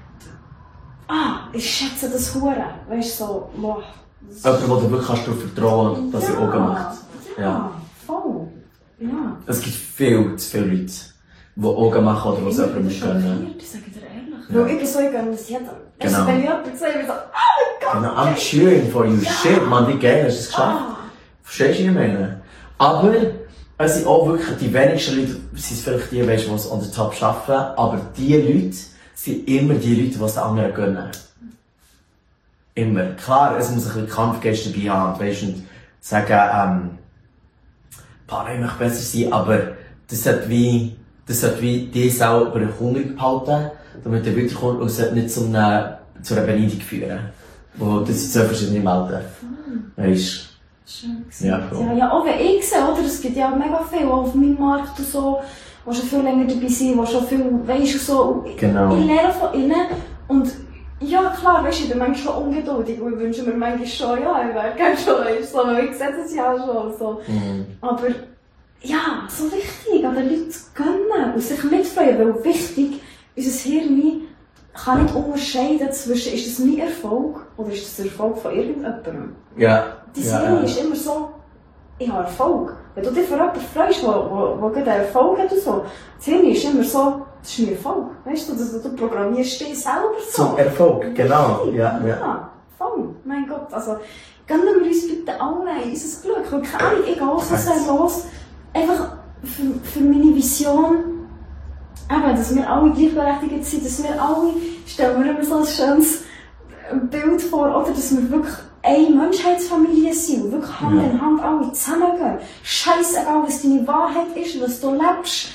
Ah, ich schätze das Hure. Weißt du, so, boah. Jemand, wo du wirklich kannst darauf vertrauen, dass er Augen macht. Ja, Ja. voll. Ja. Es gibt viel zu viele Leute, die Augen machen oder was jemandem Ich gönnen. sage dir ehrlich. Ja. Weil ich bin so, ich gönne das jedem. Genau. Also, wenn ich jemanden sehe, ich so, oh mein Genau, Gott. I'm cheering for you. Shit, man, wie geil hast du es geschafft. Ah. Verstehst du, was ich meine? Aber es sind auch wirklich die wenigsten Leute, sind vielleicht die, weißt, die es on the top arbeiten, aber die Leute sind immer die Leute, die es den anderen gönnen. Immer. Klar, es muss ein bisschen Kampfgeist dabei haben, weißt du, und sagen, ähm, Paar, ich möchte besser sein, aber das sollte wie, das sollte wie die selber hungrig behalten, damit der weiterkommt und es sollte nicht zu einer, zu einer Beneidung führen. Wo, das sind zwei verschiedene Welten. Weißt Schön du? Ja, voll. Ja, ja, auch wenn ich sehe, oder? Es gibt ja mega viel auch auf meinem Markt und so, die schon viel länger dabei sind, die schon viel, weisst du, so. Genau. Ich lerne von ihnen und ja, klar, weisst du, ich bin manchmal schon ungeduldig und ich wünsche mir manchmal schon, ja, ich wäre gerne schon, weißt du, so, weil ich sehe das ja schon, so. Mhm. Aber, ja, so wichtig, an den Leuten gönnen und sich mitfreuen, weil wichtig, unser Hirn kann nicht unterscheiden zwischen, ist das mein Erfolg oder ist das der Erfolg von irgendjemandem. Ja. Dein Ja, Hirn ja. ist immer so, ich habe Erfolg. Wenn du dich für jemanden freust, der wo, wo gerade einen Erfolg hat und so, das Hirn ist immer so, das ist mein Erfolg. Weißt du, du, du programmierst dich selber so. Zum Erfolg, genau. Ja, ja. Ja, voll. Mein Gott, also, gönnen wir uns bitte alle unser Glück. Weil keine Ahnung, ich gehe so sehr los, einfach für, für meine Vision, eben, dass wir alle gleichberechtigt sind, dass wir alle, stellen wir immer so ein schönes Bild vor, oder, dass wir wirklich eine Menschheitsfamilie sind, wirklich Hand Ja. in Hand alle zusammengehen. Scheissegal, was deine Wahrheit ist, was du lebst.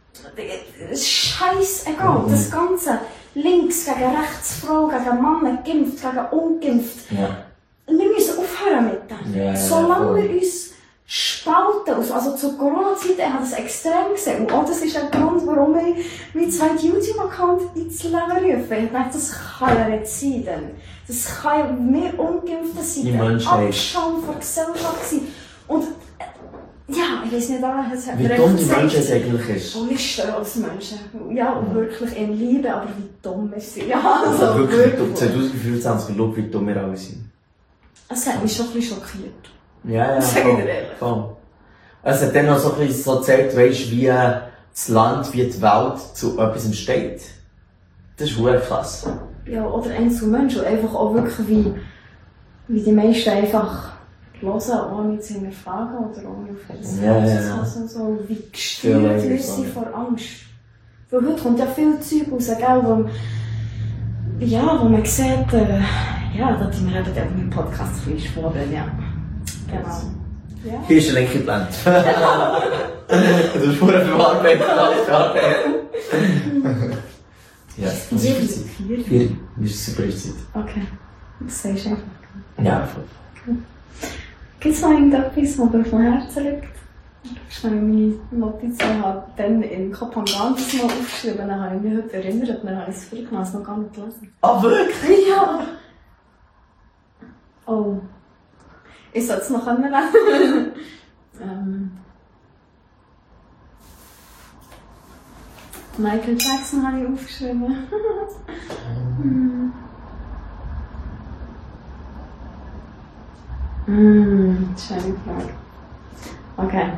Scheissegal, Mhm. das Ganze. Links gegen rechts, Frau gegen Mann, geimpft gegen ungeimpft. Ja. Wir müssen aufhören mit dem. Ja, ja, Solange voll. wir uns spalten, also, also zur Corona-Zeit, ich habe das extrem gesehen. Und auch das ist ein Grund, warum ich meinen zweiten YouTube-Account ins Leben rufe. Ich dachte, das kann ja nicht sein. Denn das kann ja mehr Ungeimpfte sein. Die ein Menschheit. Abschaum von der Gesellschaft sein. Und äh, ja, ich weiß nicht, es hat Wie mir dumm einfach die gesagt, Menschheit eigentlich ist. oh, ich stehe als Menschen. Ja, und wirklich in Liebe, aber wie dumm ist sie. Ja, also, Also wirklich, dumm. wirklich. zwanzig fünfundzwanzig, schau, wie dumm wir alle sind. Es hat mich schon ein bisschen schockiert. Ja, ja, Sag ich voll, dir ehrlich. voll. Es hat dann noch so ein bisschen so gezeigt, weisst, wie das Land, wie die Welt zu etwas steht. Das ist verdammt krass. Ja, oder Einzelmenschen. Und einfach auch wirklich, wie, wie die meisten einfach hören, ohne zu hinterfragen oder ohne auf das Ja, ja, zu ja. hören. So, wie Viel gesteuert länger wir so, sind ja. vor Angst. Weil heute kommt ja viel Zeug raus, gell, wo, ja, wo man sieht, äh, ja, da tun wir eben auch meinen Podcast ein bisschen schwurbeln, ja. Genau. Ja. Hier ist der Link geplant. Du hast vorher für Arbeit alles gearbeitet. Ja, das ist Vier. super Zeit. Vier. Vier. Das ist super Zeit. Okay, das sagst du einfach. Ja, voll. Gibt es noch irgendetwas, was dir auf dem Herzen liegt? Ich habe meine Notizen habe dann in Kopangan das mal aufgeschrieben, dann habe ich mich heute erinnert, dann habe ich es vorgenommen, es noch gar nicht gelesen. Ah, wirklich? Ja! Oh. Ich sollte es noch lesen. ähm. Michael Jackson habe ich aufgeschrieben. hm. Hm, schöne Frage. Okay.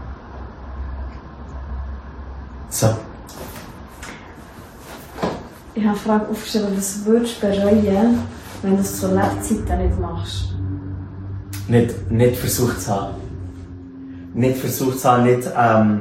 So. Ich habe eine Frage aufgeschrieben, was würdest du bereuen, wenn du es zur Lebzeiten nicht machst? Nicht, nicht versucht zu haben. Nicht versucht zu haben, nicht, ähm,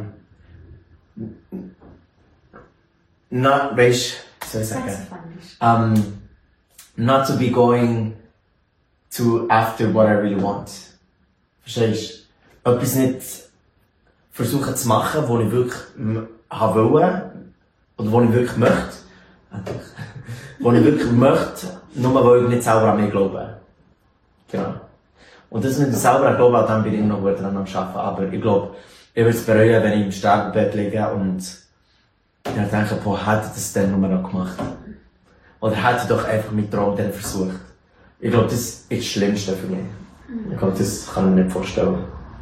not, weißt, wie soll ich sagen? Um, not to be going to after what I really want. Verstehst du? Etwas nicht versuchen zu machen, was ich wirklich haben wollen, oder was ich wirklich möchte. was ich wirklich möchte, nur weil ich nicht selber an mich glaube. Genau. Und das mit dem selber an glauben, dann bin ich immer noch gut dran am Arbeiten. Aber ich glaube, ich würde es bereuen, wenn ich im Sterbebett liege und ich denke, boah, hätte ich das dann nur noch gemacht. Oder hätte ich doch einfach mit Traum dann versucht. Ich glaube, das ist das Schlimmste für mich. Ich glaube, das kann ich mir nicht vorstellen.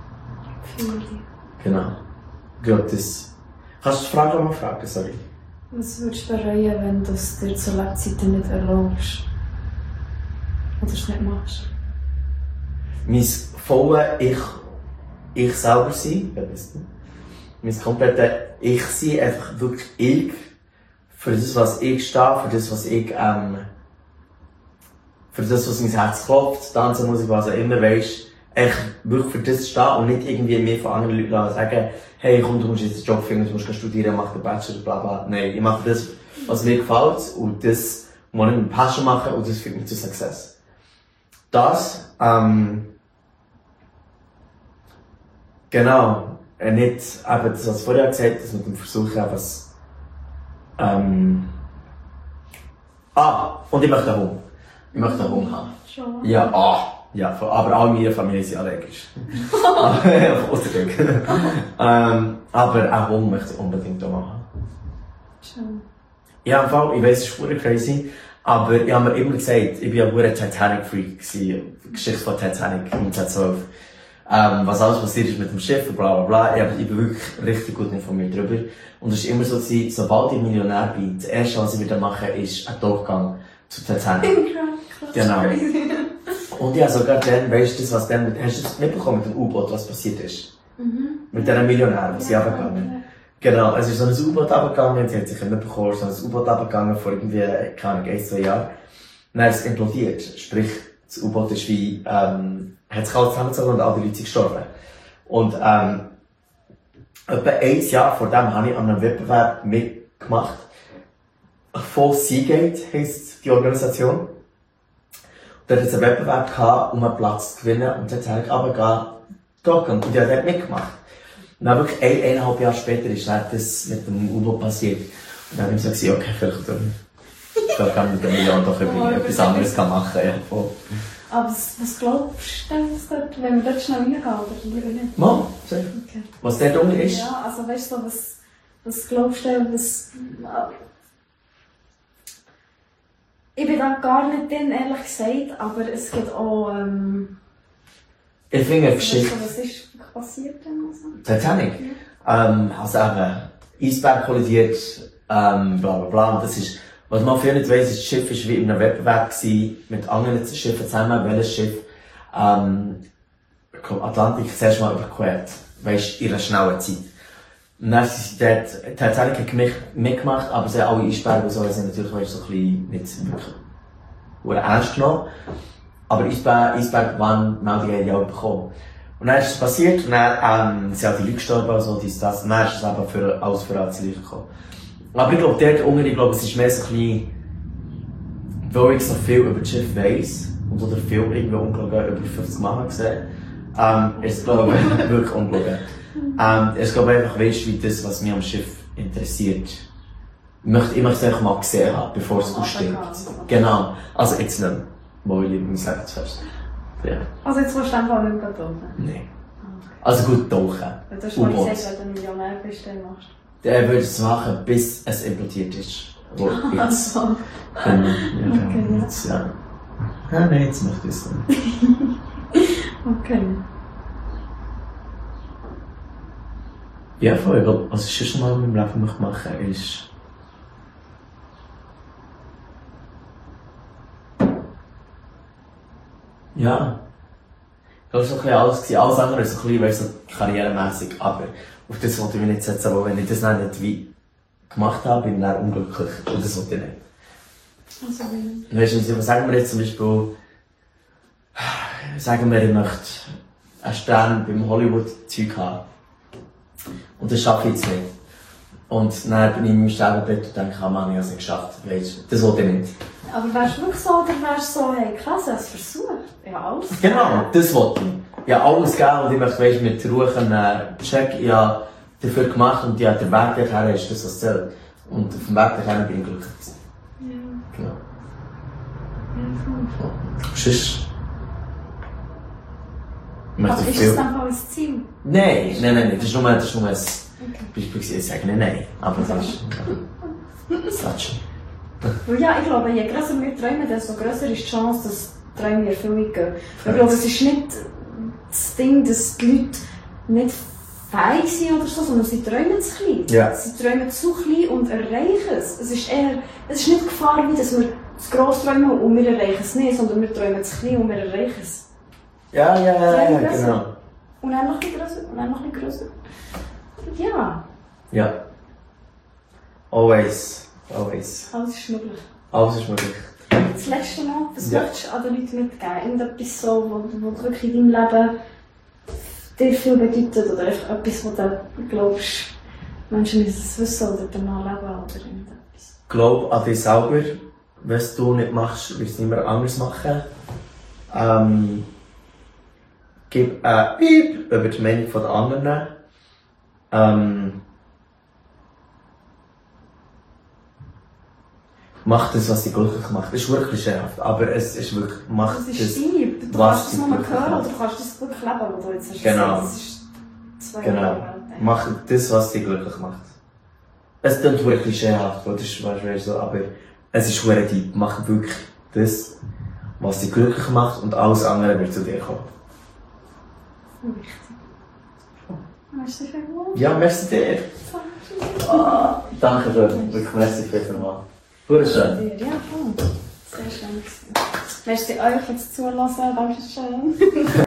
Genau. Ich glaube, das... Kannst du die Frage mal fragen, sorry? Was würdest du bereuen, wenn du es dir zur Lebzeiten nicht erlaubst? Oder es nicht machst? Mein volles Ich, ich selber sein, ja, weißt du? Mein komplettes Ich sein, einfach wirklich ich. Für das, was ich stehe, für das, was ich, ähm, für das, was mein Herz klopft, Tanzen, Musik, was auch immer, weisst, echt wirklich für das stehen und nicht irgendwie mir von anderen Leuten sagen, hey, komm, du musst jetzt einen Job finden, du musst studieren, mach den Bachelor, bla bla. Nein, ich mache das, was mir gefällt und das, was ich mit Passion mache und das führt mich zu Success. Das, ähm, genau, äh, nicht, eben das, was ich vorher gesagt habe, das mit dem Versuch, etwas, ähm, ah, und ich möchte einen Hund. Ich möchte einen Hund haben. Schon? Ja, ah. Ja, aber alle meine Familie sind allergisch. ähm, aber auch Hund möchte ich unbedingt auch machen. Schön. Ja, im Fall, ich weiss, es ist verdammt crazy, aber ich habe mir immer gesagt, ich war ja ein Titanic-Freak gewesen, die Geschichte von Titanic neunzehnhundertzwölf. Ähm, was alles passiert ist mit dem Schiff und bla bla bla. Ich, ich bin wirklich richtig gut informiert darüber. Und es war immer so, gewesen, sobald ich Millionär bin, das erste, was ich wieder mache, ist ein Durchgang zu Titanic. Genau. Und ja, sogar dann, weißt du, was dann, hast du das mitbekommen mit dem U-Boot, was passiert ist? Mhm. Mit diesen Millionären, die sind runtergegangen. Genau, es ist so ein U-Boot runtergegangen, sie hat sich mitbekommen, so ein U-Boot runtergegangen vor irgendwie, keine Ahnung, ein, zwei Jahren. Und dann ist es implodiert. Sprich, das U-Boot ist wie, ähm, hat sich alles zusammengezogen und alle Leute sind gestorben. Und, ähm, etwa ein Jahr vor dem habe ich an einem Wettbewerb mitgemacht. Von Seagate heisst die Organisation. Dort hat es einen Wettbewerb gehabt, um einen Platz zu gewinnen, und dort habe ich runtergehen, und ich habe dort mitgemacht. Und dann wirklich ein, eineinhalb Jahre später ist dann das mit dem U-Boot passiert. Und dann habe ich so gesagt, okay, vielleicht, ähm, ich kann mit der Million doch irgendwie etwas anderes machen, ja. Voll. Aber was, was glaubst du denn, was dort, wenn wir dort schnell reingehen, oder lieber nicht? Mom, sag. Okay. Was dort unten ist? Ja, also weißt du, was, was glaubst du, was, ich bin da gar nicht drin, ehrlich gesagt, aber es gibt auch, ähm... Ich finde eine Geschichte... Was ist passiert denn? Also? Titanic? Ja. Ähm, also eben, Eisberg kollidiert, ähm, bla bla bla, und das ist... Was man viel nicht weiss, ist, das Schiff war wie in einem Wettbewerb gewesen, mit anderen Schiffen zusammen, welches Schiff, ähm, Atlantik zuerst mal überquert. Weisst, in einer schnellen Zeit. Und dann sind sie dort, Titanic hat mitgemacht, aber sie haben alle Eisberge und so, sind natürlich, weißt, so ein bisschen nicht wirklich, oder ernst genommen. Aber Eisberg, Eisbergwarnmeldungen haben die auch bekommen. Und dann ist es passiert, und dann, ähm, sind auch die Leute gestorben, und so, dies, das, und dann ist es eben für, alles für ans Licht gekommen. Aber ich glaube, dort unten, ich glaube, es ist mehr so ein bisschen, weil ich so viel über das Schiff weiss, und oder viel irgendwie ungelogen über fünfzig Mal gesehen, ähm, ist es, glaube ich, wirklich ungelogen. Ähm, ich glaube einfach, weißt, wie das, was mich am Schiff interessiert, ich möchte, ich möchte es einfach mal gesehen haben, bevor es ausstimmt. Genau. Also jetzt nicht, wo ich lieber mein Leben zuerst. Ja. Also jetzt willst du einfach nicht mehr tauchen? Nein. Also gut tauchen. Ja, du hast mal gesagt, wenn du Millionär bist, dann machst du. Der würde es machen, bis es implodiert ist. Wo jetzt. Also. Dann, ja, okay, jetzt, ja. Ja, nein, jetzt möchte ich es nicht. Okay. Ja, voll. Ich glaube, was ich schon mal in meinem Leben möchte machen, ist... Ja. Ich glaube, es war so ein bisschen alles gewesen. Alles andere ist so ein bisschen, weißt, so karrieremässig. Aber auf das wollte ich mich nicht setzen, weil wenn ich das dann nicht wie gemacht habe, bin ich dann unglücklich. Und das wollte ich nicht. Also, wie? Weißt du, was sagen wir jetzt zum Beispiel, sagen wir, ich möchte einen Stern beim Hollywood-Zeug haben. Und das schaffe ich jetzt nicht. Und dann bin ich in meinem Sterbebett und denke, ah Mann, ich habe es nicht geschafft. Weißt du, das wollte ich nicht. Aber wärst du wirklich so, oder wärst du so, hey, krass, ich habe es versucht? Ja, alles. Genau, das wollte ich. Ich habe alles gegeben und ich möchte, weißt, mit Ruhe einen Check, ich habe dafür gemacht und ja, der Weg dahin ist das, was zählt. Und auf dem Weg dahin bin ich glücklich. Ja. Genau. Ja, Sonst... aber ist das dann auch ein Ziel? Nein, nein, nein, das ist nur, das ist nur ein Okay. Beispiel. Ich sage nicht nein, aber das ist... Das ist schon. Weil ja, ich glaube, je grösser wir träumen, desto grösser ist die Chance, dass die Träume in Erfüllung gehen. Ich glaube, es ist nicht das Ding, dass die Leute nicht fähig sind oder so, sondern sie träumen zu klein. Ja. Sie träumen zu klein und erreichen es. Es ist eher, es ist nicht die Gefahr, wie dass wir zu gross träumen und wir erreichen es nicht, sondern wir träumen zu klein und wir erreichen es. Ja, ja, ja, ja, Grösser. genau. Und dann noch ein bisschen grösser und dann noch ein bisschen grösser. Ja, Ja. Always. Always. alles ist möglich. Alles ist möglich. Das Letzte noch, was Ja. möchtest du an den Leuten mitgeben? Irgendetwas so, wo, wo wirklich in deinem Leben dir viel bedeutet oder einfach etwas, wo du glaubst, Menschen müssen es wissen oder danach leben oder irgendetwas. Glaub an dich selber. Was du nicht machst, wird es niemand anders machen. Ähm, gib ein Piep über die Meinung der anderen. Ähm, mach das, was dich glücklich macht. Das ist wirklich klischeehaft, aber es ist wirklich, mach Das das, ist dein. Du was kannst es dich nur glücklich hören macht. oder du kannst das wirklich leben, was du jetzt hast Genau. gesagt. Das ist zwei Genau. Jahre alt. Mach das, was dich glücklich macht. Es klingt wirklich klischeehaft, weil das ist wahrscheinlich so, aber es ist wirklich deep. Mach wirklich das, was dich glücklich macht und alles andere wird zu dir kommen. Wichtig. Merci vielmals. Ja, merci dir. Ah, danke schön. Wirklich merci vielmals. Gut schön. Ja, voll. Sehr schön. Merci euch fürs Zuhören. Dankeschön.